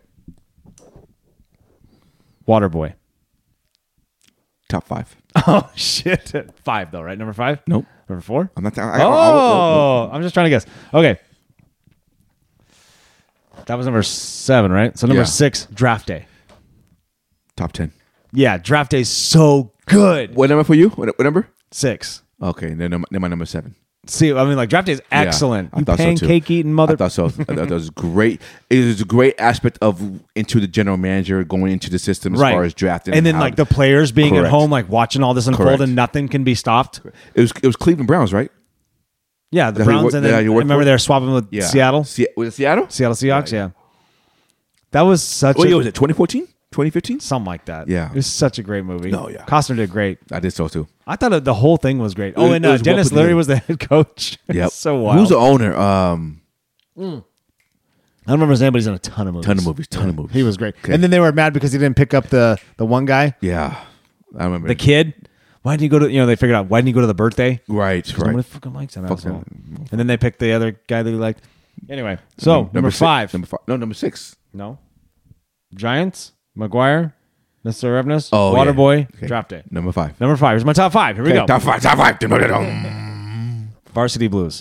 S1: Waterboy.
S2: Top five.
S1: Oh shit! Five though, right? Number five.
S2: Nope.
S1: Number four.
S2: I'm not. I,
S1: Oh,
S2: I, I,
S1: I'm just trying to guess. Okay. That was number seven, right? So number
S2: Yeah.
S1: six, Draft Day.
S2: top ten.
S1: Yeah, Draft Day's so good.
S2: What number for you? What, what number?
S1: Six.
S2: Okay, then number, then my number seven.
S1: See, I mean, like Draft Day is excellent.
S2: I
S1: you
S2: thought so, too.
S1: pancake eating mother.
S2: I thought so. I thought that was great. It was a great aspect of into the general manager going into the system as
S1: right.
S2: far as drafting,
S1: and then
S2: how-
S1: like the players being at
S2: Correct.
S1: home, like watching all this unfold,
S2: Correct.
S1: and nothing can be stopped.
S2: it was it was Cleveland Browns, right?
S1: Yeah, the
S2: That who you
S1: Browns,
S2: work-
S1: and
S2: that
S1: then
S2: you work
S1: remember
S2: for?
S1: they're swapping with
S2: Yeah,
S1: Seattle,
S2: Se- was it Seattle?
S1: Seattle Seahawks. Yeah, that was such.
S2: What
S1: a,
S2: year was it? twenty fourteen? twenty fifteen?
S1: Something like that.
S2: Yeah.
S1: it was such a great movie.
S2: No, yeah.
S1: Costner did great.
S2: I did so too.
S1: I thought it, the whole thing was great. Oh,
S2: It-
S1: and
S2: it
S1: uh,
S2: was well
S1: Dennis
S2: put
S1: Leary
S2: together.
S1: was the head coach.
S2: Yep.
S1: so wild.
S2: Who's the owner? Um,
S1: I don't remember his name, but he's in a ton of movies.
S2: ton of movies. Ton of movies.
S1: He was great.
S2: Okay.
S1: And then they were mad because he didn't pick up the the one guy,
S2: Yeah, I remember
S1: the kid. Why didn't you go to? You know, they figured out why didn't you go to the birthday?
S2: Right,
S1: Nobody
S2: right.
S1: fucking likes him.
S2: Fuck
S1: asshole.
S2: him.
S1: And then they picked the other guy that he liked. Anyway, so number,
S2: six-
S1: five.
S2: Number five. No, number six.
S1: No. Giants, Maguire, Necessary Roughness,
S2: Oh, yeah.
S1: Waterboy,
S2: Okay.
S1: Draft Day.
S2: Number five.
S1: Number five. Here's my top five. Here we
S2: Okay,
S1: go.
S2: top five. Top five.
S1: Varsity Blues.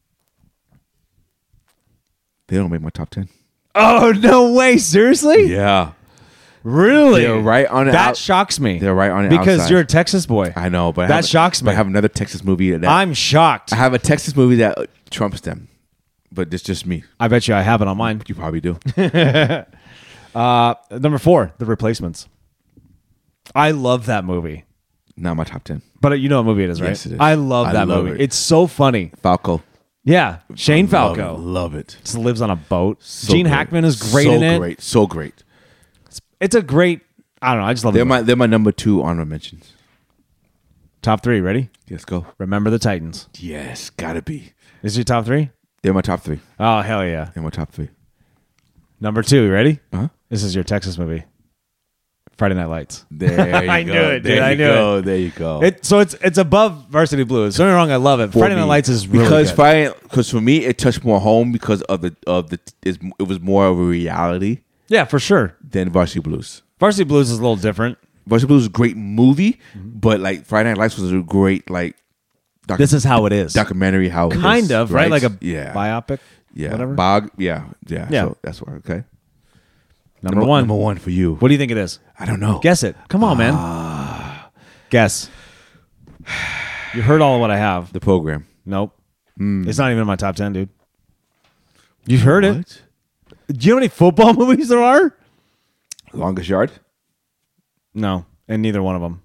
S2: They don't make my top ten.
S1: Oh no way! Seriously?
S2: Yeah,
S1: Really?
S2: they're right on the
S1: That
S2: out-
S1: shocks me.
S2: They're right on the
S1: because
S2: outside.
S1: you're a Texas boy.
S2: I know, but I
S1: That
S2: have-
S1: shocks
S2: but
S1: me.
S2: I have another Texas movie that
S1: I'm shocked.
S2: I have a Texas movie that uh, trumps them, but it's just me.
S1: I bet you I have it on mine.
S2: You probably do.
S1: Uh, number four, The Replacements. I love that movie.
S2: Not my top ten.
S1: But you know what movie it is, right?
S2: Yes, it is.
S1: I love
S2: I
S1: that
S2: love
S1: movie.
S2: it.
S1: It's so funny.
S2: Falco.
S1: Yeah, Shane
S2: Love
S1: Falco
S2: it. Love it.
S1: just lives on a boat.
S2: So
S1: Gene
S2: great.
S1: Hackman is great
S2: so
S1: in it.
S2: Great. So great.
S1: It's a great. I don't know. I just love
S2: They're
S1: it.
S2: my they're my number two honorable mentions.
S1: Top three. Ready?
S2: Let's go.
S1: Remember the Titans.
S2: Yes, gotta be.
S1: This is your top three?
S2: They're my top three.
S1: Oh hell yeah!
S2: They're my top three.
S1: Number two. You ready?
S2: Uh huh.
S1: This is your Texas movie. Friday Night Lights.
S2: There you
S1: I
S2: go.
S1: knew it,
S2: there
S1: dude. I
S2: you
S1: knew
S2: go.
S1: it.
S2: There you go.
S1: It so it's it's above Varsity Blues. Don't get me wrong, I love it.
S2: For
S1: Friday Night
S2: me.
S1: Lights is really
S2: because
S1: good.
S2: Friday because for me it touched more home because of the of the is it was more of a reality
S1: Yeah, for sure.
S2: than Varsity Blues.
S1: Varsity Blues is a little different.
S2: Varsity Blues is a great movie,
S1: Mm-hmm.
S2: but like Friday Night Lights was a great like docu-
S1: This is how it is.
S2: documentary. How it
S1: kind
S2: is,
S1: of right, like a
S2: yeah
S1: biopic.
S2: yeah
S1: whatever.
S2: Bog yeah yeah
S1: Yeah.
S2: So that's why okay.
S1: Number one.
S2: Number one for you.
S1: What do you think it is?
S2: I don't know.
S1: Guess it. Come on, man.
S2: Ah.
S1: Guess. You heard all of what I have.
S2: The Program.
S1: Nope.
S2: Hmm.
S1: It's not even in my top ten, dude. You heard it.
S2: What?
S1: Do you know how many football movies there are?
S2: Longest Yard.
S1: No, and neither one of them.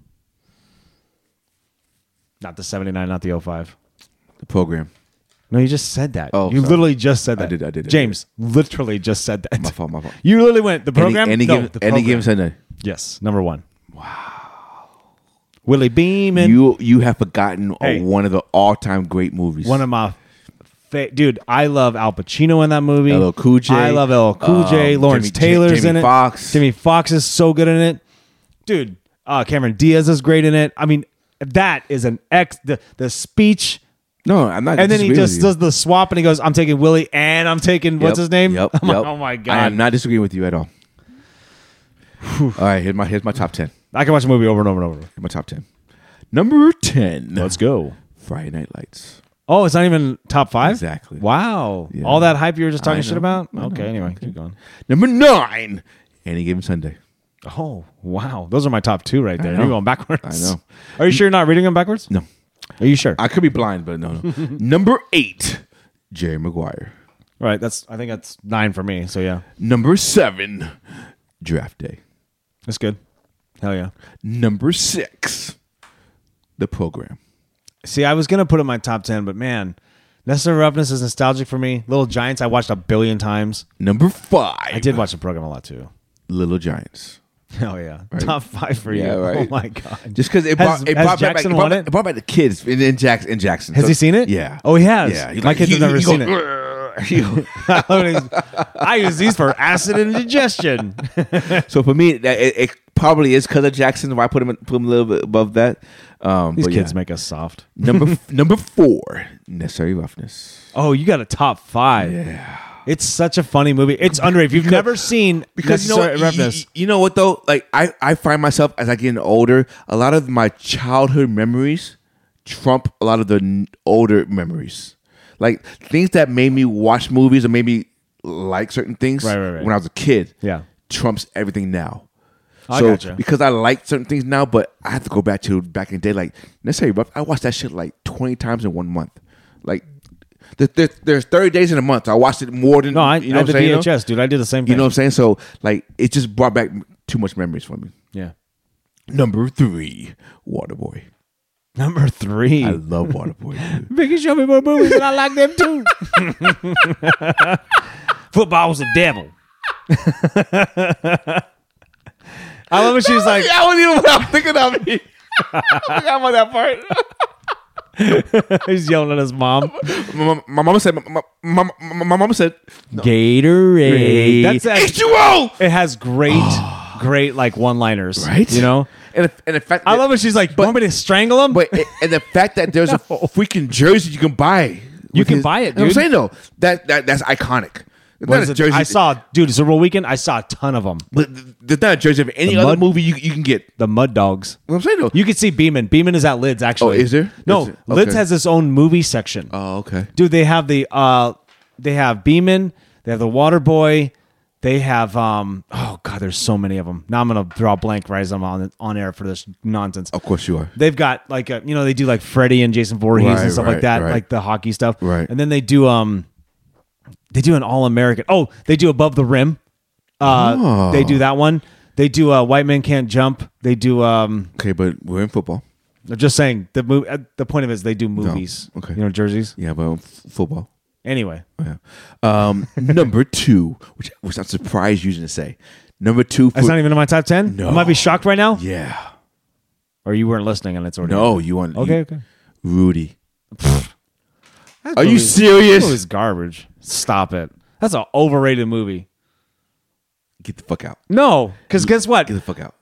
S1: Not the seventy-nine, not the oh five.
S2: The Program.
S1: No, you just said that.
S2: Oh,
S1: you
S2: sorry.
S1: literally just said that.
S2: I did, I did, I
S1: James literally just said that.
S2: My fault. My fault.
S1: You literally went the program.
S2: Any, any
S1: no,
S2: game.
S1: the
S2: Any
S1: program.
S2: game Sunday.
S1: Yes, number one. Wow. Willie Beeman.
S2: You you have forgotten
S1: Hey.
S2: uh, one of the all time great movies.
S1: One of my, fa- dude. I love Al Pacino in that movie.
S2: L L Cool J.
S1: I love L L Cool J.
S2: Um,
S1: Lawrence
S2: Jamie-
S1: Taylor's
S2: Jamie
S1: in it.
S2: Foxx.
S1: Jamie Foxx is so good in it, dude. Uh, Cameron Diaz is great in it. I mean, that is an ex. The the speech.
S2: No, I'm not.
S1: And then he
S2: disagreeing
S1: just
S2: with
S1: does the swap and he goes, I'm taking Willie and I'm taking,
S2: you.
S1: what's
S2: Yep,
S1: his name?
S2: Yep.
S1: I'm like,
S2: yep.
S1: oh my
S2: I
S1: God.
S2: am not disagreeing with you at all. All right, here's my here's my top ten.
S1: I can watch a movie over and over and over.
S2: Here's my top ten. Number ten.
S1: Let's go.
S2: Friday Night Lights.
S1: Oh, it's not even top five?
S2: Exactly.
S1: Wow.
S2: Yeah.
S1: All that hype you were just talking
S2: I
S1: shit
S2: know.
S1: about?
S2: I know.
S1: Okay, anyway,
S2: Okay.
S1: keep going.
S2: Number nine. Any Given Sunday.
S1: Oh, wow. Those are my top two right there.
S2: know.
S1: You're going backwards.
S2: I know.
S1: Are you sure you're not reading them backwards?
S2: No,
S1: Are you sure?
S2: I could be blind, but no, no. Number eight. Jerry Maguire.
S1: Right. That's. I think that's nine for me. So yeah,
S2: Number seven. Draft Day.
S1: that's good. Hell yeah.
S2: Number six. The Program.
S1: See, I was gonna put it in my top ten, but man, Necessary Roughness is nostalgic for me. Little Giants, I watched a billion times.
S2: Number five.
S1: I did watch the program a lot too.
S2: Little Giants.
S1: Hell yeah.
S2: Right.
S1: Top five for
S2: Yeah,
S1: you.
S2: right.
S1: Oh my god.
S2: Just because it
S1: Has-
S2: brought, it
S1: has
S2: brought back,
S1: Jackson
S2: it brought,
S1: won
S2: back-
S1: it?
S2: it brought back the kids in, in Jackson. In Jackson.
S1: Has
S2: So-
S1: he seen it?
S2: Yeah.
S1: Oh, he has.
S2: Yeah. He
S1: My
S2: like-
S1: kids
S2: he-
S1: have never
S2: he
S1: seen
S2: goes,
S1: it.
S2: it.
S1: I use these for acid and indigestion.
S2: So for me, that it, it probably is because of Jackson. Why I put him put him a little bit above that? Um,
S1: These
S2: but
S1: kids
S2: yeah.
S1: make us soft.
S2: number number four, Necessary Roughness.
S1: Oh, you got a top five.
S2: Yeah.
S1: It's such a funny movie. It's underrated. If you've never seen
S2: Because you know
S1: Necessary
S2: what, you,
S1: Roughness,
S2: you know what though, like I, I find myself as I get older, a lot of my childhood memories trump a lot of the n- older memories, like things that made me watch movies or made me like certain things
S1: Right, right, right.
S2: when I was a kid.
S1: Yeah.
S2: trumps everything now.
S1: I
S2: so
S1: gotcha.
S2: because I like certain things now, but I have to go back to back in the day. Like Necessary Rough, I watched that shit like twenty times in one month. Like there, there, there's thirty days in a month. I watched it more than
S1: no, I,
S2: you know
S1: I
S2: what
S1: had
S2: I'm
S1: the
S2: saying.
S1: V H S, dude. I did the same thing.
S2: You know what I'm saying? So like it just brought back too much memories for me.
S1: Yeah.
S2: Number three, Waterboy.
S1: Number three.
S2: I love Waterboy. dude.
S1: Vicky show me more movies and I like them too. Football's the devil. I love when she's like,
S2: I wasn't even what I'm thinking of. Me. I forgot about that part.
S1: he's yelling at his mom.
S2: My, my mama said. My, my, my, my mama said.
S1: Gatorade. That's
S2: H two O.
S1: It has great, great like one-liners.
S2: Right?
S1: You know?
S2: And the, and the fact.
S1: I love when she's like, want me to strangle him?
S2: But it, and the fact that there's a freaking jersey you can buy.
S1: You
S2: with
S1: can
S2: his-
S1: buy it,
S2: You know what I'm
S1: dude.
S2: saying though? That that that's iconic. There's
S1: What
S2: not
S1: is
S2: a
S1: it?
S2: jersey.
S1: I saw, dude, Super Bowl weekend, I saw a ton of them.
S2: But th- there's not a jersey of any
S1: The
S2: other
S1: mud-
S2: movie you you can get.
S1: The Mud Dogs.
S2: You know what I'm saying though?
S1: You could see Beeman. Beeman is at Lids, actually.
S2: Oh, is there?
S1: No,
S2: Is it?
S1: Lids
S2: Okay.
S1: has its own movie section.
S2: Oh, okay.
S1: Dude, they have the uh they have Beeman, they have the Water Boy, they have um oh god, there's so many of them. Now I'm gonna draw a blank right as I'm on on air for this nonsense.
S2: Of course you are.
S1: They've got like a, you know, they do like Freddie and Jason Voorhees
S2: Right,
S1: and stuff
S2: right,
S1: like that,
S2: right.
S1: like the hockey stuff.
S2: Right.
S1: And then they do um they do an all American. Oh, they do Above the Rim. Uh
S2: Oh.
S1: they do that one. They do uh White Men Can't Jump. They do um
S2: Okay, but we're in football.
S1: I'm just saying the move uh, the point of it is they do movies.
S2: okay.
S1: You know, jerseys.
S2: Yeah, but f- football.
S1: Anyway.
S2: Oh, yeah. Um, number two, which which I'm surprised you didn't say. Number two. For,
S1: That's not even in my top ten?
S2: No.
S1: I might be shocked right now.
S2: yeah.
S1: Or you weren't listening and it's already
S2: No, you want
S1: Okay,
S2: you-
S1: okay.
S2: Rudy.
S1: That
S2: Are you
S1: movie's-
S2: serious?
S1: That movie's garbage. Stop it. That's an overrated movie.
S2: Get the fuck out.
S1: No, because guess what?
S2: Get the fuck out.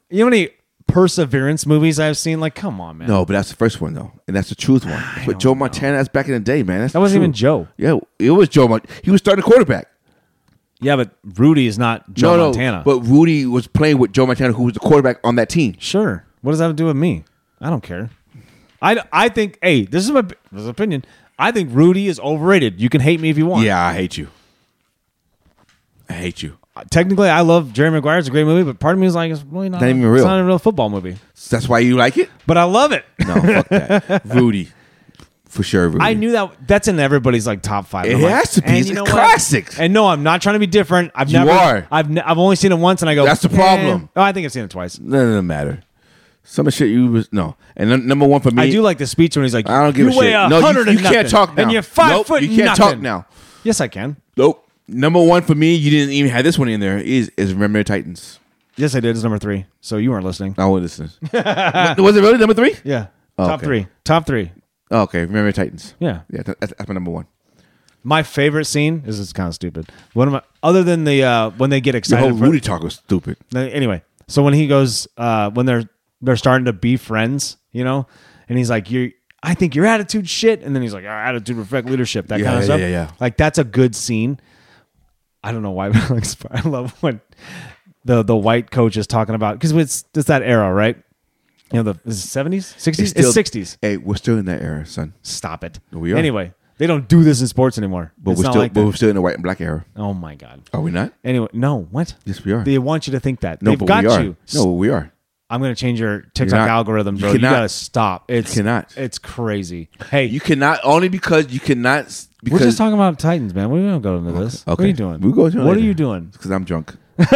S1: You know how many Perseverance movies I've seen? Like, come on, man.
S2: No, but that's the first one though, and that's the truth one. But Joe Montana, that's back in the day, man. That's
S1: That wasn't
S2: true.
S1: even Joe.
S2: Yeah, it was Joe. Mont- he was starting quarterback.
S1: Yeah, but Rudy is not Joe
S2: no,
S1: Montana.
S2: no, but Rudy was playing with Joe Montana, who was the quarterback on that team.
S1: Sure. What does that have to do with me? I don't care. I, I think, hey, this is my this is an opinion. I think Rudy is overrated. You can hate me if you want.
S2: Yeah, I hate you. I hate you.
S1: Technically, I love Jerry Maguire. It's a great movie, but part of me is like, it's really not,
S2: Not even real.
S1: It's not a real football movie.
S2: So that's why you like it?
S1: But I love it.
S2: No, fuck that. Rudy. For sure, Rudy.
S1: I knew that that's in everybody's like top five.
S2: It
S1: I'm like,
S2: has to be.
S1: and
S2: It's
S1: you
S2: a
S1: know
S2: classic.
S1: What? And no, I'm not trying to be different. I've
S2: You
S1: never.
S2: are.
S1: I've ne- I've only seen it once, and I go.
S2: That's the
S1: eh.
S2: problem.
S1: Oh, I think I've seen it twice.
S2: None of them matter. Some of the shit you was no. And num- number one for me,
S1: I do like the speech when he's like,
S2: I don't give
S1: you
S2: a shit.
S1: weigh a
S2: No, you,
S1: hundred
S2: you
S1: and
S2: can't
S1: nothing,
S2: talk now.
S1: and you're five
S2: nope,
S1: foot.
S2: You can't
S1: nothing.
S2: talk now.
S1: Yes, I can.
S2: Nope. Number one for me, you didn't even have this one in there. Is is Remember the Titans?
S1: Yes, I did. It's number three. So you weren't listening.
S2: I wasn't listening. Was it really number three?
S1: Yeah.
S2: Oh,
S1: Top
S2: okay.
S1: three. Top three.
S2: Oh, okay, Remember the Titans.
S1: Yeah.
S2: Yeah, that- that's, that's my number one.
S1: My favorite scene is it's kind of stupid. One of my other than the uh, when they get
S2: The
S1: excited.
S2: whole
S1: for-
S2: Rudy talk was stupid.
S1: Anyway, so when he goes, uh, when they're they're starting to be friends, you know, and he's like, "You, I think your attitude shit," and then he's like, "Our attitude reflect leadership," that
S2: Yeah,
S1: kind of
S2: yeah,
S1: stuff.
S2: yeah, yeah.
S1: Like that's a good scene. I don't know why, but like, I love when the the white coach is talking about because it's it's that era, right? You know, the seventies, sixties, it's sixties.
S2: Hey, we're still in that era, son.
S1: Stop it.
S2: We are.
S1: Anyway, they don't do this in sports anymore.
S2: But
S1: It's
S2: we're
S1: not
S2: still,
S1: like
S2: but
S1: that.
S2: we're still in the white and black era.
S1: Oh my god.
S2: Are we not?
S1: Anyway, no. What?
S2: Yes, we are.
S1: They want you to think that.
S2: no,
S1: They've
S2: but
S1: got
S2: we are.
S1: you.
S2: No, we are.
S1: I'm going to change your TikTok
S2: not.
S1: algorithm,
S2: You
S1: bro. You,
S2: cannot.
S1: got to stop. It's
S2: You cannot.
S1: It's crazy. Hey,
S2: You cannot only because you cannot. Because
S1: we're just talking about Titans, man. We don't go into this. What are
S2: Okay.
S1: you doing?
S2: We'll go into it
S1: What
S2: later.
S1: are you doing?
S2: because I'm drunk.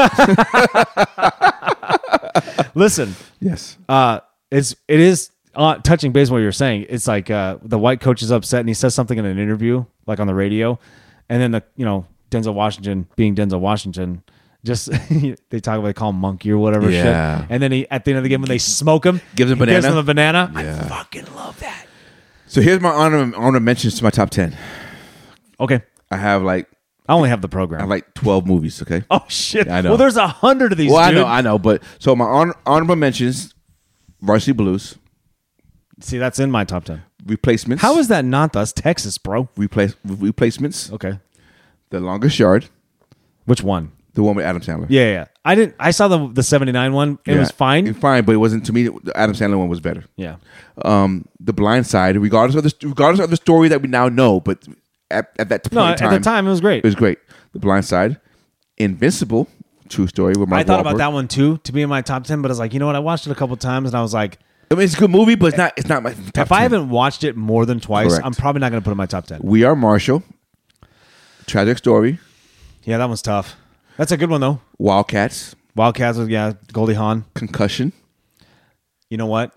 S1: Listen,
S2: Yes.
S1: uh, it's it is uh, touching base on what you're saying. It's like uh, the white coach is upset and he says something in an interview, like on the radio, and then the you know Denzel Washington being Denzel Washington. Just they talk about they call him monkey or whatever
S2: Yeah.
S1: shit, and then he at the end of the game when they smoke him,
S2: Gives him
S1: he gives
S2: banana?
S1: him a banana.
S2: Yeah.
S1: I fucking love that.
S2: So here's my honor honor mentions to my top ten.
S1: Okay,
S2: I have like
S1: I only have the
S2: I
S1: program.
S2: have like twelve movies. Okay.
S1: Oh shit!
S2: I know.
S1: Well, there's a hundred of these.
S2: Well,
S1: dude.
S2: I know, I know, but so my honor, honorable mentions: Varsity Blues,
S1: See, that's in my top ten.
S2: Replacements.
S1: How is that not thus Texas, bro?
S2: replace Replacements?
S1: Okay,
S2: The Longest Yard,
S1: which one?
S2: the one with Adam Sandler.
S1: Yeah, yeah. I didn't. I saw the the seventy-nine one. It
S2: Yeah.
S1: was fine.
S2: It's fine, but it wasn't to me. The Adam Sandler one was better.
S1: Yeah.
S2: Um, The Blind Side, regardless of the regardless of the story that we now know, but at, at that point
S1: No,
S2: in
S1: at
S2: time,
S1: the time it was great.
S2: it was great. The Blind Side, Invincible, true story with Mark
S1: I thought about
S2: Wahlberg.
S1: that one too to be in my top ten, but I was like, you know what? I watched it a couple times and I was like,
S2: I mean, it's a good movie, but it's not. It's not my top
S1: if I
S2: ten.
S1: haven't watched it more than twice,
S2: Correct.
S1: I'm probably not going to put it in my top ten.
S2: We Are Marshall, Tragic Story,
S1: Yeah, that one's tough. That's a good one though.
S2: Wildcats,
S1: Wildcats was yeah, Goldie Hawn.
S2: Concussion.
S1: You know what?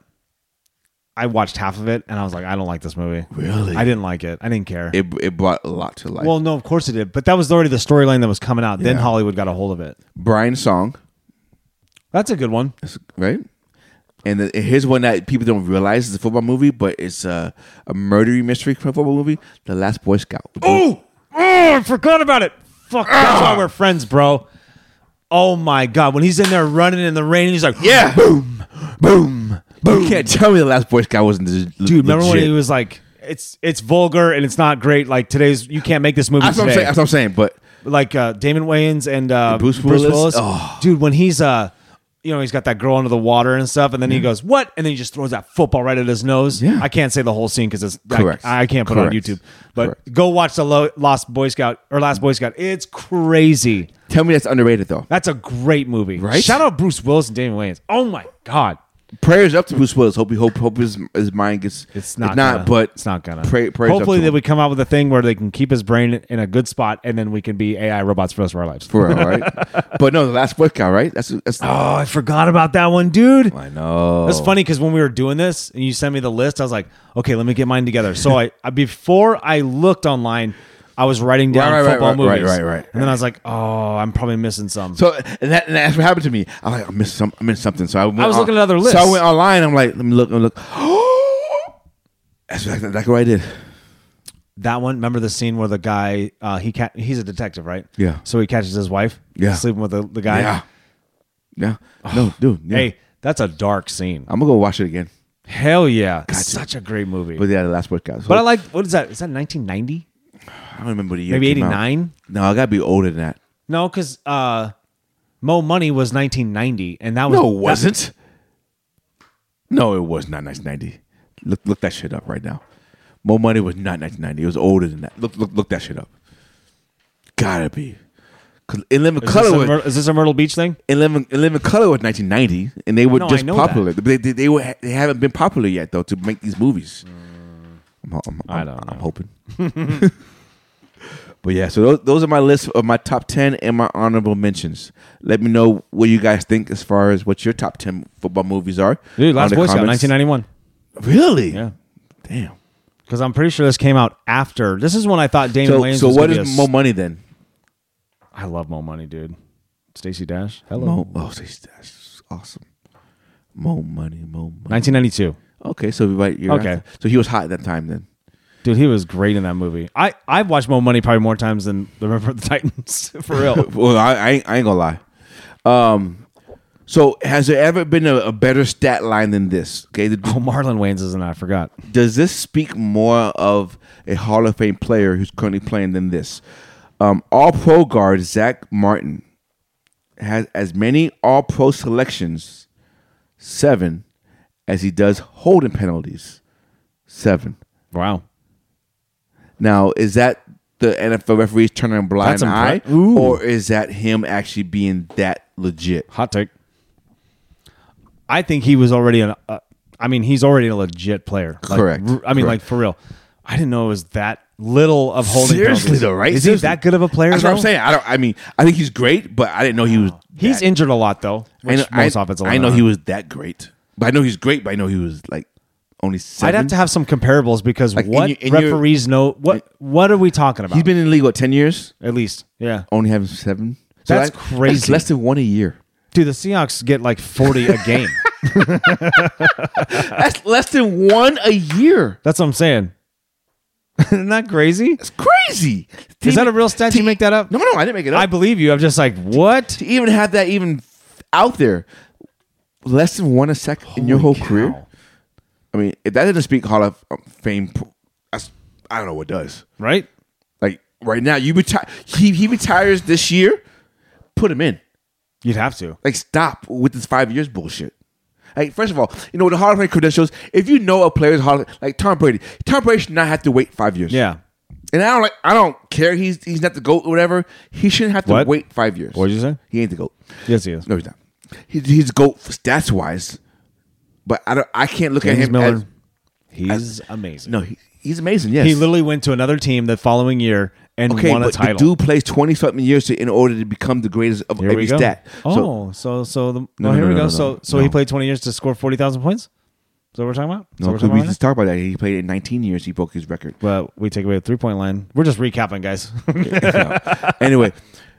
S1: I watched half of it and I was like, I don't like this movie.
S2: Really?
S1: I didn't like it. I didn't care.
S2: It it brought a lot to life.
S1: Well, no, of course it did, but that was already the storyline that was coming out. Then
S2: Yeah.
S1: Hollywood got a hold of it.
S2: Brian's Song,
S1: That's a good one.
S2: right? And the, here's one that people don't realize is a football movie, but it's a, a murdery mystery football movie, The Last Boy Scout.
S1: Oh, oh, I forgot about it. Fuck, that's why we're friends, bro. Oh my god, when he's in there running in the rain, and he's like,
S2: Yeah.
S1: boom, boom, boom.
S2: You can't tell me The Last Boy Scout wasn't this
S1: Dude, remember when he was like, it's it's vulgar and it's not great. Like today's, you can't make this movie
S2: That's what I'm
S1: today.
S2: saying. That's what I'm saying. But
S1: Like uh, Damon Wayans and uh,
S2: Bruce
S1: Bruce,
S2: Willis?
S1: Willis.
S2: Oh.
S1: Dude, when he's uh, you know, he's got that girl under the water and stuff, and then he goes, "What?" And then he just throws that football right at his nose.
S2: Yeah.
S1: I can't say the whole scene because it's
S2: Correct.
S1: I, I can't put it on
S2: Correct.
S1: YouTube. But
S2: Correct.
S1: go watch the Lo- Lost Boy Scout or Last Boy Scout. It's crazy.
S2: tell me that's underrated, though.
S1: That's a great movie.
S2: Right?
S1: Shout out Bruce Willis and Damon Wayans. Oh my god.
S2: Prayers up to Bruce Willis. Hope, hope, hope his, his mind gets.
S1: It's not.
S2: not,
S1: gonna,
S2: but
S1: it's not gonna.
S2: Pray, prayers up
S1: Hopefully,
S2: to
S1: that
S2: him.
S1: we come out with a thing where they can keep his brain in a good spot, and then we can be A I robots for the rest of our lives.
S2: For real, right? But no, The Last Boy Scout, right? That's that's.
S1: Oh, I forgot about that one, dude.
S2: I know.
S1: That's funny because when we were doing this and you sent me the list, I was like, okay, let me get mine together. So I, I before I looked online, I was writing down
S2: Right, right,
S1: football
S2: right, right,
S1: movies.
S2: right, right,
S1: And then I was like, oh, I'm probably missing some.
S2: So and, that, and that's what happened to me. I'm like, I missed some. I missed something. So I went
S1: I was
S2: on-
S1: looking at other
S2: So I
S1: lists.
S2: went online. I'm like, let me look. Let me look. That's exactly, exactly what I did.
S1: That one, remember the scene where the guy, uh, he ca- he's a detective, right?
S2: Yeah.
S1: So he catches his wife
S2: Yeah.
S1: sleeping with the, the guy.
S2: Yeah. Yeah. No, dude. Yeah.
S1: Hey, That's a dark scene.
S2: I'm gonna go watch it again.
S1: Hell yeah. It's such a great movie.
S2: But yeah, the last workout. So
S1: but I like, what is that? Is that nineteen ninety?
S2: I don't remember the year.
S1: Maybe
S2: it came out.
S1: eighty-nine?
S2: No, I gotta be older than that.
S1: No, because uh, Mo Money was nineteen ninety, and that was
S2: No, it wasn't. No, it was not nineteen ninety. Look, look that shit up right now. Mo Money was not nineteen ninety. It was older than that. Look, look, look that shit up. Gotta be. Cause In Living
S1: Is,
S2: Color
S1: this a,
S2: was
S1: Myr- is this a Myrtle Beach thing?
S2: In Living, In Living Color was nineteen ninety, and they were
S1: No, I
S2: just
S1: know
S2: popular. They, they, they were they haven't been popular yet though to make these movies. I'm, I'm, I'm,
S1: I don't
S2: I'm
S1: know.
S2: hoping. But yeah, so those, those are my list of my top ten and my honorable mentions. Let me know what you guys think as far as what your top ten football movies are.
S1: Dude, Last
S2: on the
S1: Boy Scout,
S2: comments.
S1: nineteen ninety-one.
S2: Really?
S1: Yeah.
S2: Damn.
S1: Because I'm pretty sure this came out after. This is when I thought Damon
S2: So,
S1: Wayans
S2: so
S1: was
S2: what
S1: gonna
S2: is
S1: be a
S2: Mo
S1: s-
S2: Money then?
S1: I love Mo Money, dude. Stacey Dash. Hello.
S2: Mo, oh, that's awesome. Mo Money, Mo Money.
S1: nineteen ninety-two.
S2: Okay, so right, you're
S1: Okay.
S2: right. So he was hot at that time then.
S1: Dude, he was great in that movie. I, I've watched Mo Money probably more times than the Remember the Titans, for real.
S2: Well, I, I, ain't, I ain't gonna lie. Um, so has there ever been a, a better stat line than this? Okay, the,
S1: Oh, Marlon Wayans is in that. I forgot.
S2: does this speak more of a Hall of Fame player who's currently playing than this? Um, All Pro guard Zach Martin has as many All Pro selections, seven, as he does holding penalties, seven.
S1: Wow.
S2: Now, is that the N F L referees turning a blind
S1: That's
S2: eye,
S1: impre- Ooh.
S2: or is that him actually being that legit?
S1: Hot take. I think he was already an. Uh, I mean, he's already a legit player. Like,
S2: Correct.
S1: r- I mean,
S2: Correct.
S1: like for real. I didn't know it was that little of holding.
S2: Seriously,
S1: penalties.
S2: though, right?
S1: Is
S2: Seriously.
S1: he that good of a player?
S2: That's
S1: though?
S2: what I'm saying. I don't. I mean, I think he's great, but I didn't know he was.
S1: He's
S2: that.
S1: injured a lot though.
S2: I
S1: Which
S2: know,
S1: most
S2: I,
S1: offensive
S2: I know
S1: linemen
S2: he
S1: are.
S2: was that great, but I know he's great. But I know he was like only seven.
S1: I'd have to have some comparables because
S2: Like, in
S1: what
S2: your- in your-
S1: referees know. What what are we talking about?
S2: He's been in the league what ten years,
S1: At least, yeah.
S2: only having seven.
S1: That's
S2: that-
S1: crazy.
S2: That's less than one a year.
S1: Dude, the Seahawks get like forty a game.
S2: That's less than one a year.
S1: That's what I'm saying. Isn't that crazy?
S2: It's crazy. To
S1: Is that
S2: even-
S1: a real stat?
S2: to
S1: You make that up?
S2: No, no, I didn't make it up.
S1: I believe you. I'm just like, what?
S2: to even have that even out there, less than one a second in your whole
S1: Holy
S2: career.
S1: cow.
S2: I mean, if that doesn't speak Hall of Fame, that's, I don't know what does.
S1: Right?
S2: Like right now, you retire. He he retires this year. Put him in.
S1: You'd have to.
S2: Like stop with this five years bullshit. Like first of all, you know with the Hall of Fame credentials, if you know a player's Hall of, like Tom Brady, Tom Brady should not have to wait five years.
S1: Yeah.
S2: And I don't like. I don't care. He's he's not the GOAT or whatever. He shouldn't have to
S1: What?
S2: wait five years.
S1: What did you say?
S2: He ain't the GOAT.
S1: Yes, he is.
S2: No, he's not. He, he's the GOAT stats wise, but I don't. I can't look
S1: James
S2: at him
S1: Miller.
S2: as
S1: He's amazing.
S2: no. He, he's amazing. Yes,
S1: He literally went to another team the following year and
S2: okay,
S1: won a
S2: but the
S1: title.
S2: dude plays twenty something years to, in order to become the greatest of
S1: Here
S2: every
S1: we go.
S2: stat. So,
S1: Oh, so so the
S2: No,
S1: well,
S2: no,
S1: here
S2: no,
S1: we
S2: no,
S1: go.
S2: no,
S1: so
S2: no.
S1: so he
S2: No.
S1: played twenty years to score forty thousand points. Is that what we're talking about? Is that
S2: no,
S1: what
S2: because
S1: we're
S2: we
S1: talking
S2: just
S1: about?
S2: talked about that. He played in nineteen years. He broke his record.
S1: But we take away the three point line. We're just recapping, guys.
S2: Anyway,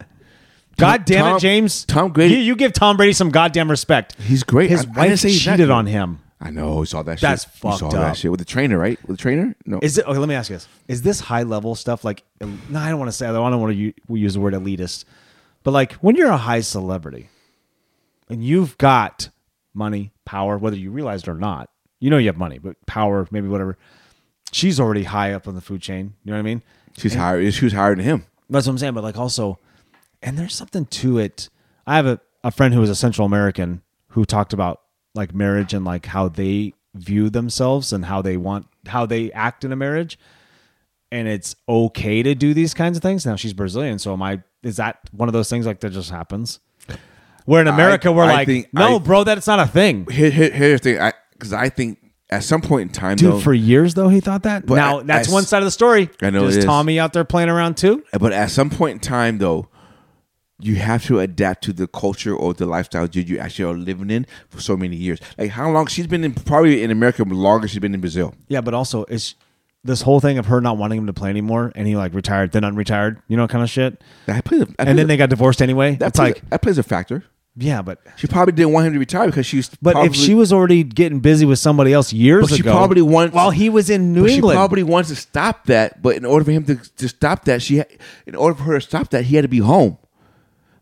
S1: God damn
S2: Tom-
S1: it, James.
S2: Tom Brady-
S1: You, you give Tom Brady some goddamn respect.
S2: he's great.
S1: His
S2: I- I didn't
S1: wife
S2: say he's not
S1: cheated
S2: good.
S1: on him.
S2: I know. We saw that.
S1: That's
S2: shit. We saw
S1: fucked
S2: that
S1: up.
S2: shit with the trainer, right? With the trainer? No.
S1: Is it? Okay, let me ask you this: Is this high level stuff like? No, I don't want to say. I don't want to u- use the word elitist, but like when you're a high celebrity, and you've got money, power, whether you realize it or not, you know you have money, but power, maybe whatever. She's already high up on the food chain. You know what I mean?
S2: She's higher. She was higher than him.
S1: That's what I'm saying. But like also, and there's something to it. I have a, a friend who was a Central American who talked about like marriage and like how they view themselves and how they want, how they act in a marriage. And it's okay to do these kinds of things. Now she's Brazilian. So am I, is that one of those things like that just happens? Where in America,
S2: I-
S1: we're
S2: I
S1: like,
S2: think-
S1: no,
S2: I-
S1: bro, that's not a thing.
S2: Here, here, here's the thing. Because I, think at some point in time,
S1: Dude,
S2: though,
S1: for years though, he thought that.
S2: But
S1: Now
S2: I-
S1: that's
S2: I-
S1: one side of the story.
S2: I know
S1: Is
S2: it is.
S1: Tommy out there playing around too?
S2: but at some point in time, though, you have to adapt to the culture or the lifestyle that you actually are living in for so many years. Like how long she's been in, probably in America longer she's been in Brazil.
S1: Yeah, but also it's this whole thing of her not wanting him to play anymore, and he like retired, then unretired, you know, kind of shit.
S2: That plays. A, that plays
S1: And then
S2: a-
S1: they got divorced anyway.
S2: that
S1: It's
S2: plays,
S1: like,
S2: a, that plays a factor.
S1: yeah, but
S2: She probably didn't want him to retire because she's.
S1: but
S2: probably,
S1: if she was already getting busy with somebody else years
S2: But she
S1: ago,
S2: probably wants-
S1: while he was in New
S2: but
S1: England.
S2: she probably wants to stop that. But in order for him to, to stop that, she, ha- in order for her to stop that, he had to be home.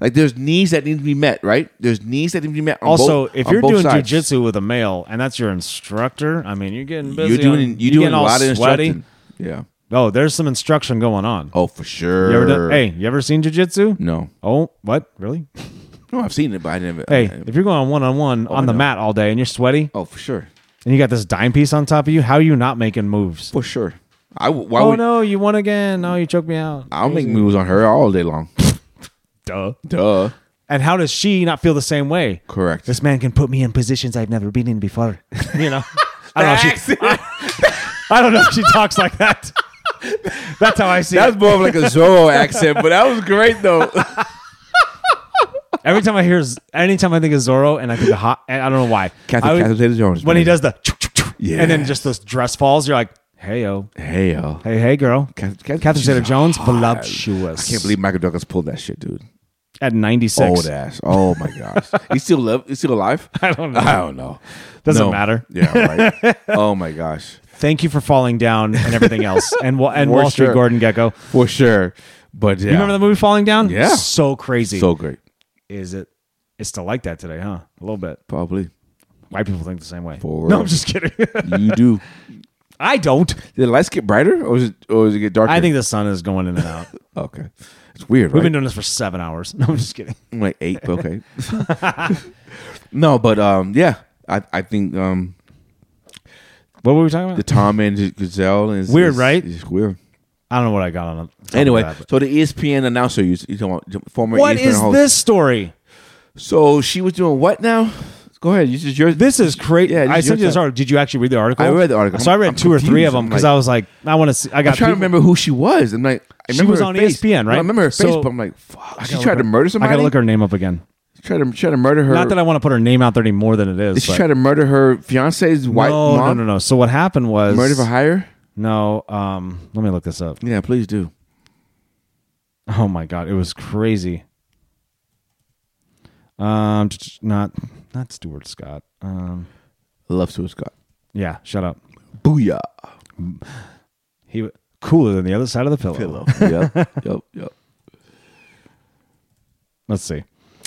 S2: Like there's needs that need to be met, right? There's needs that need to be met. On
S1: Also,
S2: both,
S1: if
S2: on
S1: you're
S2: both
S1: doing
S2: sides.
S1: jujitsu with a male and that's your instructor, I mean, you're getting busy.
S2: you're doing
S1: on-
S2: you're,
S1: you're
S2: doing
S1: getting
S2: a
S1: all
S2: lot of
S1: sweaty.
S2: instruction. Yeah.
S1: Oh, there's some instruction going on.
S2: Oh, for sure.
S1: You ever done, hey, you ever seen jujitsu?
S2: No.
S1: Oh, what? Really?
S2: No, I've seen it, but I never.
S1: Hey,
S2: I,
S1: if you're going one on one on the
S2: no.
S1: mat all day and you're sweaty
S2: oh, for sure.
S1: and you got this dime piece on top of you, how are you not making moves?
S2: For sure. I w- why
S1: Oh
S2: would
S1: no, you won again. No, you choked me out.
S2: I'll make moves on her all day long.
S1: Duh.
S2: Duh.
S1: And how does she not feel the same way?
S2: Correct.
S1: This man can put me in positions I've never been in before. You know, I don't know. If she, I, I don't know if she talks like that. That's how I see
S2: That's
S1: it.
S2: more of like a Zorro accent, but that was great though.
S1: Every time I hear, anytime I think of Zorro, and I think of hot, and I don't know why.
S2: Catherine,
S1: I would-
S2: Catherine Zeta-Jones.
S1: when he
S2: man.
S1: does the, and then
S2: Yes.
S1: just this dress falls, you're like, hey yo,
S2: Hey yo.
S1: hey hey girl,
S2: Catherine, Catherine,
S1: Catherine
S2: she's
S1: Zeta-Jones,
S2: hot.
S1: voluptuous.
S2: I can't believe Michael Douglas pulled that shit, dude.
S1: At ninety-six.
S2: Old ass. Oh my gosh. He's still live. He's still alive.
S1: I don't know.
S2: I don't know.
S1: Doesn't
S2: No.
S1: matter.
S2: Yeah. Right. Oh my gosh.
S1: Thank you for falling down and everything else, and Wa- and
S2: For
S1: Wall Street
S2: sure.
S1: Gordon Gecko.
S2: For sure. But yeah.
S1: You remember the movie Falling Down?
S2: Yeah.
S1: So crazy.
S2: So great.
S1: Is it? It's still like that today, huh? A little bit.
S2: Probably.
S1: White people think the same way.
S2: For
S1: no,
S2: real.
S1: I'm just kidding.
S2: You do.
S1: I don't.
S2: Did the lights get brighter, or was it, or does it get darker?
S1: I think the sun is going in and out.
S2: Okay. It's weird,
S1: We've
S2: right?
S1: been doing this for seven hours. No, I'm just kidding.
S2: I'm like eight, but okay. No, but um, yeah, I I think um,
S1: What were we talking about?
S2: the Tom and Giselle is
S1: Weird,
S2: is-
S1: right?
S2: Is weird.
S1: I don't know what I got on it.
S2: Anyway,
S1: That, but-
S2: so the E S P N announcer, you, you talking about former
S1: what
S2: E S P N
S1: is
S2: host.
S1: this story?
S2: So she was doing what now? Go ahead. This is your.
S1: This is crazy.
S2: Yeah, this
S1: I
S2: is
S1: sent
S2: your
S1: you this
S2: time.
S1: article. Did you actually read the article?
S2: I read the article.
S1: So I read
S2: I'm
S1: two or three
S2: confused.
S1: of them
S2: I'm
S1: because
S2: like-
S1: I was like, I want to see. I got
S2: I'm trying to
S1: people-
S2: remember who she was. I'm like, I
S1: She
S2: remember
S1: was
S2: her
S1: on
S2: face.
S1: E S P N,
S2: No,
S1: right?
S2: I remember her face,
S1: So-
S2: but I'm like, fuck.
S1: I
S2: She
S1: gotta
S2: tried
S1: look
S2: to
S1: her-
S2: murder somebody.
S1: I gotta look her name up again.
S2: Tried to try to murder her.
S1: Not that I want to put her name out there any more than it is.
S2: Did she
S1: but-
S2: try to murder her fiance's white
S1: no,
S2: mom?
S1: no, no, no. So what happened was
S2: Murder for hire?
S1: No, um, let me look this up.
S2: Yeah, please do.
S1: Oh my god, it was crazy. Um, t- t- not not Stuart Scott. Um,
S2: I love Stuart Scott.
S1: yeah, shut up.
S2: Booyah.
S1: He w- cooler than the other side of the pillow.
S2: Pillow. yep, yep, yep.
S1: Let's see.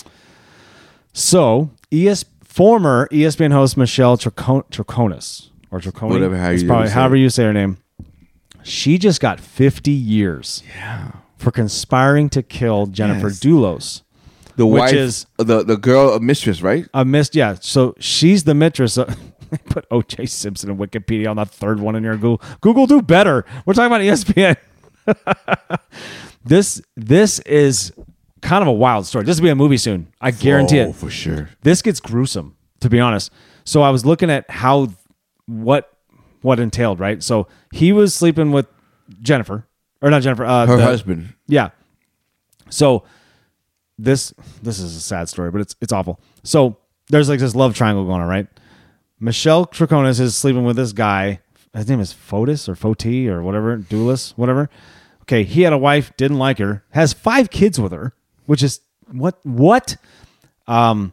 S1: So, E S former E S P N host Michelle Tricon- Triconis or Triconi,
S2: Whatever, how
S1: It's
S2: you
S1: probably
S2: say
S1: however
S2: it.
S1: you say her name. She just got fifty years.
S2: Yeah.
S1: For conspiring to kill Jennifer
S2: Yes.
S1: Dulos.
S2: The
S1: Which
S2: wife,
S1: is-
S2: the the girl, a mistress, right?
S1: A miss, yeah. So she's the mistress. Of, they put O J Simpson and Wikipedia on the third one in your Google. Google do better. We're talking about E S P N. this this is kind of a wild story. This will be a movie soon. I guarantee
S2: oh,
S1: it.
S2: for sure.
S1: This gets gruesome, to be honest. So I was looking at how what what entailed, right? So he was sleeping with Jennifer, or not Jennifer, uh,
S2: Her
S1: the-
S2: husband.
S1: yeah. So this this is a sad story, but it's it's awful. So there's like this love triangle going on, right? Michelle Triconis is sleeping with this guy. His name is Fotis or Foti or whatever, Doulis, whatever. Okay, he had a wife, didn't like her, has five kids with her, which is what what? Um,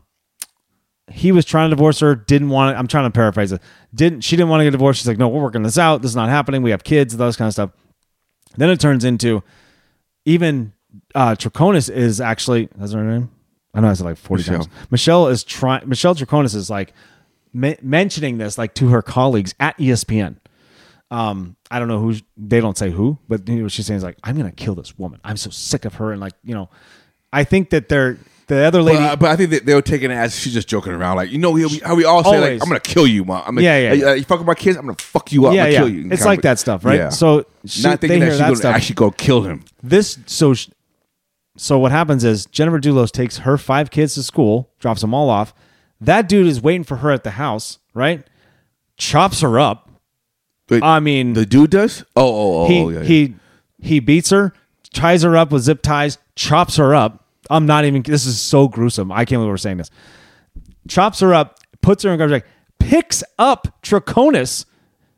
S1: he was trying to divorce her, didn't want to. I'm trying to paraphrase it. Didn't she didn't want to get divorced? She's like, no, we're working this out. This is not happening. We have kids, those kind of stuff. Then it turns into even uh, Triconis is actually, that's her name? I know I said like forty
S2: Michelle.
S1: times. Michelle is trying, Michelle Triconis is like me- mentioning this like to her colleagues at E S P N. Um, I don't know who, they don't say who, but you know, what she's saying is like, I'm going to kill this woman. I'm so sick of her. And like, you know, I think that they're, the other lady.
S2: But, uh, but I think that they were taking it as she's just joking around. Like, you know, we, how we all say,
S1: Always.
S2: like, I'm going to kill you, mom. I'm gonna,
S1: Yeah, yeah,
S2: uh,
S1: yeah.
S2: You fuck with my kids, I'm going to fuck you up.
S1: yeah,
S2: I'm
S1: yeah.
S2: going to kill you.
S1: It's like that stuff, right?
S2: Yeah.
S1: So she,
S2: Not
S1: they
S2: thinking
S1: hear
S2: that she's
S1: that
S2: going to
S1: stuff.
S2: actually go kill him.
S1: This so sh- so what happens is Jennifer Dulos takes her five kids to school, drops them all off. That dude is waiting for her at the house, right? Chops her up.
S2: Wait,
S1: I mean,
S2: the dude does? Oh, oh, oh.
S1: he
S2: oh, yeah, yeah.
S1: he he beats her, ties her up with zip ties, chops her up. I'm not even. This is so gruesome. I can't believe we're saying this. Chops her up, puts her in garbage bag, picks up Triconis.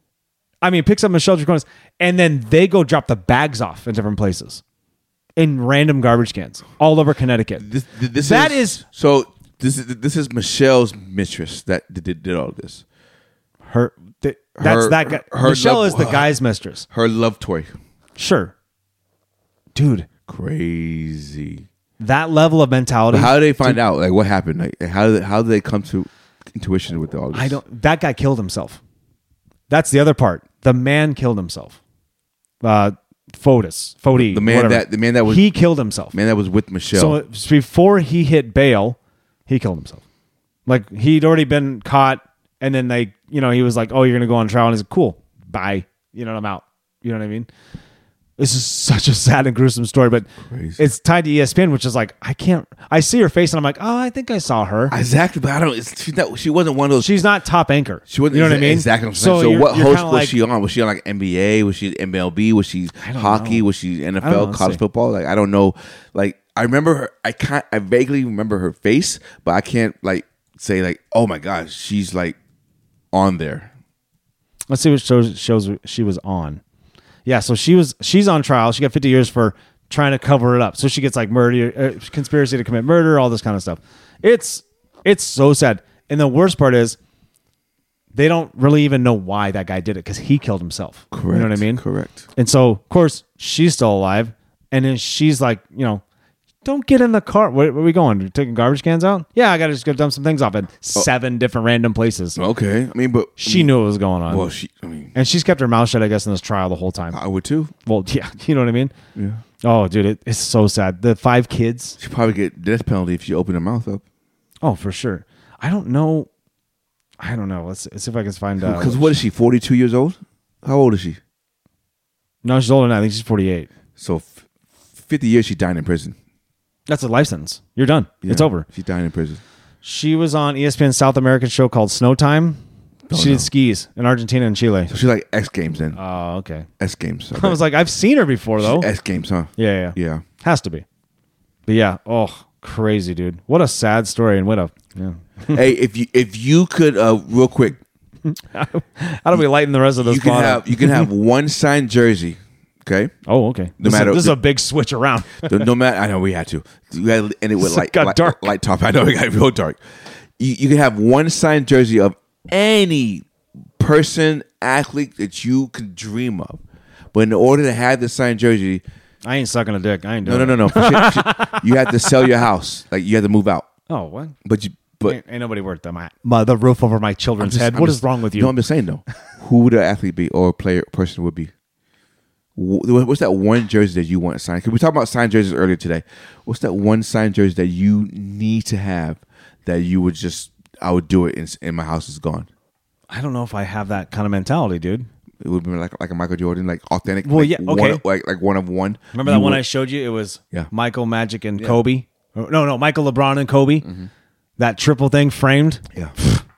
S1: I mean, picks up Michelle Triconis, and then they go drop the bags off in different places, in random garbage cans all over Connecticut.
S2: This, this
S1: That
S2: is,
S1: is-
S2: so. This is this is Michelle's mistress that did, did all this.
S1: Her. Th- that's
S2: Her-
S1: that guy.
S2: her
S1: Michelle
S2: love-
S1: is the guy's mistress.
S2: Her love toy.
S1: Sure, dude.
S2: Crazy.
S1: that level of mentality.
S2: But how did they find out? Like, what happened? Like, how did how did they come to intuition with all this?
S1: I don't. That guy killed himself. That's the other part. The man killed himself. Uh, Fotis, Foti,
S2: The man
S1: whatever.
S2: that the man that was
S1: he killed himself.
S2: man that was with Michelle.
S1: So it's before he hit bail, he killed himself. Like he'd already been caught, and then they, you know, he was like, "Oh, you're gonna go on trial," and he's like, "Cool, bye." You know, I'm out. You know what I mean? This is such a sad and gruesome story, but
S2: Crazy.
S1: it's tied to E S P N, which is like, I can't. I see her face, and I'm like, oh, I think I saw her.
S2: exactly, but I don't. It's, she's not, she wasn't one of those.
S1: She's not top anchor.
S2: She wasn't.
S1: You know what I mean?
S2: Exactly. So, so
S1: you're-
S2: what
S1: you're
S2: host
S1: kinda
S2: was
S1: like,
S2: she on? Was she on like N B A? Was she M L B? Was she hockey?
S1: know.
S2: Was she N F
S1: I don't
S2: L?
S1: know. Let's
S2: College
S1: see.
S2: football? Like I don't know. Like I remember her. I can't. I vaguely remember her face, but I can't like say like, oh my gosh, she's like on there.
S1: Let's see what shows shows she was on. Yeah, so she was. She's on trial. She got fifty years for trying to cover it up. So she gets like murder, uh, conspiracy to commit murder, all this kind of stuff. It's it's so sad. And the worst part is they don't really even know why that guy did it because he killed himself.
S2: Correct.
S1: You know what I mean?
S2: Correct.
S1: And so, of course, she's still alive. And then she's like, you know, don't get in the car. Where, where are we going? You're taking garbage cans out? Yeah, I got to just go dump some things off at seven different random places.
S2: Okay. I mean, but
S1: She knew what was going on.
S2: well, she. I mean,
S1: and she's kept her mouth shut, I guess, in this trial the whole time.
S2: I would too.
S1: Well, yeah, you know what I mean?
S2: Yeah.
S1: Oh, dude, it, it's so sad. The five kids.
S2: She'd probably get death penalty if she opened her mouth up.
S1: Oh, for sure. I don't know. I don't know. Let's, let's see if I can find out.
S2: Because what is she? Forty-two years old? How old is she?
S1: No, she's older than that. I think she's forty-eight.
S2: So, f- fifty years. She died in prison.
S1: That's a life sentence. You're done. It's
S2: Yeah,
S1: over.
S2: She died in prison.
S1: She was on E S P N's South American show called Snow Time. she
S2: no.
S1: did skis in Argentina and Chile.
S2: So she's like X Games then.
S1: Oh, okay.
S2: X Games.
S1: I was like, I've seen her before, though.
S2: X Games, huh?
S1: Yeah, yeah,
S2: Yeah.
S1: Has to be. But yeah, oh, crazy, dude. What a sad story. And what a, yeah.
S2: Hey, if you if you could, uh, real quick,
S1: How do we lighten the rest of this
S2: you can
S1: pod up?
S2: have you can have one signed jersey. Okay.
S1: Oh, okay.
S2: No
S1: this
S2: matter-
S1: is, this is a big switch around.
S2: no, no matter. I know we had to. You had, and it was
S1: It
S2: like
S1: got
S2: light,
S1: dark.
S2: light top. I know it got real dark. You, you can have one signed jersey of any person, athlete that you could dream of. But in order to have the signed jersey,
S1: I ain't sucking a dick. I ain't
S2: no,
S1: doing
S2: no, no,
S1: it.
S2: no. Shit, shit. You have to sell your house. Like you have to move out.
S1: Oh, what?
S2: But you, but
S1: ain't, ain't nobody worth my, my the roof over my children's
S2: just-
S1: head.
S2: I'm
S1: What is
S2: just-
S1: wrong with you?
S2: No, I'm just saying though. Who would an athlete be or a player person would be? Wh- What's that one jersey that you want signed? Because we talked about signed jerseys earlier today. What's that one signed jersey that you need to have that you would just I would do it and, and my house is gone?
S1: I don't know if I have that kind of mentality, dude.
S2: It would be like like a Michael Jordan, like authentic.
S1: Well,
S2: like
S1: yeah,
S2: one
S1: okay.
S2: of- like like one of one.
S1: Remember
S2: You
S1: that one
S2: would-
S1: I showed you? It was
S2: Yeah.
S1: Michael, Magic, and Kobe. Oh, No, no, Michael, LeBron, and Kobe. That triple thing framed.
S2: Yeah.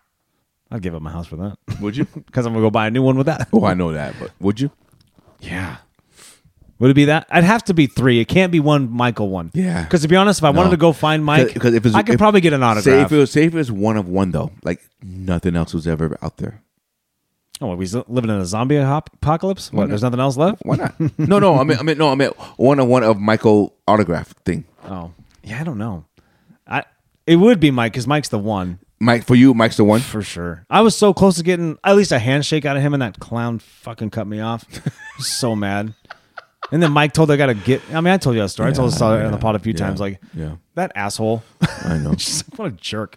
S1: I'd give up my house for that
S2: Would you?
S1: because I'm gonna go buy a new one with that.
S2: Oh, I know that, but would you?
S1: Yeah. Would it be that? I'd have to be three. It can't be one Michael one.
S2: Yeah.
S1: Because to be honest, if I wanted to go find Mike,
S2: Because if it's,
S1: I could
S2: if-
S1: probably get an
S2: Say
S1: autograph.
S2: if it was say if it was one of one though, like nothing else was ever out there.
S1: oh, what, we s- living in a zombie hop- apocalypse? What? There's nothing else left?
S2: Why not? no, no. I mean, I mean, no. I mean, one of one of Michael autograph thing.
S1: Oh, yeah. I don't know. I it would be Mike because Mike's the one.
S2: Mike for you, Mike's the one.
S1: For sure. I was so close to getting at least a handshake out of him, and that clown fucking cut me off. I was so mad. And then Mike told I got to get. I mean, I told you that story. I told this story on the pod a few
S2: yeah,
S1: times. Like,
S2: yeah.
S1: that asshole.
S2: I know.
S1: Just like, what a jerk.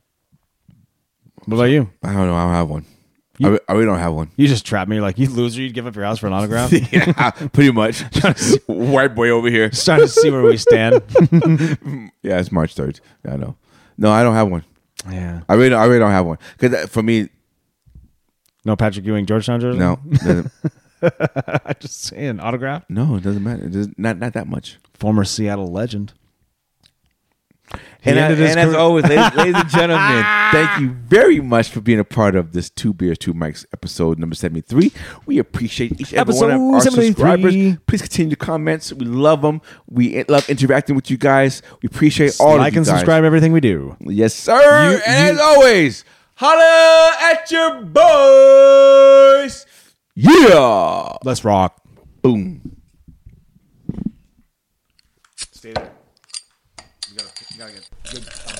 S1: What about you?
S2: I don't know. I don't have one. I, re- I really don't have one.
S1: You just trapped me. You're like, you loser. You'd give up your house for an autograph.
S2: yeah, pretty much. White boy over here.
S1: Just trying to see where we stand.
S2: Yeah, it's March third. Yeah, I know. No, I don't have one.
S1: Yeah.
S2: I really, I really don't have one. Because for me,
S1: No Patrick Ewing, Georgetown jersey?
S2: no, it doesn't-
S1: I just saying, autograph.
S2: no, it doesn't matter. It doesn't, not not that much.
S1: Former Seattle legend. He
S2: And, I-
S1: ended his
S2: and as
S1: career-
S2: always, ladies, ladies and gentlemen, thank you very much for being a part of this Two Beers, Two Mics episode number seventy-three. We appreciate each and every one of our
S1: Episode seventy-three.
S2: subscribers. Please continue to comment. We love them. We love interacting with you guys. We appreciate all
S1: like
S2: of you
S1: and
S2: guys.
S1: subscribe everything we do.
S2: Yes, sir.
S1: You-
S2: and
S1: you-
S2: as always, holla at your boys. Yeah.
S1: Let's rock.
S2: Boom.
S1: Stay there. You gotta, you gotta get good.